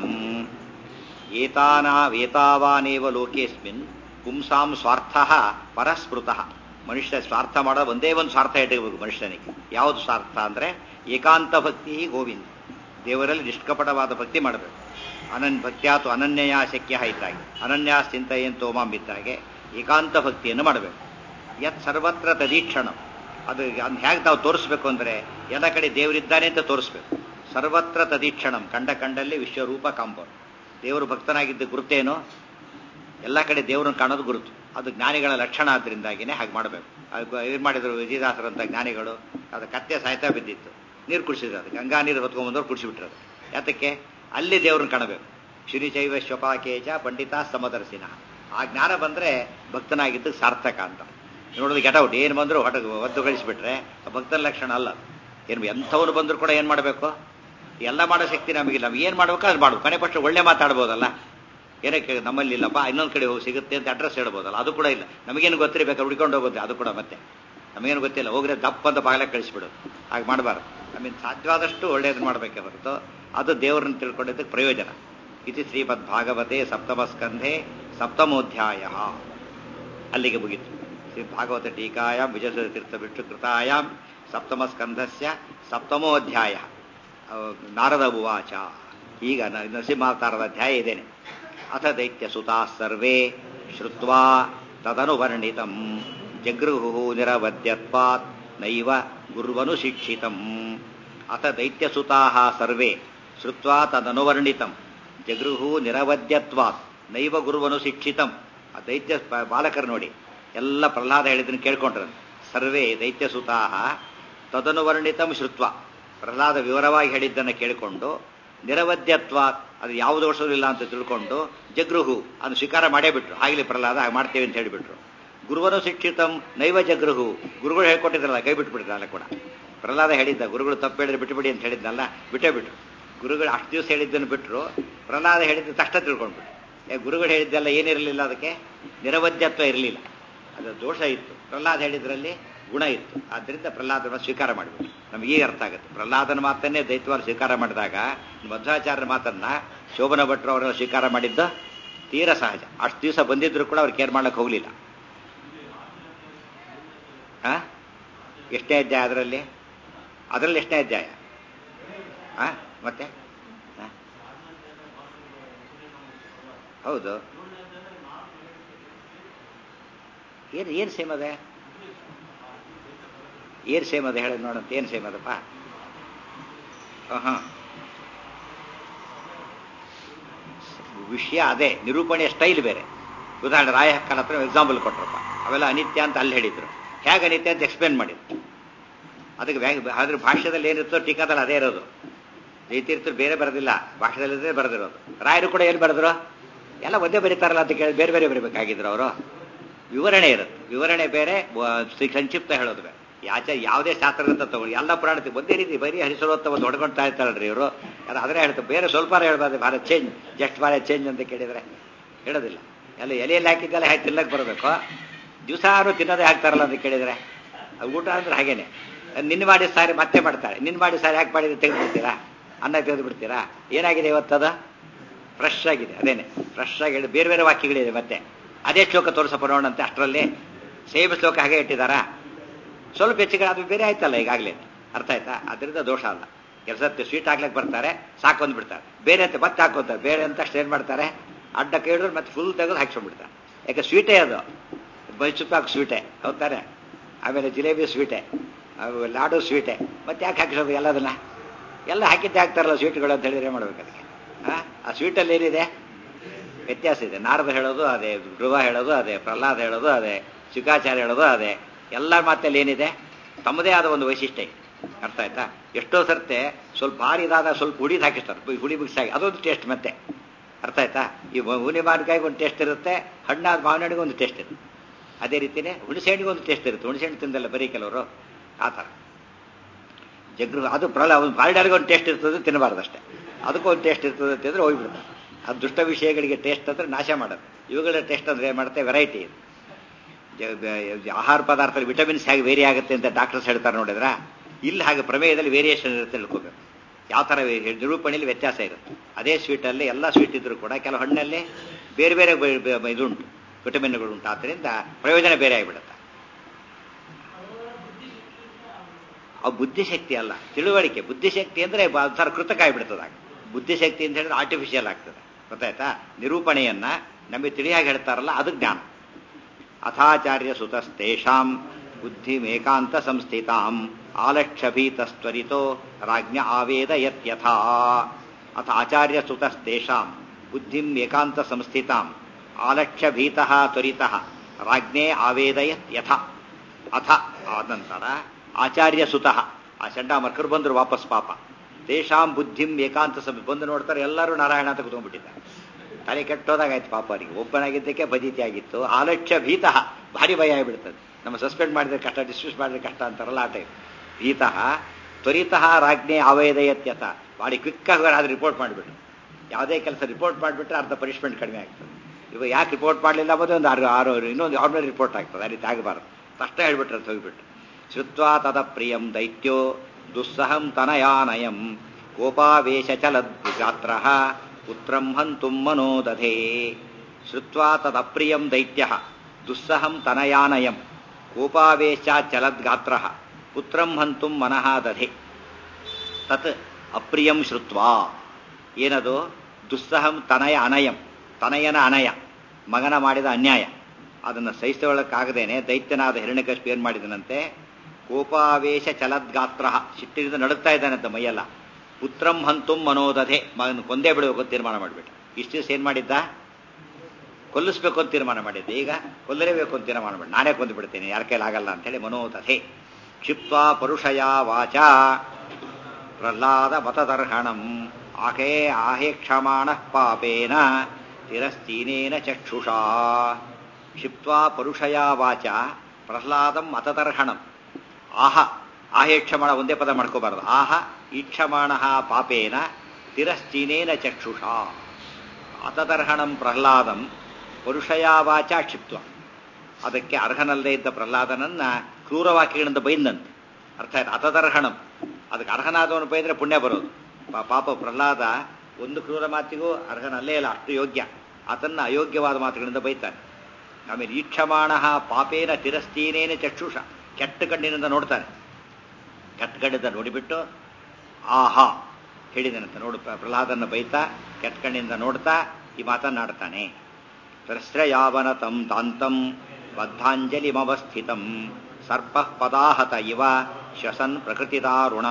ಏತಾವಾನೇವ ಲೋಕೇಸ್ಮಿನ್ ಪುಂಸಾಂ ಸ್ವಾರ್ಥಃ ಪರಸ್ಪೃತಃ. ಮನುಷ್ಯ ಸ್ವಾರ್ಥ ಮಾಡೋದು ಒಂದೇ ಒಂದು ಸ್ವಾರ್ಥ ಇಟ್ಟಬೇಕು ಮನುಷ್ಯನಿಗೆ. ಯಾವುದು ಸ್ವಾರ್ಥ ಅಂದರೆ ಏಕಾಂತ ಭಕ್ತಿ ಗೋವಿಂದ, ದೇವರಲ್ಲಿ ನಿಷ್ಕಪಟವಾದ ಭಕ್ತಿ ಮಾಡಬೇಕು. ಅನನ್ಯ ಭಕ್ತ್ಯಾತು ಅನನ್ಯಯ ಶಕ್ಯ ಇದ್ದಾಗೆ, ಅನನ್ಯ ಚಿಂತೆಯಂತೋ ಮಾಂಬಿದ್ದಾಗೆ ಏಕಾಂತ ಭಕ್ತಿಯನ್ನು ಮಾಡಬೇಕು. ಯತ್ ಸರ್ವತ್ರ ತದೀಕ್ಷಣ, ಅದು ಅದ್ ಹೇಗೆ ನಾವು ತೋರಿಸ್ಬೇಕು ಅಂದರೆ ಎಲ್ಲ ಕಡೆ ದೇವರಿದ್ದಾನೆ ಅಂತ ತೋರಿಸ್ಬೇಕು. ಸರ್ವತ್ರ ತದೀಕ್ಷಣಂ, ಕಂಡ ಕಂಡಲ್ಲಿ ವಿಶ್ವರೂಪ ಕಾಂಪೌಂಡ್. ದೇವರು ಭಕ್ತನಾಗಿದ್ದ ಗುರುತೇನು, ಎಲ್ಲ ಕಡೆ ದೇವರನ್ನು ಕಾಣೋದು ಗುರುತು. ಅದು ಜ್ಞಾನಿಗಳ ಲಕ್ಷಣ. ಆದ್ದರಿಂದಾಗಿನೇ ಹಾಗೆ ಮಾಡಬೇಕು. ಅದು ಏನು ಮಾಡಿದ್ರು ವಿಜಯದಾಸರಂತ ಜ್ಞಾನಿಗಳು, ಅದು ಕತ್ತೆ ಸಾಯ್ತಾ ಬಿದ್ದಿತ್ತು, ನೀರು ಕುಡಿಸಿದ್ರು. ಅದು ಗಂಗಾ ನೀರು ಹೊತ್ಕೊಂಡ್ಬಂದವ್ರು ಕುಡಿಸಿಬಿಟ್ರದು. ಯಾತಕ್ಕೆ? ಅಲ್ಲಿ ದೇವ್ರನ್ನ ಕಾಣಬೇಕು. ಶ್ರೀಶೈವ ಶ್ವಪಾಕೇಜ ಪಂಡಿತ ಸಮದರ್ಶಿನ. ಆ ಜ್ಞಾನ ಬಂದರೆ ಭಕ್ತನಾಗಿದ್ದು ಸಾರ್ಥಕ ಅಂತ ನೋಡೋದು. ಗೆಟೌಟ್ ಏನು ಬಂದರೂ ಹೊಟ ಒದ್ದು ಗಳಿಸಿಬಿಟ್ರೆ ಭಕ್ತನ ಲಕ್ಷಣ ಅಲ್ಲ. ಏನು ಎಂಥವ್ರು ಬಂದರೂ ಕೂಡ ಏನು ಮಾಡಬೇಕು, ಎಲ್ಲ ಮಾಡೋ ಶಕ್ತಿ ನಮಗಿಲ್ಲ. ನಾವು ಏನು ಮಾಡಬೇಕು ಅದು ಮಾಡ್ಬೇಕು. ಕನೆ ಪಕ್ಷ ಒಳ್ಳೆ ಮಾತಾಡ್ಬೋದಲ್ಲ, ಏನಕ್ಕೆ ನಮ್ಮಲ್ಲಿ ಇಲ್ಲಪ್ಪ ಇನ್ನೊಂದು ಕಡೆ ಹೋಗಿ ಸಿಗುತ್ತೆ ಅಂತ ಅಡ್ರೆಸ್ ಹೇಳ್ಬೋದಲ್ಲ, ಅದು ಕೂಡ ಇಲ್ಲ. ನಮಗೇನು ಗೊತ್ತಿರಬೇಕು, ಹುಡ್ಕೊಂಡು ಹೋಗುತ್ತೆ. ಅದು ಕೂಡ ಮತ್ತೆ ನಮಗೇನು ಗೊತ್ತಿಲ್ಲ, ಹೋಗ್ರೆ ದಪ್ಪ ಅಂತ ಬಾಗಿಲ ಕಳಿಸ್ಬಿಡೋದು. ಹಾಗೆ ಮಾಡಬಾರ್ದು. ನಮಗೆ ಸಾಧ್ಯವಾದಷ್ಟು ಒಳ್ಳೆಯದನ್ನು ಮಾಡಬೇಕೆ ಹೊರತು ಅದು ದೇವರನ್ನು ತಿಳ್ಕೊಂಡಿದ್ದಕ್ಕೆ ಪ್ರಯೋಜನ. ಇದು ಶ್ರೀಮದ್ ಭಾಗವತೆ ಸಪ್ತಮ ಸ್ಕಂಧೆ ಸಪ್ತಮೋಧ್ಯಾಯ. ಅಲ್ಲಿಗೆ ಮುಗಿತು. ಶ್ರೀ ಭಾಗವತ ಟೀಕಾಯಾಮ್ ವಿಜಯ ತೀರ್ಥ ಬಿಟ್ಟು ಕೃತಾಯಾಮ್ ಸಪ್ತಮ ಸ್ಕಂಧಸ್ಯ ಸಪ್ತಮೋಧ್ಯಾಯ. ನಾರದ ಉವಾಚ. ಈಗ ನರಸಿಂಹಾವತಾರದ ಅಧ್ಯಾಯ ಇದೇನೆ. ಅಥ ದೈತ್ಯ ಸುತಾ ಸರ್ವೇ ಶ್ರುತ್ವಾ ತದನುವರ್ಣಿತಂ ಜಗೃಹು ನಿರವದ್ಯತ್ವಾತ್ ನೈವ ಗುರ್ವನು ಶಿಕ್ಷಿತಂ. ಅಥ ದೈತ್ಯ ಸುತಾಃ ಸರ್ವೇ ಶ್ರುತ್ವಾ ತದನುವರ್ಣಿತಂ ಜಗೃಹು ನಿರವದ್ಯತ್ವಾತ್ ನೈವ ಗುರುವನು ಶಿಕ್ಷಿತಂ. ಆ ದೈತ್ಯ ಬಾಲಕರು ನೋಡಿ ಎಲ್ಲ ಪ್ರಹ್ಲಾದ ಹೇಳಿದ್ದನ್ನು ಕೇಳ್ಕೊಂಡ್ರ. ಸರ್ವೇ ದೈತ್ಯ ಸುತಾಃ ತದನುವರ್ಣಿತಂ ಶ್ರುತ್ವ, ಪ್ರಹ್ಲಾದ ವಿವರವಾಗಿ ಹೇಳಿದ್ದನ್ನು ಕೇಳಿಕೊಂಡು ನಿರವದ್ಯತ್ವ, ಅದು ಯಾವ ದೋಷವೂ ಇಲ್ಲ ಅಂತ ತಿಳ್ಕೊಂಡು ಜಗೃಹು ಅದು ಸ್ವೀಕಾರ ಮಾಡೇ ಬಿಟ್ರು. ಆಗಲಿ ಪ್ರಹ್ಲಾದ ಹಾಗೆ ಮಾಡ್ತೇವೆ ಅಂತ ಹೇಳಿಬಿಟ್ರು. ಗುರುವನು ಶಿಕ್ಷಿತಂ ನೈವ ಜಗೃಹು, ಗುರುಗಳು ಹೇಳ್ಕೊಟ್ಟಿದ್ರಲ್ಲ ಕೈ ಬಿಟ್ಬಿಟ್ಟಿದ್ರಲ್ಲ ಕೂಡ. ಪ್ರಹ್ಲಾದ ಹೇಳಿದ್ದ ಗುರುಗಳು ತಪ್ಪು ಹೇಳಿದ್ರೆ ಬಿಟ್ಟುಬಿಡಿ ಅಂತ ಹೇಳಿದ್ನಲ್ಲ, ಬಿಟ್ಟೇ ಬಿಟ್ರು. ಗುರುಗಳು ಅಷ್ಟು ದಿವಸ ಹೇಳಿದ್ದನ್ನು ಬಿಟ್ಟರು. ಪ್ರಹ್ಲಾದ ಹೇಳಿದ್ದು ತಕ್ಷಣ ತಿಳ್ಕೊಂಡ್ಬಿಟ್ರು. ಗುರುಗಳು ಹೇಳಿದ್ದೆಲ್ಲ ಏನಿರಲಿಲ್ಲ, ಅದಕ್ಕೆ ನಿರವದ್ಯತ್ವ ಇರಲಿಲ್ಲ, ಅದು ದೋಷ ಇತ್ತು. ಪ್ರಹ್ಲಾದ ಹೇಳಿದ್ರಲ್ಲಿ ಗುಣ ಇತ್ತು. ಆದ್ದರಿಂದ ಪ್ರಹ್ಲಾದನ ಸ್ವೀಕಾರ ಮಾಡಿಬಿಟ್ಟು ನಮಗೆ ಈಗ ಅರ್ಥ ಆಗುತ್ತೆ. ಪ್ರಹ್ಲಾದನ ಮಾತನ್ನೇ ದೈತ್ಯವಾದ ಸ್ವೀಕಾರ ಮಾಡಿದಾಗ ಮಧ್ವಾಚಾರ್ಯರ ಮಾತನ್ನ ಶೋಭನ ಭಟ್ರು ಅವರೆಲ್ಲ ಸ್ವೀಕಾರ ಮಾಡಿದ್ದು ತೀರ ಸಹಜ. ಅಷ್ಟು ದಿವಸ ಬಂದಿದ್ರು ಕೂಡ ಅವ್ರು ಕೇರ್ ಮಾಡಕ್ಕೆ ಹೋಗಲಿಲ್ಲ. ಆ ಎಷ್ಟನೇ ಅಧ್ಯಾಯ ಅದರಲ್ಲಿ? ಅದರಲ್ಲಿ ಎಷ್ಟನೇ ಅಧ್ಯಾಯ? ಆ ಮತ್ತೆ ಹೌದು, ಏನು ಏನು ಸೇಮ್ ಅದೇ? ಏನು ಸೇಮ್ ಅದ ಹೇಳಿ ನೋಡಂತ. ಏನು ಸೇಮ್ ಅದಪ್ಪ? ಹಾಂ, ವಿಷಯ ಅದೇ, ನಿರೂಪಣೆಯ ಸ್ಟೈಲ್ ಬೇರೆ. ಉದಾಹರಣೆ ರಾಯ ಹಕ್ಕನ ಹತ್ರ ಎಕ್ಸಾಂಪಲ್ ಕೊಟ್ರಪ್ಪ, ಅವೆಲ್ಲ ಅನಿತ್ಯ ಅಂತ ಅಲ್ಲಿ ಹೇಳಿದ್ರು. ಹೇಗೆ ಅನಿತ್ಯ ಅಂತ ಎಕ್ಸ್ಪ್ಲೇನ್ ಮಾಡಿದ್ರು. ಅದಕ್ಕೆ ಅದ್ರ ಭಾಷ್ಯದಲ್ಲಿ ಏನಿರುತ್ತೋ ಟೀಕಾದಲ್ಲಿ ಅದೇ ಇರೋದು. ಜೈತೀರ್ಥರು ಬೇರೆ ಬರೆದಿಲ್ಲ, ಭಾಷೆದಲ್ಲಿದ್ದೇ ಬರೆದಿರೋದು. ರಾಯರು ಕೂಡ ಏನು ಬರೆದ್ರು? ಎಲ್ಲ ಒಂದೇ ಬರೀತಾರಲ್ಲ ಅಂತ ಕೇಳಿ ಬೇರೆ ಬೇರೆ ಬರೀಬೇಕಾಗಿದ್ರು ಅವರು. ವಿವರಣೆ ಇರುತ್ತೆ, ವಿವರಣೆ ಬೇರೆ, ಸಂಕ್ಷಿಪ್ತ ಹೇಳೋದು ಬೇರೆ. ಯಾಚ ಯಾವುದೇ ಶಾಸ್ತ್ರದಂತ ತಗೊಳ್ಳಿ, ಎಲ್ಲ ಪುರಾಣ ಒಂದೇ ರೀತಿ ಬರೀ ಹರಿಸೋತ್ತ ಒಂದು ಹೊಡ್ಕೊಳ್ತಾ ಇರ್ತಾರಲ್ರಿ ಇವರು. ಅದು ಅದನ್ನೇ ಹೇಳ್ತಾರೆ. ಬೇರೆ ಸ್ವಲ್ಪ ಹೇಳ್ಬಾರ್ದು, Bharat change, just Bharat change ಅಂತ ಕೇಳಿದರೆ ಹೇಳೋದಿಲ್ಲ. ಎಲ್ಲ ಎಲೆಯಲ್ಲಿ ಹಾಕಿದ್ದೆಲ್ಲ ಹಾಕಿ ತಿನ್ನಕ್ಕೆ ಬರಬೇಕು. ದಿವಸಾರು ತಿನ್ನೋದೇ ಹಾಕ್ತಾರಲ್ಲ ಅಂತ ಕೇಳಿದರೆ ಅದು ಊಟ ಅಂದ್ರೆ ಹಾಗೇನೆ. ನಿನ್ನ ಮಾಡಿ ಸಾರಿ ಮತ್ತೆ ಮಾಡ್ತಾಳೆ, ನಿನ್ನ ಮಾಡಿ ಸಾರಿ ಯಾಕೆ ಮಾಡಿದ್ರೆ ತೆಗೆದು ಬಿಡ್ತೀರಾ? ಅನ್ನ ತೆಗೆದು ಬಿಡ್ತೀರಾ? ಏನಾಗಿದೆ ಇವತ್ತದ? ಫ್ರೆಶ್ ಆಗಿದೆ. ಅದೇನೆ ಫ್ರೆಶ್ ಆಗಿ ಹೇಳಿ ಬೇರೆ ಬೇರೆ ವಾಕ್ಯಗಳಿದೆ. ಮತ್ತೆ ಅದೇ ಶ್ಲೋಕ ತೋರಿಸಪ್ಪ ನೋಡಂತೆ. ಅಷ್ಟರಲ್ಲಿ ಸೇಮ್ ಶ್ಲೋಕ ಹಾಗೆ ಇಟ್ಟಿದ್ದಾರಾ? ಸ್ವಲ್ಪ ಹೆಚ್ಚಿಗೆ ಅದು ಬೇರೆ ಆಯ್ತಲ್ಲ ಈಗಾಗಲೇ. ಅರ್ಥ ಆಯ್ತಾ? ಅದರಿಂದ ದೋಷ ಅಲ್ಲ. ಕೆಲಸಕ್ಕೆ ಸ್ವೀಟ್ ಹಾಕ್ಲಿಕ್ಕೆ ಬರ್ತಾರೆ, ಸಾಕೊಂಡ್ ಬಿಡ್ತಾರೆ. ಬೇರೆ ಅಂತ ಮತ್ತೆ ಹಾಕೋತಾರೆ. ಬೇರೆ ಅಂತ ಅಷ್ಟು ಏನು ಮಾಡ್ತಾರೆ, ಅಡ್ಡ ಕೇಳಿದ್ರೆ ಮತ್ತೆ ಫುಲ್ ತೆಗೆದು ಹಾಕ್ಸ್ಕೊಂಡ್ಬಿಡ್ತಾರೆ. ಯಾಕೆ ಸ್ವೀಟೇ ಅದು, ಬೈಸುಪಾಕ್ ಸ್ವೀಟೇ ಹೌದಾರೆ. ಆಮೇಲೆ ಜಿಲೇಬಿ ಸ್ವೀಟೇ, ಲಾಡು ಸ್ವೀಟೇ. ಮತ್ತೆ ಯಾಕೆ ಹಾಕಿಸೋದು ಎಲ್ಲದನ್ನ? ಎಲ್ಲ ಹಾಕಿದ್ದೆ ಹಾಕ್ತಾರಲ್ಲ ಸ್ವೀಟ್ಗಳು ಅಂತ ಹೇಳಿದ್ರೆ ಮಾಡ್ಬೇಕು ಅದಕ್ಕೆ. ಆ ಸ್ವೀಟಲ್ಲಿ ಏನಿದೆ ವ್ಯತ್ಯಾಸ ಇದೆ. ನಾರದ ಹೇಳೋದು ಅದೇ, ಧ್ರುವ ಹೇಳೋದು ಅದೇ, ಪ್ರಹ್ಲಾದ ಹೇಳೋದು ಅದೇ, ಶುಕಾಚಾರ್ಯ ಹೇಳೋದು ಅದೇ. ಎಲ್ಲ ಮಾತಲ್ಲಿ ಏನಿದೆ, ತಮ್ಮದೇ ಆದ ಒಂದು ವೈಶಿಷ್ಟ್ಯ. ಅರ್ಥ ಆಯ್ತಾ? ಎಷ್ಟೋ ಸರ್ತೆ ಸ್ವಲ್ಪ ಭಾರಿ ಇದಾದ ಸ್ವಲ್ಪ ಹುಡಿದು ಹಾಕಿಸ್ತಾರೆ, ಹುಳಿ ಬಿಗಿಸಾಗಿ, ಅದೊಂದು ಟೇಸ್ಟ್ ಮತ್ತೆ. ಅರ್ಥ ಆಯ್ತಾ? ಈ ಹುಳಿ ಮಾವಿನಕಾಯಿಗೆ ಒಂದು ಟೇಸ್ಟ್ ಇರುತ್ತೆ, ಹಣ್ಣಾದ ಮಾವಿನ ಹಣ್ಣಿಗೆ ಒಂದು ಟೇಸ್ಟ್ ಇರುತ್ತೆ. ಅದೇ ರೀತಿಯೇ ಹುಣಸೆಹಣ್ಣಿಗೆ ಒಂದು ಟೇಸ್ಟ್ ಇರುತ್ತೆ. ಹುಣಸೆಹಣ್ಣು ತಿಂದಲ್ಲ ಬರೀ ಕೆಲವರು ಆ ಥರ ಜಗ್ರು ಅದು ಪ್ರಳ ಒಂದು ಬಾಲ್ಡಾಳಿಗೆ ಒಂದು ಟೇಸ್ಟ್ ಇರ್ತದೆ, ತಿನ್ನಬಾರ್ದಷ್ಟೇ. ಅದಕ್ಕೂ ಒಂದು ಟೇಸ್ಟ್ ಇರ್ತದೆ ಅಂತಂದ್ರೆ ಹೋಗ್ಬಿಡ್ತಾರೆ. ಅದು ದುಷ್ಟ ವಿಷಯಗಳಿಗೆ ಟೇಸ್ಟ್ ಅಂದರೆ ನಾಶ ಮಾಡೋದು. ಇವುಗಳ ಟೇಸ್ಟ್ ಅಂದರೆ ಏನು ಮಾಡುತ್ತೆ, ವೆರೈಟಿ ಇದು. ಆಹಾರ ಪದಾರ್ಥದಲ್ಲಿ ವಿಟಮಿನ್ಸ್ ಹೇಗೆ ವೇರಿ ಆಗುತ್ತೆ ಅಂತ ಡಾಕ್ಟರ್ಸ್ ಹೇಳ್ತಾರೆ ನೋಡಿದ್ರ, ಇಲ್ಲಿ ಹಾಗೆ ಪ್ರಮೇಯದಲ್ಲಿ ವೇರಿಯೇಷನ್ ಇರುತ್ತೆ ತಿಳ್ಕೋಬೇಕು. ಯಾವ ಥರ ನಿರೂಪಣೆಯಲ್ಲಿ ವ್ಯತ್ಯಾಸ ಇರುತ್ತೆ. ಅದೇ ಸ್ವೀಟಲ್ಲಿ ಎಲ್ಲ ಸ್ವೀಟ್ ಇದ್ರೂ ಕೂಡ ಕೆಲವು ಹಣ್ಣಲ್ಲಿ ಬೇರೆ ಬೇರೆ ಇದುಂಟು, ವಿಟಮಿನ್ಗಳು ಉಂಟು. ಆದ್ದರಿಂದ ಪ್ರಯೋಜನ ಬೇರೆ ಆಗಿಬಿಡುತ್ತೆ. ಅವು ಬುದ್ಧಿಶಕ್ತಿ ಅಲ್ಲ, ತಿಳುವಳಿಕೆ. ಬುದ್ಧಿಶಕ್ತಿ ಅಂದರೆ ಸರ್ ಕೃತಕ ಆಗಿಬಿಡ್ತದಾಗ. ಬುದ್ಧಿಶಕ್ತಿ ಅಂತ ಹೇಳಿದ್ರೆ ಆರ್ಟಿಫಿಷಿಯಲ್ ಆಗ್ತದೆ, ಗೊತ್ತಾಯ್ತಾ? ನಿರೂಪಣೆಯನ್ನ ನಮಗೆ ತಿಳಿಯಾಗಿ ಹೇಳ್ತಾರಲ್ಲ, ಅದು ಜ್ಞಾನ. ಅಥಾಚಾರ್ಯ ಸುತಸ್ತೇಷಾಂ ಬುದ್ಧಿಮೇಕಾಂತ ಸಂಸ್ಥಿತಾಂ ಆಲಕ್ಷಭೀತಸ್ತ್ವರಿತೋ ರಾಜ್ಞ ಆವೇದಯತ್ಯಥಾ. ಅಥ ಆಚಾರ್ಯ ಸುತಸ್ತೇಷಾಂ ಬುದ್ಧಿಂ ಏಕಾಂತ ಸಂಸ್ಥಿತಾಂ ಆಲಕ್ಷಭೀತಃ ತ್ವರಿತಃ ರಾಜ್ಞೆ ಆವೇದಯತ್ ಯಥ. ಅಥ ಆನಂತರ ಆಚಾರ್ಯ ಸುತಃ ಆ ಚಂಡಾಮರ್ಕರು ಬಂದರು ವಾಪಸ್ ಪಾಪ. ತೇಷಾಂ ಬುದ್ಧಿಂ ಏಕಾಂತ ಸಂ ಬಂದು ನೋಡ್ತಾರೆ, ಎಲ್ಲರೂ ನಾರಾಯಣ ಅಂತ ಕೂತ್ಕೊಂಡ್ಬಿಟ್ಟಿದ್ದಾರೆ. ತಲೆ ಕೆಟ್ಟೋದಾಗಾಯ್ತು ಪಾಪ ಅವರಿಗೆ. ಒಬ್ಬನಾಗಿದ್ದಕ್ಕೆ ಭಜೀತಿ ಆಗಿತ್ತು. ಆಲಕ್ಷ್ಯ ಭೀತಃ, ಭಾರಿ ಭಯ ಆಗಿಬಿಡ್ತದೆ. ನಮ್ಮ ಸಸ್ಪೆಂಡ್ ಮಾಡಿದ್ರೆ ಕಷ್ಟ, ಡಿಸ್ಮಿಸ್ ಮಾಡಿದ್ರೆ ಕಷ್ಟ ಅಂತಾರಲ್ಲ ಆ ಟೈಪ್. ಭೀತಃ ತ್ವರಿತಃ ರಾಜ್ಞೆ ಆವೇದಯತ್ಯಥ, ಭಾರಿ ಕ್ವಿಕ್ಕಾಗಿ ಅದು ರಿಪೋರ್ಟ್ ಮಾಡಿಬಿಟ್ರು. ಯಾವುದೇ ಕೆಲಸ ರಿಪೋರ್ಟ್ ಮಾಡಿಬಿಟ್ರೆ ಅರ್ಧ ಪನಿಷ್ಮೆಂಟ್ ಕಡಿಮೆ ಆಗ್ತದೆ. ಇವಾಗ ಯಾಕೆ ರಿಪೋರ್ಟ್ ಮಾಡಲಿಲ್ಲ ಅನ್ನೋದು ಒಂದು ಆರು ಆರು ಇನ್ನೊಂದು ಆರ್ಡಿನರಿ ರಿಪೋರ್ಟ್ ಆಗ್ತದೆ. ಆ ರೀತಿ ಆಗಬಾರ್ದು. ತಕ್ಷಣ ಹೇಳ್ಬಿಟ್ರೆ ಅಂತ ಹೋಗ್ಬಿಟ್ಟು ಶ್ರುತ್ವಾ ತದ ಪ್ರಿಯಂ ದೈತ್ಯೋ ದುಸ್ಸಹಂ ತನಯಾನಯಂ ಕೋಪಾವೇಶ ಚಲದ್ಗಾತ್ರ ಪುತ್ರಂ ಹಂತುಂ ಮನೋದಧೇ. ಶ್ರುತ್ವಾ ತದಪ್ರಿಯಂ ದೈತ್ಯ ದುಸ್ಸಹಂ ತನಯಾನಯಂ ಕೋಪಾವೇಶ ಚಲದ್ಗಾತ್ರ ಪುತ್ರಂ ಹಂತುಂ ಮನಃ ದಧೆ. ತತ್ ಅಪ್ರಿಯಂ ಶ್ರುತ್ವಾ, ಏನದು? ದುಸ್ಸಹಂ ತನಯ ಅನಯಂ, ತನಯನ ಅನಯ, ಮಗನ ಮಾಡಿದ ಅನ್ಯಾಯ, ಅದನ್ನು ಸಹಿಸಿಕೊಳ್ಳಕ್ಕಾಗದೇನೆ ದೈತ್ಯನಾದ ಹಿರಣ್ಯಕಶಿಪು ಏನ್ ಮಾಡಿದನಂತೆ? ಕೋಪಾವೇಶ ಚಲದ್ಗಾತ್ರ, ಸಿಟ್ಟಿನಿಂದ ನಡುತ್ತಾ ಇದ್ದಾನಂತ ಮೈಯೆಲ್ಲ. ಪುತ್ರಂ ಹಂತುಂ ಮನೋದಧೆ, ಮಗನ ಕೊಂದೇ ಬಿಡಬೇಕು ಅಂತ ತೀರ್ಮಾನ ಮಾಡಿಬಿಟ್ಟ. ಇಷ್ಟು ದಿವಸ ಏನ್ ಮಾಡಿದ್ದ? ಕೊಲ್ಲಿಸ್ಬೇಕು ಅಂತ ತೀರ್ಮಾನ ಮಾಡಿದ್ದೆ. ಈಗ ಕೊಲ್ಲಲೇಬೇಕು ಅಂತ ತೀರ್ಮಾನ ಮಾಡಿ, ನಾನೇ ಕೊಂದು ಬಿಡ್ತೇನೆ, ಯಾರ ಕೈಲಾಗಲ್ಲ ಅಂತೇಳಿ ಮನೋದಧೆ. ಕ್ಷಿಪ್ವಾ ಪರುಷಯ ವಾಚ ಪ್ರಹ್ಲಾದ ಮತದರ್ಹಣಂ ಆಹೇ ಆಹೇ ಕ್ಷಮಾಣ ಪಾಪೇನ ತಿರಸ್ತೀನೇನ ಚಕ್ಷುಷಾ. ಕ್ಷಿಪ್ವಾ ಪರುಷಯ ವಾಚ ಪ್ರಹ್ಲಾದಂ ಮತದರ್ಹಣಂ. ಆಹ, ಆಹೇಕ್ಷಮಾಣ ಒಂದೇ ಪದ ಮಾಡ್ಕೋಬಾರದು. ಆಹ ಈಕ್ಷಮಾಣ ಪಾಪೇನ ತಿರಶ್ಚೀನೇನ ಚಕ್ಷುಷಾ. ಅತದರ್ಹಣಂ ಪ್ರಹ್ಲಾದಂ ಪರುಷಯಾವಾಚ ಕ್ಷಿಪ್ತ್ವ. ಅದಕ್ಕೆ ಅರ್ಹನಲ್ಲದೆ ಇದ್ದ ಪ್ರಹ್ಲಾದನನ್ನ ಕ್ರೂರವಾಕ್ಯಗಳಿಂದ ಬೈದಂತೆ ಅರ್ಥ ಆಯ್ತು. ಅತದರ್ಹಣಂ, ಅದಕ್ಕೆ ಅರ್ಹನಾದವನು ಬೈದ್ರೆ ಪುಣ್ಯ ಬರೋದು. ಪಾಪ ಪ್ರಹ್ಲಾದ ಒಂದು ಕ್ರೂರ ಮಾತಿಗೂ ಅರ್ಹನಲ್ಲೇ ಇಲ್ಲ, ಅಷ್ಟು ಯೋಗ್ಯ. ಆತನ್ನ ಅಯೋಗ್ಯವಾದ ಮಾತುಗಳಿಂದ ಬೈತಾನೆ. ಆಮೇಲೆ ಈಕ್ಷಮಾಣ ಪಾಪೇನ ತಿರಸ್ತೀನೇನ ಚಕ್ಷುಷ, ಕೆಟ್ಟ ಕಣ್ಣಿನಿಂದ ನೋಡ್ತಾನೆ. ಕೆಟ್ಟ ಕಣ್ಣಿಂದ ನೋಡಿಬಿಟ್ಟು ಆಹಾ ಹೇಳಿದನಂತ. ನೋಡು, ಪ್ರಹ್ಲಾದನ ಬೈತಾ ಕೆಟ್ಟ ಕಣ್ಣಿಂದ ನೋಡ್ತಾ ಈ ಮಾತನ್ನಾಡ್ತಾನೆ. ಪ್ರಶ್ರಯಾವನ ತಂ ತಾಂತಂ ಬದ್ಧಾಂಜಲಿಮವಸ್ಥಿತಂ ಸರ್ಪ ಪದಾಹತ ಇವ ಶ್ವಸನ್ ಪ್ರಕೃತಿದಾರುಣ.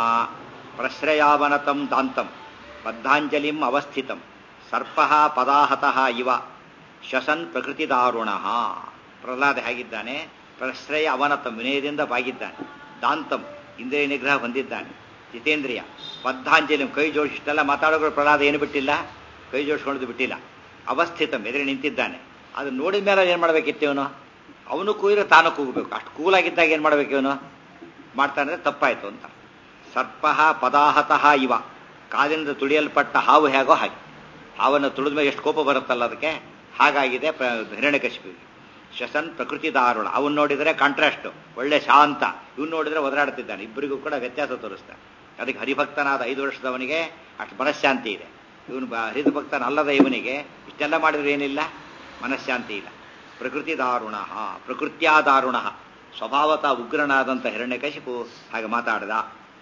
ಪ್ರಶ್ರಯಾವನತಂ ದಾಂತಂ ಬದ್ಧಾಂಜಲಿಂ ಅವಸ್ಥಿತಂ ಸರ್ಪ ಪದಾಹತಃ ಇವ ಶ್ವಸನ್ ಪ್ರಕೃತಿದಾರುಣ. ಪ್ರಹ್ಲಾದ ಹೇಗಿದ್ದಾನೆ? ಪ್ರಶ್ರಯ ಅವನತಂ, ವಿನಯದಿಂದ ಬಾಗಿದ್ದಾನೆ. ದಾಂತಂ, ಇಂದ್ರಿಯ ನಿಗ್ರಹ ಹೊಂದಿದ್ದಾನೆ. ಜಿತೇಂದ್ರಿಯ. ಬದ್ಧಾಂಜಲಿ, ಕೈ ಜೋಡಿಸಿ ಇಷ್ಟೆಲ್ಲ ಮಾತಾಡೋರು ಪ್ರಹ್ಲಾದ ಏನು ಬಿಟ್ಟಿಲ್ಲ, ಕೈ ಜೋಡಿಸ್ಕೊಳ್ಳೋದು ಬಿಟ್ಟಿಲ್ಲ. ಅವಸ್ಥಿತಂ, ಎದುರು ನಿಂತಿದ್ದಾನೆ. ಅದು ನೋಡಿದ ಮೇಲೆ ಏನು ಮಾಡಬೇಕಿತ್ತು ಇವನು? ಅವನು ಕೂಗಿದ್ರೆ ತಾನು ಕೂಗಬೇಕು. ಅಷ್ಟು ಕೂಲಾಗಿದ್ದಾಗ ಏನು ಮಾಡಬೇಕು ಇವನು? ಮಾಡ್ತಾನೆ, ತಪ್ಪಾಯ್ತು ಅಂತ. ಸರ್ಪ ಪದಾಹತಃ ಇವ, ಕಾಲಿನಿಂದ ತುಳಿಯಲ್ಪಟ್ಟ ಹಾವು ಹೇಗೋ ಹಾಗೆ. ಹಾವನ್ನು ತುಳಿದ ಮೇಲೆ ಎಷ್ಟು ಕೋಪ ಬರುತ್ತಲ್ಲ ಅದಕ್ಕೆ, ಹಾಗಾಗಿದೆ ಹಿರಣ್ಯಕಶಿಪುವಿಗೆ. ಶ್ವಸನ್ ಪ್ರಕೃತಿ ದಾರುಣ. ಅವನು ನೋಡಿದರೆ ಕಾಂಟ್ರಾಸ್ಟ್, ಒಳ್ಳೆ ಶಾಂತ. ಇವನು ನೋಡಿದ್ರೆ ಒದರಾಡ್ತಿದ್ದಾನೆ. ಇಬ್ಬರಿಗೂ ಕೂಡ ವ್ಯತ್ಯಾಸ ತೋರಿಸ್ತಾನೆ. ಅದಕ್ಕೆ ಹರಿಭಕ್ತನಾದ ಐದು ವರ್ಷದವನಿಗೆ ಅಷ್ಟು ಮನಃಶಾಂತಿ ಇದೆ. ಇವನು ಹರಿಭಕ್ತನ ಅಲ್ಲದ ಇವನಿಗೆ ಇಷ್ಟೆಲ್ಲ ಮಾಡಿದ್ರೆ ಏನಿಲ್ಲ, ಮನಃಶಾಂತಿ ಇಲ್ಲ. ಪ್ರಕೃತಿ ದಾರುಣ, ಪ್ರಕೃತ್ಯಾ ದಾರುಣ, ಸ್ವಭಾವತಃ ಉಗ್ರನಾದಂಥ ಹಿರಣ್ಯಕಶಿಪು ಹಾಗೆ ಮಾತಾಡಿದ.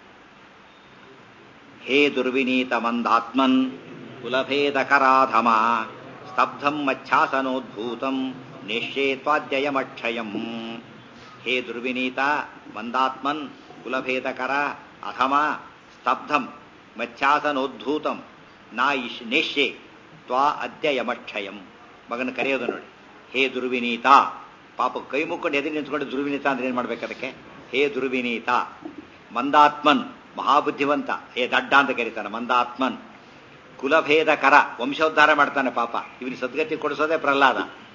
ಹೇ ದುರ್ವಿನೀತ ಮಂದಾತ್ಮನ್ ಕುಲಭೇದಕರಾಧಮ ಸ್ತಬ್ಧಂ ಮಚ್ಛಾಸನೋದ್ಭೂತಂ ನಿಶ್ಚೇ ತ್ವಾದ್ಯಯಮಕ್ಷಯಂ. ಹೇ ದುರ್ವಿನೀತ ಮಂದಾತ್ಮನ್ ಕುಲಭೇದಕರ ಅಧಮ ಸ್ತಬ್ಧಂ ಮಚ್ಛಾಸನೋದ್ಭೂತಂ ನಾ ಇಶ್ ನಿಶ್ಚೇ ತ್ವಾ ಅದ್ಯಯಮಕ್ಷಯಂ. ಮಗನ ಕರೆಯೋದು ನೋಡಿ, ಹೇ ದುರ್ವಿನೀತ. ಪಾಪ ಕೈ ಮುಕ್ಕೊಂಡು ಎದುರು ನಿಂತ್ಕೊಂಡು ದುರ್ವಿನೀತ ಅಂದ್ರೆ ಏನು ಮಾಡ್ಬೇಕು ಅದಕ್ಕೆ? ಹೇ ದುರ್ವಿನೀತ ಮಂದಾತ್ಮನ್, ಮಹಾಬುದ್ಧಿವಂತ. ಹೇ ದಡ್ಡ ಅಂತ ಕರೀತಾನೆ ಮಂದಾತ್ಮನ್. ಕುಲಭೇದಕರ, ವಂಶೋದ್ಧಾರ ಮಾಡ್ತಾನೆ ಪಾಪ. ಇವನಿಗೆ ಸದ್ಗತಿ ಕೊಡಿಸೋದೇ ಪ್ರಹ್ಲಾದ.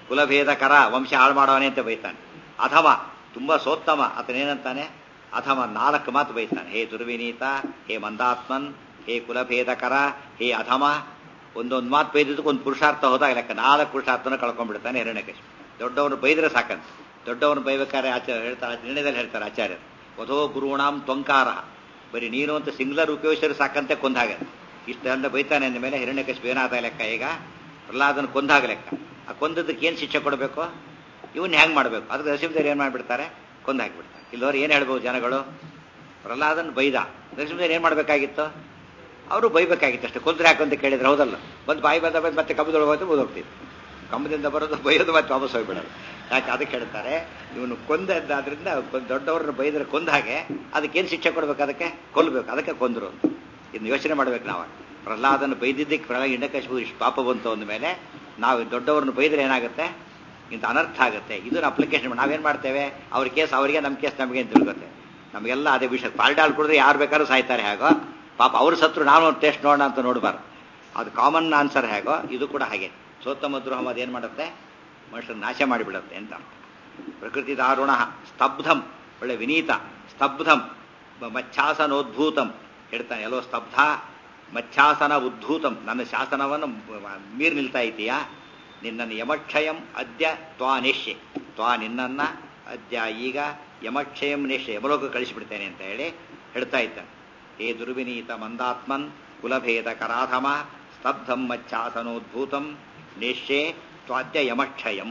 ಕುಲಭೇದಕರ ವಂಶ ಹಾಳು ಮಾಡೋವನೇ ಅಂತ ಬೈತಾನೆ. ಅಥವಾ ತುಂಬಾ ಸೋತ್ತಮ ಆತನೇನಂತಾನೆ, ಅಥವಾ ನಾಲ್ಕು ಮಾತು ಬೈತಾನೆ. ಹೇ ದುರ್ವಿನೀತ, ಹೇ ಮಂದಾತ್ಮನ್, ಹೇ ಕುಲಭೇದಕರ, ಹೇ ಅಧಮ. ಒಂದೊಂದು ಮಾತು ಬೈದಿದ್ದಕ್ಕೆ ಒಂದು ಪುರುಷಾರ್ಥ ಹೋದಾಗ ಲೆಕ್ಕ ನಾಲ್ಕು ಪುರುಷಾರ್ಥನ ಕಳ್ಕೊಂಡ್ಬಿಡ್ತಾನೆ ಹಿರಣ್ಯಕಶಿಪು. ದೊಡ್ಡವನು ಬೈದ್ರೆ ಸಾಕಂತ. ದೊಡ್ಡವನು ಬೈಬೇಕಾದ್ರೆ ಆಚಾರ್ಯ ಹೇಳ್ತಾರೆ, ನಿರ್ಣಯದಲ್ಲಿ ಹೇಳ್ತಾರೆ ಆಚಾರ್ಯರು, ವಧೋ ಗುರುಣಾಂ ತ್ವಂಕಾರ, ಬರೀ ನೀನು ಅಂತ ಸಿಂಗ್ಲರ್ ಉಪಯೋಗಿಸಿದ್ರೆ ಸಾಕಂತೆ ಕೊಂದಾಗತ್ತೆ. ಇಷ್ಟೆಲ್ಲ ಬೈತಾನೆ ಅಂದ ಮೇಲೆ ಹಿರಣ್ಯಕಶಿಪು ಏನಾದ ಲೆಕ್ಕ, ಈಗ ಪ್ರಹ್ಲಾದನ ಕೊಂದಾಗ ಲೆಕ್ಕ. ಆ ಕೊಂದದಕ್ಕೆ ಏನು ಶಿಕ್ಷೆ ಕೊಡಬೇಕು, ಇವನ್ ಹೆಂಗ್ ಮಾಡ್ಬೇಕು, ಅದಕ್ಕೆ ನರಸಿಂಹದೇವರು ಏನ್ ಮಾಡ್ಬಿಡ್ತಾರೆ, ಕೊಂದು ಹಾಕಿಬಿಡ್ತಾರೆ. ಇಲ್ಲವ್ರು ಏನ್ ಹೇಳ್ಬೋದು ಜನಗಳು, ಪ್ರಹ್ಲಾದನ್ ಬೈದ, ನರಸಿಂಹದೇವರು ಏನ್ ಮಾಡ್ಬೇಕಾಗಿತ್ತು, ಅವರು ಬೈಬೇಕಾಗಿತ್ತು ಅಷ್ಟೇ. ಕೊಂದ್ರೆ ಯಾಕಂತ ಕೇಳಿದ್ರೆ ಹೌದಲ್ಲ, ಬಂದು ಬಾಯಿ ಬಂದ ಬಂದು ಮತ್ತೆ ಕಬ್ಬದೊಳಗೆ ಹೋದ್ರೆ ಓದೋಗ್ತಿತ್ತು. ಕಂಬದಿಂದ ಬರೋದು ಬೈಯೋದು ಮತ್ತೆ ವಾಪಸ್ ಹೋಗ್ಬಿಡೋದು. ಯಾಕೆ ಅದಕ್ಕೆ ಹೇಳ್ತಾರೆ, ಇವನು ಕೊಂದದ್ದಾದ್ರಿಂದ ದೊಡ್ಡವ್ರನ್ನ ಬೈದ್ರೆ ಕೊಂದ ಹಾಗೆ ಅದಕ್ಕೇನು ಶಿಕ್ಷೆ ಕೊಡ್ಬೇಕು, ಅದಕ್ಕೆ ಕೊಲ್ಲಬೇಕು, ಅದಕ್ಕೆ ಕೊಂದ್ರು ಅಂತ. ಇನ್ನು ಯೋಚನೆ ಮಾಡ್ಬೇಕು ನಾವು. ಪ್ರಹ್ಲಾದನ ಬೈದಿದ್ದಕ್ಕೆ ಪ್ರಹ್ಲಾದ ಹಿರಣ್ಯಕಶಿಪು ಇಷ್ಟು ಪಾಪ ಬಂತು ಅಂದ ಮೇಲೆ ನಾವು ದೊಡ್ಡವ್ರನ್ನ ಬೈದ್ರೆ ಏನಾಗುತ್ತೆ, ಇಂಥ ಅನರ್ಥ ಆಗುತ್ತೆ. ಇದನ್ನ ಅಪ್ಲಿಕೇಶನ್ ಮಾಡಿ ನಾವೇನ್ ಮಾಡ್ತೇವೆ, ಅವ್ರ ಕೇಸ್ ಅವರಿಗೆ, ನಮ್ಮ ಕೇಸ್ ನಮಗೆ ಅಂತ ತಿಳ್ಕೊತೆ. ನಮಗೆಲ್ಲ ಅದೇ ವಿಷಯ. ಪಾಲ್ಡಾಲ್ ಕುಡಿದ್ರೆ ಯಾರು ಬೇಕಾದ್ರೂ ಸಾಯ್ತಾರೆ ಹೇಗೋ, ಪಾಪ ಅವ್ರ ಸತ್ರು ನಾನು ಒಂದು ಟೆಸ್ಟ್ ನೋಡೋಣ ಅಂತ ನೋಡಬಾರ್ದು. ಅದು ಕಾಮನ್ ಆನ್ಸರ್ ಹೇಗೋ ಇದು ಕೂಡ ಹಾಗೆ. ಸೋತ್ತಮ ದ್ರೋಹ ಅದು ಏನು ಮಾಡುತ್ತೆ, ಮನುಷ್ಯನ ನಾಶ ಮಾಡಿಬಿಡುತ್ತೆ ಅಂತ. ಪ್ರಕೃತಿ ದಾರುಣ ಸ್ತಬ್ಧಂ, ಒಳ್ಳೆ ವಿನೀತ. ಸ್ತಬ್ಧಂ ಮಚ್ಛಾಸನೋದ್ಭೂತಂ ಹೇಳ್ತಾನೆ. ಎಲ್ಲೋ ಸ್ತಬ್ಧ ಮಚ್ಛಾಸನ ಉದ್ಭೂತಂ, ನನ್ನ ಶಾಸನವನ್ನು ಮೀರಿ ನಿಲ್ತಾ ಇದೀಯಾ, ನಿನ್ನನ್ನು ಯಮಕ್ಷಯಂ ಅದ್ಯ ತ್ವಾ ನೇಷ್ಯೆ, ತ್ವಾ ನಿನ್ನನ್ನ ಅದ್ಯ ಈಗ ಯಮಕ್ಷಯಂ ನೇಷ್ಯೆ, ಯಮಲೋಕ ಕಳಿಸಿಬಿಡ್ತೇನೆ ಅಂತ ಹೇಳಿ ಹೇಳ್ತಾ ಇದ್ದಾನೆ. ಹೇ ದುರ್ವಿನೀತ ಮಂದಾತ್ಮನ್ ಕುಲಭೇದ ಕರಾಧಮ ಸ್ತಬ್ಧಂ ಮಚ್ಛಾಸನೋದ್ಭೂತಂ ನೇಷ್ಯೆ ತ್ವಾದ್ಯ ಯಮಕ್ಷಯಂ.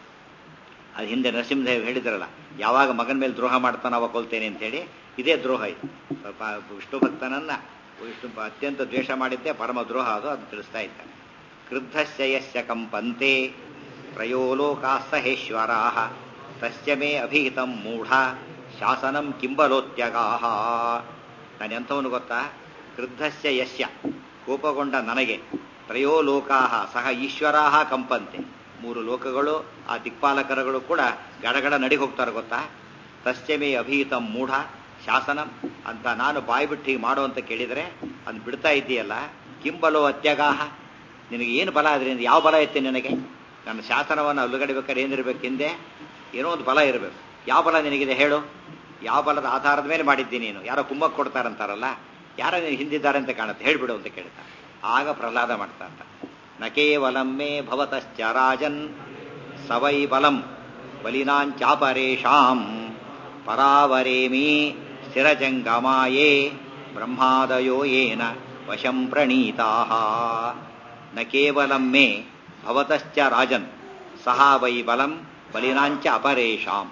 ಅದು ಹಿಂದೆ ನರಸಿಂಹದೇವ್ ಹೇಳಿದ್ರಲ್ಲ, ಯಾವಾಗ ಮಗನ ಮೇಲೆ ದ್ರೋಹ ಮಾಡ್ತಾನೋ ಅವಾಗ ಕೊಲ್ತೇನೆ ಅಂತೇಳಿ. ಇದೇ ದ್ರೋಹ ಇದು. ವಿಷ್ಣು ಭಕ್ತನನ್ನ ವಿಷ್ಣು ಅತ್ಯಂತ ದ್ವೇಷ ಮಾಡಿದ್ದೆ ಪರಮ ದ್ರೋಹ, ಅದು ಅದು ತಿಳಿಸ್ತಾ ಇದ್ದಾನೆ. ಕ್ರುದ್ಧಸ್ಯ ಯಸ್ಯ ಕಂಪಂತೆ ತ್ರಯೋಲೋಕಾಃ ಸಹೇಶ್ವರಾಃ ತಸ್ಯ ಮೇ ಅಭಿಹಿತಂ ಮೂಢ ಶಾಸನಂ ಕಿಂಬಲೋತ್ಯಗಾಃ. ನಾನು ಎಂಥವನು ಗೊತ್ತಾ, ಕ್ರುದ್ಧಸ್ಯ ಯಸ್ಯ ಕೋಪಗೊಂಡ ನನಗೆ, ತ್ರಯೋಲೋಕಾಃ ಸಹ ಈಶ್ವರಾಃ ಕಂಪಂತೆ, ಮೂರು ಲೋಕಗಳು ಆ ದಿಕ್ಪಾಲಕರುಗಳು ಕೂಡ ಗಡಗಡ ನಡಿ ಹೋಗ್ತಾರೆ ಗೊತ್ತಾ. ತಸ್ಯ ಮೇ ಅಭಿಹಿತಂ ಮೂಢ ಶಾಸನಂ ಅಂತ ನಾನು ಬಾಯಿ ಬಿಟ್ಟು ಹೀಗೆ ಮಾಡೋ ಅಂತ ಕೇಳಿದರೆ ಅದು ಬಿಡ್ತಾ ಇದ್ದೀಯಲ್ಲ. ಕಿಂಬಲೋ ಅತ್ಯಗಾಹ, ನಿನಗೆ ಏನು ಬಲ ಅದರಿಂದ, ಯಾವ ಬಲ ಇತ್ತೆ ನಿನಗೆ? ನನ್ನ ಶಾಸನವನ್ನು ಅಲ್ಲುಗಡಿಬೇಕಾದ್ರೆ ಏನಿರಬೇಕು, ಹಿಂದೆ ಏನೋ ಒಂದು ಬಲ ಇರಬೇಕು. ಯಾವ ಬಲ ನಿನಗಿದೆ ಹೇಳು? ಯಾವ ಬಲದ ಆಧಾರದ ಮೇಲೆ ಮಾಡಿದ್ದೀನಿ ನೀನು? ಯಾರೋ ಕುಂಭಕ್ಕೆ ಕೊಡ್ತಾರಂತಾರಲ್ಲ, ಯಾರೋ ನೀನು ಹಿಂದಿದ್ದಾರೆ ಅಂತ ಕಾಣುತ್ತೆ, ಹೇಳ್ಬಿಡು ಅಂತ ಕೇಳ್ತಾರೆ. ಆಗ ಪ್ರಹ್ಲಾದ ಮಾಡ್ತಾ ಅಂತ, ನ ಕೇವಲಂ ಮೇ ಭವತಶ್ಚ ರಾಜನ್ ಸವೈ ಬಲಂ ಬಲಿನಾಂಚಾಪರೇಷಾಂ ಪರಾವರೇಮಿ ಸ್ಥಿರಜಂಗಮಾಯೇ ಬ್ರಹ್ಮಾದಯೋ ಯೇನ ವಶಂ ಪ್ರಣೀತಾಃ. ನ ಕೇವಲಂ ಮೇ ಭವತಶ್ಚ ರಾಜನ್ ಸಹ ವೈ ಬಲಂ ಬಲಿನಾಂಚ ಅಪರೇಷಾಂ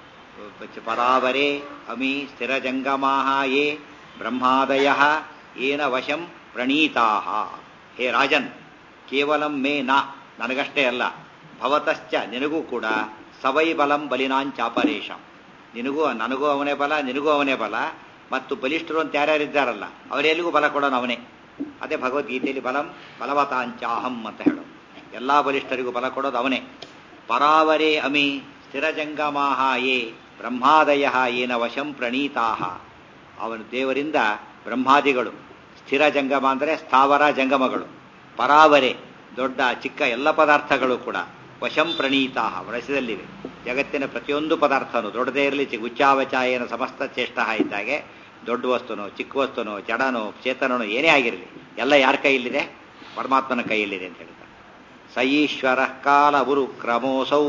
ಪರಾವರೇ ಅಮಿ ಸ್ಥಿರಜಂಗಮಾಃ ಯೇ ಬ್ರಹ್ಮಾದಯಃ ಯೇನ ವಶಂ ಪ್ರಣೀತಾಃ. ಹೇ ರಾಜನ್, ಕೇವಲಂ ಮೇ ನ, ನನಗಷ್ಟೇ ಅಲ್ಲ, ಭವತಶ್ಚ ನಿನಗೂ ಕೂಡ, ಸವೈ ಬಲಂ ಬಲಿನಾಂಚಾಪರೇಷಾಂ, ನಿನಗೂ ನನಗೂ ಅವನೇ ಬಲ, ನಿನಗೂ ಅವನೇ ಬಲ, ಮತ್ತು ಬಲಿಷ್ಠರು ಅಂತ ಯಾರ್ಯಾರಿದ್ದಾರಲ್ಲ ಅವರೆಲ್ಲಿಗೂ ಬಲ ಕೊಡೋನು ಅವನೇ. ಅದೇ ಭಗವದ್ಗೀತೆಯಲ್ಲಿ ಬಲಂ ಬಲವತಾಂಚಾಹಂ ಅಂತ ಹೇಳೋದು. ಎಲ್ಲಾ ಬಲಿಷ್ಠರಿಗೂ ಬಲ ಕೊಡೋದು ಅವನೇ. ಪರಾವರೇ ಅಮಿ ಸ್ಥಿರಜಂಗಮಾಃ ಯೇ ಬ್ರಹ್ಮಾದಯಃ ಯೇನ ವಶಂ ಪ್ರಣೀತಾಃ. ಅವನು ದೇವರಿಂದ ಬ್ರಹ್ಮಾದಿಗಳು, ಸ್ಥಿರ ಜಂಗಮ ಅಂದರೆ ಸ್ಥಾವರ ಜಂಗಮಗಳು, ಪರಾವರೆ ದೊಡ್ಡ ಚಿಕ್ಕ ಎಲ್ಲ ಪದಾರ್ಥಗಳು ಕೂಡ ವಶಂ ಪ್ರಣೀತಾಃ ವಶದಲ್ಲಿವೆ. ಜಗತ್ತಿನ ಪ್ರತಿಯೊಂದು ಪದಾರ್ಥನೂ ದೊಡ್ಡದೇ ಇರಲಿ, ಉಚ್ಚಾವಚಾಯನ ಸಮಸ್ತ ಚೇಷ್ಟ ಇದ್ದಾಗೆ ದೊಡ್ಡ ವಸ್ತುನೋ ಚಿಕ್ಕ ವಸ್ತುನೋ ಜಡನೋ ಚೇತನನೋ ಏನೇ ಆಗಿರಲಿ ಎಲ್ಲ ಯಾರ ಕೈಯಲ್ಲಿದೆ? ಪರಮಾತ್ಮನ ಕೈಯಲ್ಲಿದೆ ಅಂತ ಹೇಳ್ತಾರೆ. ಸ ಈಶ್ವರ ಕಾಲ ಉರು ಕ್ರಮೋಸೌ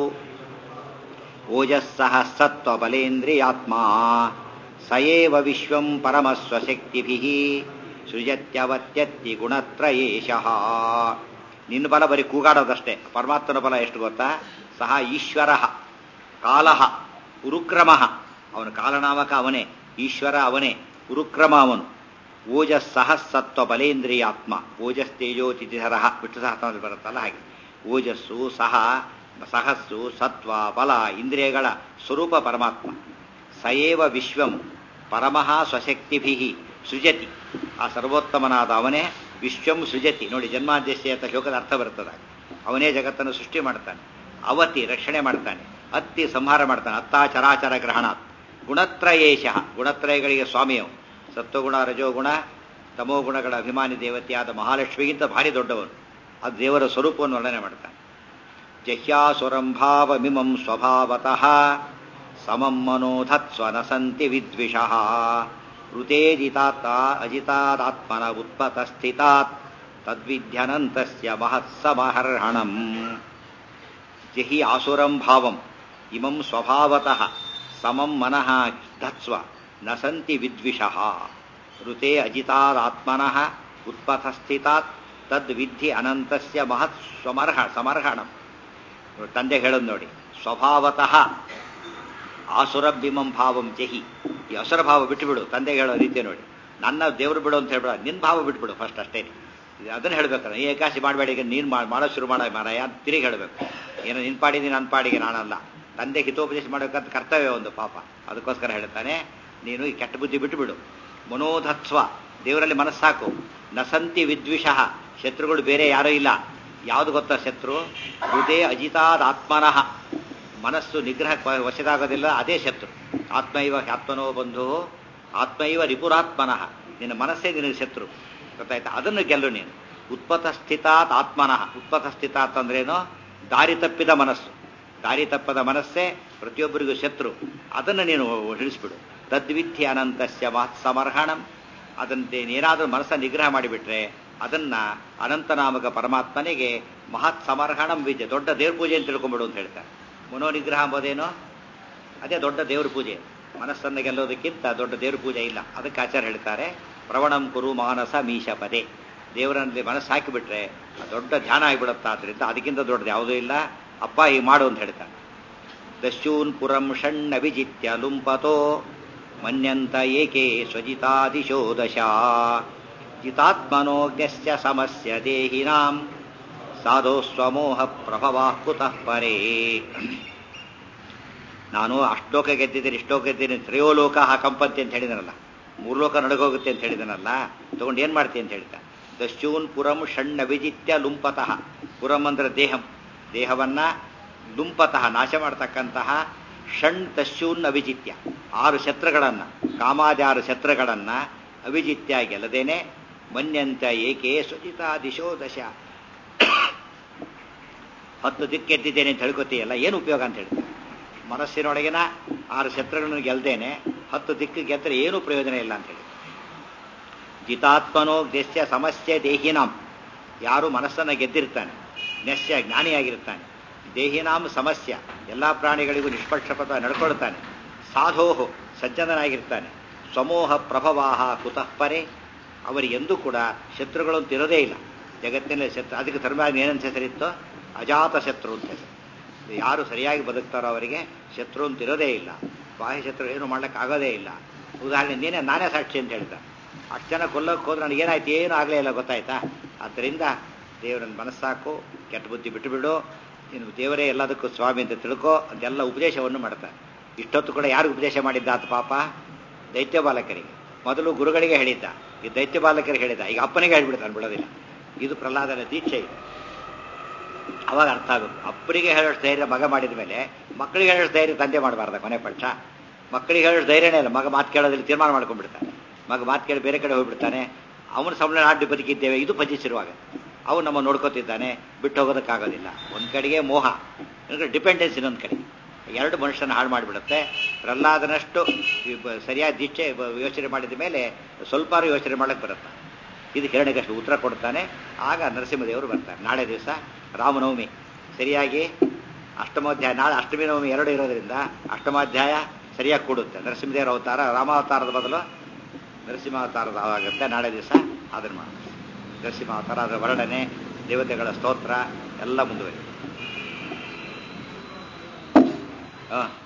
ಓಜಸ್ಸಹ ಸತ್ವ ಬಲೇಂದ್ರಿಯಾತ್ಮ ಸಯೇವ ವಿಶ್ವಂ ಪರಮಸ್ವಶಕ್ತಿಭಿಃ ಸೃಜತ್ಯವತ್ಯತ್ತಿ ಗುಣತ್ರಯೇಶಃ. ನಿನ್ನ ಬಲ ಬರೀ ಕೂಗಾಡೋದಷ್ಟೇ. ಪರಮಾತ್ಮನ ಬಲ ಎಷ್ಟು ಗೊತ್ತಾ? ಸಹ ಈಶ್ವರ ಕಾಲಃ ಉರುಕ್ರಮ, ಅವನ ಕಾಲನಾಮಕ ಅವನೇ, ಈಶ್ವರ ಅವನೇ, ಉರುಕ್ರಮ ಅವನು. ಓಜಸ್ಸಹ ಸತ್ವ ಬಲೇಂದ್ರಿಯಾತ್ಮ, ಓಜಸ್ ತೇಜೋ ತಿಥಿಧರ ವಿಷ್ಣು ಸಹಸ್ರನಾಮದಲ್ಲಿ ಬರುತ್ತಲ್ಲ ಹಾಗೆ. ಓಜಸ್ಸು ಸಹ ಸಹಸ್ಸು ಸತ್ವ ಬಲ ಇಂದ್ರಿಯಗಳ ಸ್ವರೂಪ ಪರಮಾತ್ಮ. ಸಯೇವ ವಿಶ್ವಂ ಪರಮಃ ಸ್ವಶಕ್ತಿಭಿಃ ಸೃಜತಿ, ಆ ಸರ್ವೋತ್ತಮನಾದ ಅವನೇ ವಿಶ್ವಂ ಸೃಜತಿ. ನೋಡಿ, ಜನ್ಮಾದ್ಯಸ್ಯ ಅಂತ ಶ್ಲೋಕದ ಅರ್ಥ ಬರ್ತದೆ. ಅವನೇ ಜಗತ್ತನ್ನು ಸೃಷ್ಟಿ ಮಾಡ್ತಾನೆ, ಅವತಿ ರಕ್ಷಣೆ ಮಾಡ್ತಾನೆ, ಅತ್ತಿ ಸಂಹಾರ ಮಾಡ್ತಾನೆ, ಅತ್ತಾ ಚರಾಚರ ಗ್ರಹಣ. ಗುಣತ್ರಯೇಶ, ಗುಣತ್ರಯಗಳಿಗೆ ಸ್ವಾಮಿಯವು. ಸತ್ವಗುಣ ರಜೋಗುಣ ತಮೋಗುಣಗಳ ಅಭಿಮಾನಿ ದೇವತೆಯಾದ ಮಹಾಲಕ್ಷ್ಮಿಗಿಂತ ಭಾರಿ ದೊಡ್ಡವನು. ಅದು ದೇವರ ಸ್ವರೂಪವನ್ನು ವರ್ಣನೆ ಮಾಡ್ತಾನೆ. ಜಹ್ಯಾಸುರಂ ಭಾವಮಿಮಂ ಸ್ವಭಾವತಃ ಸಮಂ ಮನೋಧತ್ಸ್ವನ ಸಂತಿ ವಿದ್ವಿಷಃ ಋತೇಜಿತಾತ್ ಅಜಿತಾದಾತ್ಮನ ಉತ್ಪತಸ್ಥಿತಾತ್ ತದ್ವಿಧ್ಯನಂತಸ್ಯ ಮಹತ್ಸಮಹರ್ಹಣಂ. ಜಹಿ ಆಸುರಂ ಭಾವಂ ಇಮಂ ಸ್ವಭಾವತಃ ಸಮಂ ಮನಃ ಧತ್ಸ್ವ ನ ಸಂತಿ ವಿದ್ವಿಷಃ ಋತೆ ಅಜಿತಾದಾತ್ಮನಃ ಉತ್ಪಥಸ್ಥಿತಾತ್ ತದ್ವಿಧಿ ಅನಂತಸ್ಯ ಮಹತ್ ಸ್ವಮರ್ಹ ಸಮರ್ಹಣಂ. ತಂದೆ ಹೇಳೋದು ನೋಡಿ, ಸ್ವಭಾವತಃ ಆಸುರಭಿಮಂ ಭಾವಂ ಜಹಿ. ಈ ಅಸುರ ಭಾವ ಬಿಟ್ಟುಬಿಡು. ತಂದೆಗೆ ಹೇಳೋ ರೀತಿ ನೋಡಿ, ನನ್ನ ದೇವರು ಬಿಡು ಅಂತ ಹೇಳ್ಬೇಡ, ನಿನ್ನ ಭಾವ ಬಿಟ್ಬಿಡು ಫಸ್ಟ್ ಅಷ್ಟೇ. ಅದನ್ನು ಹೇಳ್ಬೇಕಲ್ಲ, ಈ ಏಕಾಸಿ ಮಾಡಬೇಡ, ಈಗ ನೀನು ಮಾಡೋ ಶುರು ಮಾಡ ಮಾರಾಯ ಅಂತ ತಿರುಗಿ ಹೇಳಬೇಕು. ಏನೋ ನಿನ್ನ ಪಾಡಿಗೆ ನನ್ನ ಪಾಡಿಗೆ ನಾನಲ್ಲ. ತಂದೆ ಹಿತೋಪದೇಶ ಮಾಡಬೇಕಂತ ಕರ್ತವ್ಯ ಒಂದು ಪಾಪ. ಅದಕ್ಕೋಸ್ಕರ ಹೇಳ್ತಾನೆ, ನೀನು ಈ ಕೆಟ್ಟ ಬುದ್ಧಿ ಬಿಟ್ಟುಬಿಡು. ಮನೋಧತ್ಸ್ವ, ದೇವರಲ್ಲಿ ಮನಸ್ಸಾಕು. ನಸಂತಿ ವಿದ್ವಿಷಃ, ಶತ್ರುಗಳು ಬೇರೆ ಯಾರೂ ಇಲ್ಲ. ಯಾವುದು ಗೊತ್ತಾ ಶತ್ರು? ಹೃದಯ ಅಜಿತಾದಾತ್ಮನಃ, ಮನಸ್ಸು ನಿಗ್ರಹ ವಶದಾಗೋದಿಲ್ಲ, ಅದೇ ಶತ್ರು. ಆತ್ಮೈವ ಆತ್ಮನೋ ಬಂಧು ಆತ್ಮೈವ ರಿಪುರಾತ್ಮನಃ, ನಿನ್ನ ಮನಸ್ಸೇ ನಿನಗೆ ಶತ್ರು. ಗೊತ್ತಾಯ್ತಾ? ಅದನ್ನು ಗೆಲ್ಲು ನೀನು. ಉತ್ಪಥ ಸ್ಥಿತಾತ್ ಆತ್ಮನಃ. ಉತ್ಪಥ ಸ್ಥಿತಾತ್ ಅಂದ್ರೇನು? ದಾರಿ ತಪ್ಪಿದ ಮನಸ್ಸು. ದಾರಿ ತಪ್ಪದ ಮನಸ್ಸೇ ಪ್ರತಿಯೊಬ್ಬರಿಗೂ ಶತ್ರು. ಅದನ್ನು ನೀನು ಹಿಡಿಸ್ಬಿಡು. ತದ್ವಿಧಿ ಅನಂತಸ್ಯ ಮಹತ್ ಸಮರ್ಹಣಂ. ಅದಂತೆ ಏನಾದರೂ ಮನಸ್ಸ ನಿಗ್ರಹ ಮಾಡಿಬಿಟ್ರೆ ಅದನ್ನ ಅನಂತನಾಮಕ ಪರಮಾತ್ಮನಿಗೆ ಮಹತ್ ಸಮರ್ಹಣಂ ವಿದ್ಯೆ, ದೊಡ್ಡ ದೇವ್ರ ಪೂಜೆ ಅಂತ ತಿಳ್ಕೊಂಬಿಡು ಅಂತ ಹೇಳ್ತಾರೆ. ಮನೋನಿಗ್ರಹ ಅಂಬೋದೇನೋ ಅದೇ ದೊಡ್ಡ ದೇವ್ರ ಪೂಜೆ. ಮನಸ್ಸನ್ನು ಗೆಲ್ಲೋದಕ್ಕಿಂತ ದೊಡ್ಡ ದೇವ್ರ ಪೂಜೆ ಇಲ್ಲ. ಅದಕ್ಕೆ ಆಚಾರ್ಯ ಹೇಳ್ತಾರೆ, ಪ್ರವಣಂ ಕುರು ಮಾನಸ ಮೀಶ ಪದೇ. ದೇವರಲ್ಲಿ ಮನಸ್ಸು ಹಾಕಿಬಿಟ್ರೆ ದೊಡ್ಡ ಧ್ಯಾನ ಆಗಿಬಿಡುತ್ತೆ. ಆದ್ರಿಂದ ಅದಕ್ಕಿಂತ ದೊಡ್ಡದು ಯಾವುದೂ ಇಲ್ಲ. ಅಪ್ಪ ಹೀಗೆ ಮಾಡು ಅಂತ ಹೇಳ್ತಾನೆ. ದಸ್ಯೂನ್ ಪುರಂ ಷಣ್ಣ ವಿಜಿತ್ಯ ಲುಂಪತೋ ಮನ್ಯಂತ ಏಕೆ ಸ್ವಜಿತಾದಿಶೋ ದಶ ಜಿತಾತ್ಮನೋಗ್ಯಸ್ಯ ಸಮಸ್ಯ ದೇಹಿನಾಂ ಸಾಧೋ ಸ್ವಮೋಹ ಪ್ರಭವಾಃ ಕುತಃ ಪರೇ. ನಾನು ಅಷ್ಟೋಕ ಗೆದ್ದಿದ್ದೀನಿ, ಇಷ್ಟೋಕ ಗೆದ್ದೀನಿ, ತ್ರಯೋಲೋಕ ಕಂಪಂತೆ ಅಂತ ಹೇಳಿದನಲ್ಲ, ಮೂರು ಲೋಕ ನಡಗೋಗುತ್ತೆ ಅಂತ ಹೇಳಿದನಲ್ಲ, ತಗೊಂಡು ಏನು ಮಾಡ್ತೀನಿ ಅಂತ ಹೇಳ್ತಾ. ದಸ್ಯೂನ್ ಪುರಂ ಷಣ್ಣ ವಿಜಿತ್ಯ ಲುಂಪತಃ. ಪುರಂ ಅಂದ್ರೆ ದೇಹಂ, ದೇಹವನ್ನ ಲುಂಪತಃ ನಾಶ ಮಾಡತಕ್ಕಂತಹ ಷಣ್ ದಸ್ಯೂನ್ ಅವಿಜಿತ್ಯ, ಆರು ಶತ್ರುಗಳನ್ನ, ಕಾಮಾದಿ ಆರು ಶತ್ರುಗಳನ್ನ ಅವಿಜಿತ್ಯ ಗೆಲ್ಲದೇನೆ ಮನ್ಯಂತ ಏಕೆ ಸ್ವಜಿತಾ ದಿಶೋ ದಶ, ಹತ್ತು ದಿಕ್ಕೆದ್ದಿದ್ದೇನೆ ಅಂತ ಹೇಳ್ಕೊತೀಯಲ್ಲ, ಏನು ಉಪಯೋಗ ಅಂತ ಹೇಳ್ತಾರೆ. ಮನಸ್ಸಿನೊಳಗಿನ ಆರು ಶತ್ರುಗಳನ್ನು ಗೆಲ್ದೇನೆ ಹತ್ತು ದಿಕ್ಕು ಗೆದ್ದರೆ ಏನೂ ಪ್ರಯೋಜನ ಇಲ್ಲ ಅಂತ ಹೇಳಿ. ಜಿತಾತ್ಮನೋ ದೇಶ್ಯ ಸಮಸ್ಯೆ ದೇಹಿನಾಂ, ಯಾರು ಮನಸ್ಸನ್ನು ಗೆದ್ದಿರ್ತಾನೆ, ನೆಸ್ಯ ಜ್ಞಾನಿಯಾಗಿರ್ತಾನೆ, ದೇಹಿನಾಂ ಸಮಸ್ಯೆ, ಎಲ್ಲ ಪ್ರಾಣಿಗಳಿಗೂ ನಿಷ್ಪಕ್ಷಪಾತ ನಡ್ಕೊಳ್ತಾನೆ, ಸಾಧೋಹೋ ಸಜ್ಜನನಾಗಿರ್ತಾನೆ, ಸ್ವಮೋಹ ಪ್ರಭವಾಹ ಕುತಃ ಪರೇ, ಅವರಿಗೆಂದೂ ಕೂಡ ಶತ್ರುಗಳಂತ ಇರೋದೇ ಇಲ್ಲ ಜಗತ್ತಿನಲ್ಲಿ. ಶತ್ರು ಅದಕ್ಕೆ ಧರ್ಮ ಏನಂತ ಹೆಸರಿತ್ತೋ ಅಜಾತ ಶತ್ರು ಅಂತ ಹೆಸರು. ಯಾರು ಸರಿಯಾಗಿ ಬದುಕ್ತಾರೋ ಅವರಿಗೆ ಶತ್ರು ಅಂತ ಇರೋದೇ ಇಲ್ಲ. ಬಾಹ್ಯ ಶತ್ರು ಏನು ಮಾಡ್ಲಿಕ್ಕೆ ಆಗೋದೇ ಇಲ್ಲ. ಉದಾಹರಣೆ ನೀನೇ ನಾನೇ ಸಾಕ್ಷಿ ಅಂತ ಹೇಳ್ತಾರೆ. ಅಷ್ಟು ಜನ ಕೊಲ್ಲೋಕೆ ಹೋದ್ರೆ ನನಗೇನಾಯ್ತು, ಏನೂ ಆಗಲೇ ಇಲ್ಲ, ಗೊತ್ತಾಯ್ತಾ? ಆದ್ದರಿಂದ ದೇವರನ್ನು ಮನಸ್ಸಾಕು, ಕೆಟ್ಟ ಬುದ್ಧಿ ಬಿಟ್ಟುಬಿಡು, ಇನ್ನು ದೇವರೇ ಎಲ್ಲದಕ್ಕೂ ಸ್ವಾಮಿ ಅಂತ ತಿಳ್ಕೋ ಅಂತೆಲ್ಲ ಉಪದೇಶವನ್ನು ಮಾಡ್ತಾರೆ. ಇಷ್ಟೊತ್ತು ಕೂಡ ಯಾರು ಉಪದೇಶ ಮಾಡಿದ್ದ ಆತ ಪಾಪ? ದೈತ್ಯ ಬಾಲಕರಿಗೆ. ಮೊದಲು ಗುರುಗಳಿಗೆ ಹೇಳಿದ್ದ, ಈ ದೈತ್ಯ ಬಾಲಕರಿಗೆ ಹೇಳಿದ್ದ, ಈಗ ಅಪ್ಪನಿಗೆ ಹೇಳ್ಬಿಡ್ತಾನೆ, ಬಿಡೋದಿಲ್ಲ. ಇದು ಪ್ರಹ್ಲಾದನ ದೀಕ್ಷೆ. ಇದು ಅವಾಗ ಅರ್ಥ ಆಗುತ್ತೆ. ಅಪ್ಪನಿಗೆ ಹೇಳೋಷ್ಟು ಧೈರ್ಯ ಮಗ ಮಾಡಿದ ಮೇಲೆ ಮಕ್ಕಳಿಗೆ ಹೇಳೋಷ್ಟು ಧೈರ್ಯ ತಂದೆ ಮಾಡಬಾರ್ದ? ಕೊನೆ ಪಕ್ಷ ಮಕ್ಕಳಿಗೆ ಹೇಳೋಷ್ಟು ಧೈರ್ಯನೇ ಇಲ್ಲ. ಮಗ ಮಾತು ಕೇಳೋದ್ರಲ್ಲಿ ತೀರ್ಮಾನ ಮಾಡ್ಕೊಂಡ್ಬಿಡ್ತಾನೆ. ಮಗ ಮಾತು ಕೇಳಿ ಬೇರೆ ಕಡೆ ಹೋಗ್ಬಿಡ್ತಾನೆ. ಅವನ ಸಂಬಳ ಆಡಿ ಬದುಕಿದ್ದೇವೆ, ಇದು ಪಂಚಿಸಿರುವಾಗ ಅವನು ನಮ್ಮ ನೋಡ್ಕೋತಿದ್ದಾನೆ, ಬಿಟ್ಟು ಹೋಗೋದಕ್ಕಾಗೋದಿಲ್ಲ. ಒಂದು ಕಡೆಗೆ ಮೋಹ, ಡಿಪೆಂಡೆನ್ಸ್ ಇನ್ನೊಂದು ಕಡೆ, ಎರಡು ಮನುಷ್ಯನ ಹಾಳು ಮಾಡಿಬಿಡುತ್ತೆ. ಪ್ರಹ್ಲಾದನಷ್ಟು ಸರಿಯಾದ ದೀಕ್ಷೆ ಯೋಚನೆ ಮಾಡಿದ ಮೇಲೆ ಸ್ವಲ್ಪ ಯೋಚನೆ ಮಾಡಕ್ಕೆ ಬರುತ್ತೆ. ಇದು ಹಿರಣ್ಯಕಷ್ಟು ಉತ್ತರ ಕೊಡ್ತಾನೆ. ಆಗ ನರಸಿಂಹದೇವರು ಬರ್ತಾರೆ. ನಾಳೆ ದಿವಸ ರಾಮನವಮಿ, ಸರಿಯಾಗಿ ಅಷ್ಟಮಾಧ್ಯಾಯ. ನಾಳೆ ಅಷ್ಟಮಿ ನವಮಿ ಎರಡು ಇರೋದ್ರಿಂದ ಅಷ್ಟಮಾಧ್ಯಾಯ ಸರಿಯಾಗಿ ಕೂಡುತ್ತೆ. ನರಸಿಂಹದೇವರ ಅವತಾರ ರಾಮಾವತಾರದ ಬದಲು ನರಸಿಂಹಾವತಾರದ ಆಗುತ್ತೆ. ನಾಳೆ ದಿವಸ ಅದನ್ನು ಮಾಡ್ತಾರೆ. ನರಸಿಂಹಾವತಾರ, ಅದರ ವರ್ಣನೆ, ದೇವತೆಗಳ ಸ್ತೋತ್ರ ಎಲ್ಲ ಮುಂದುವರಿ. ಹಾಂ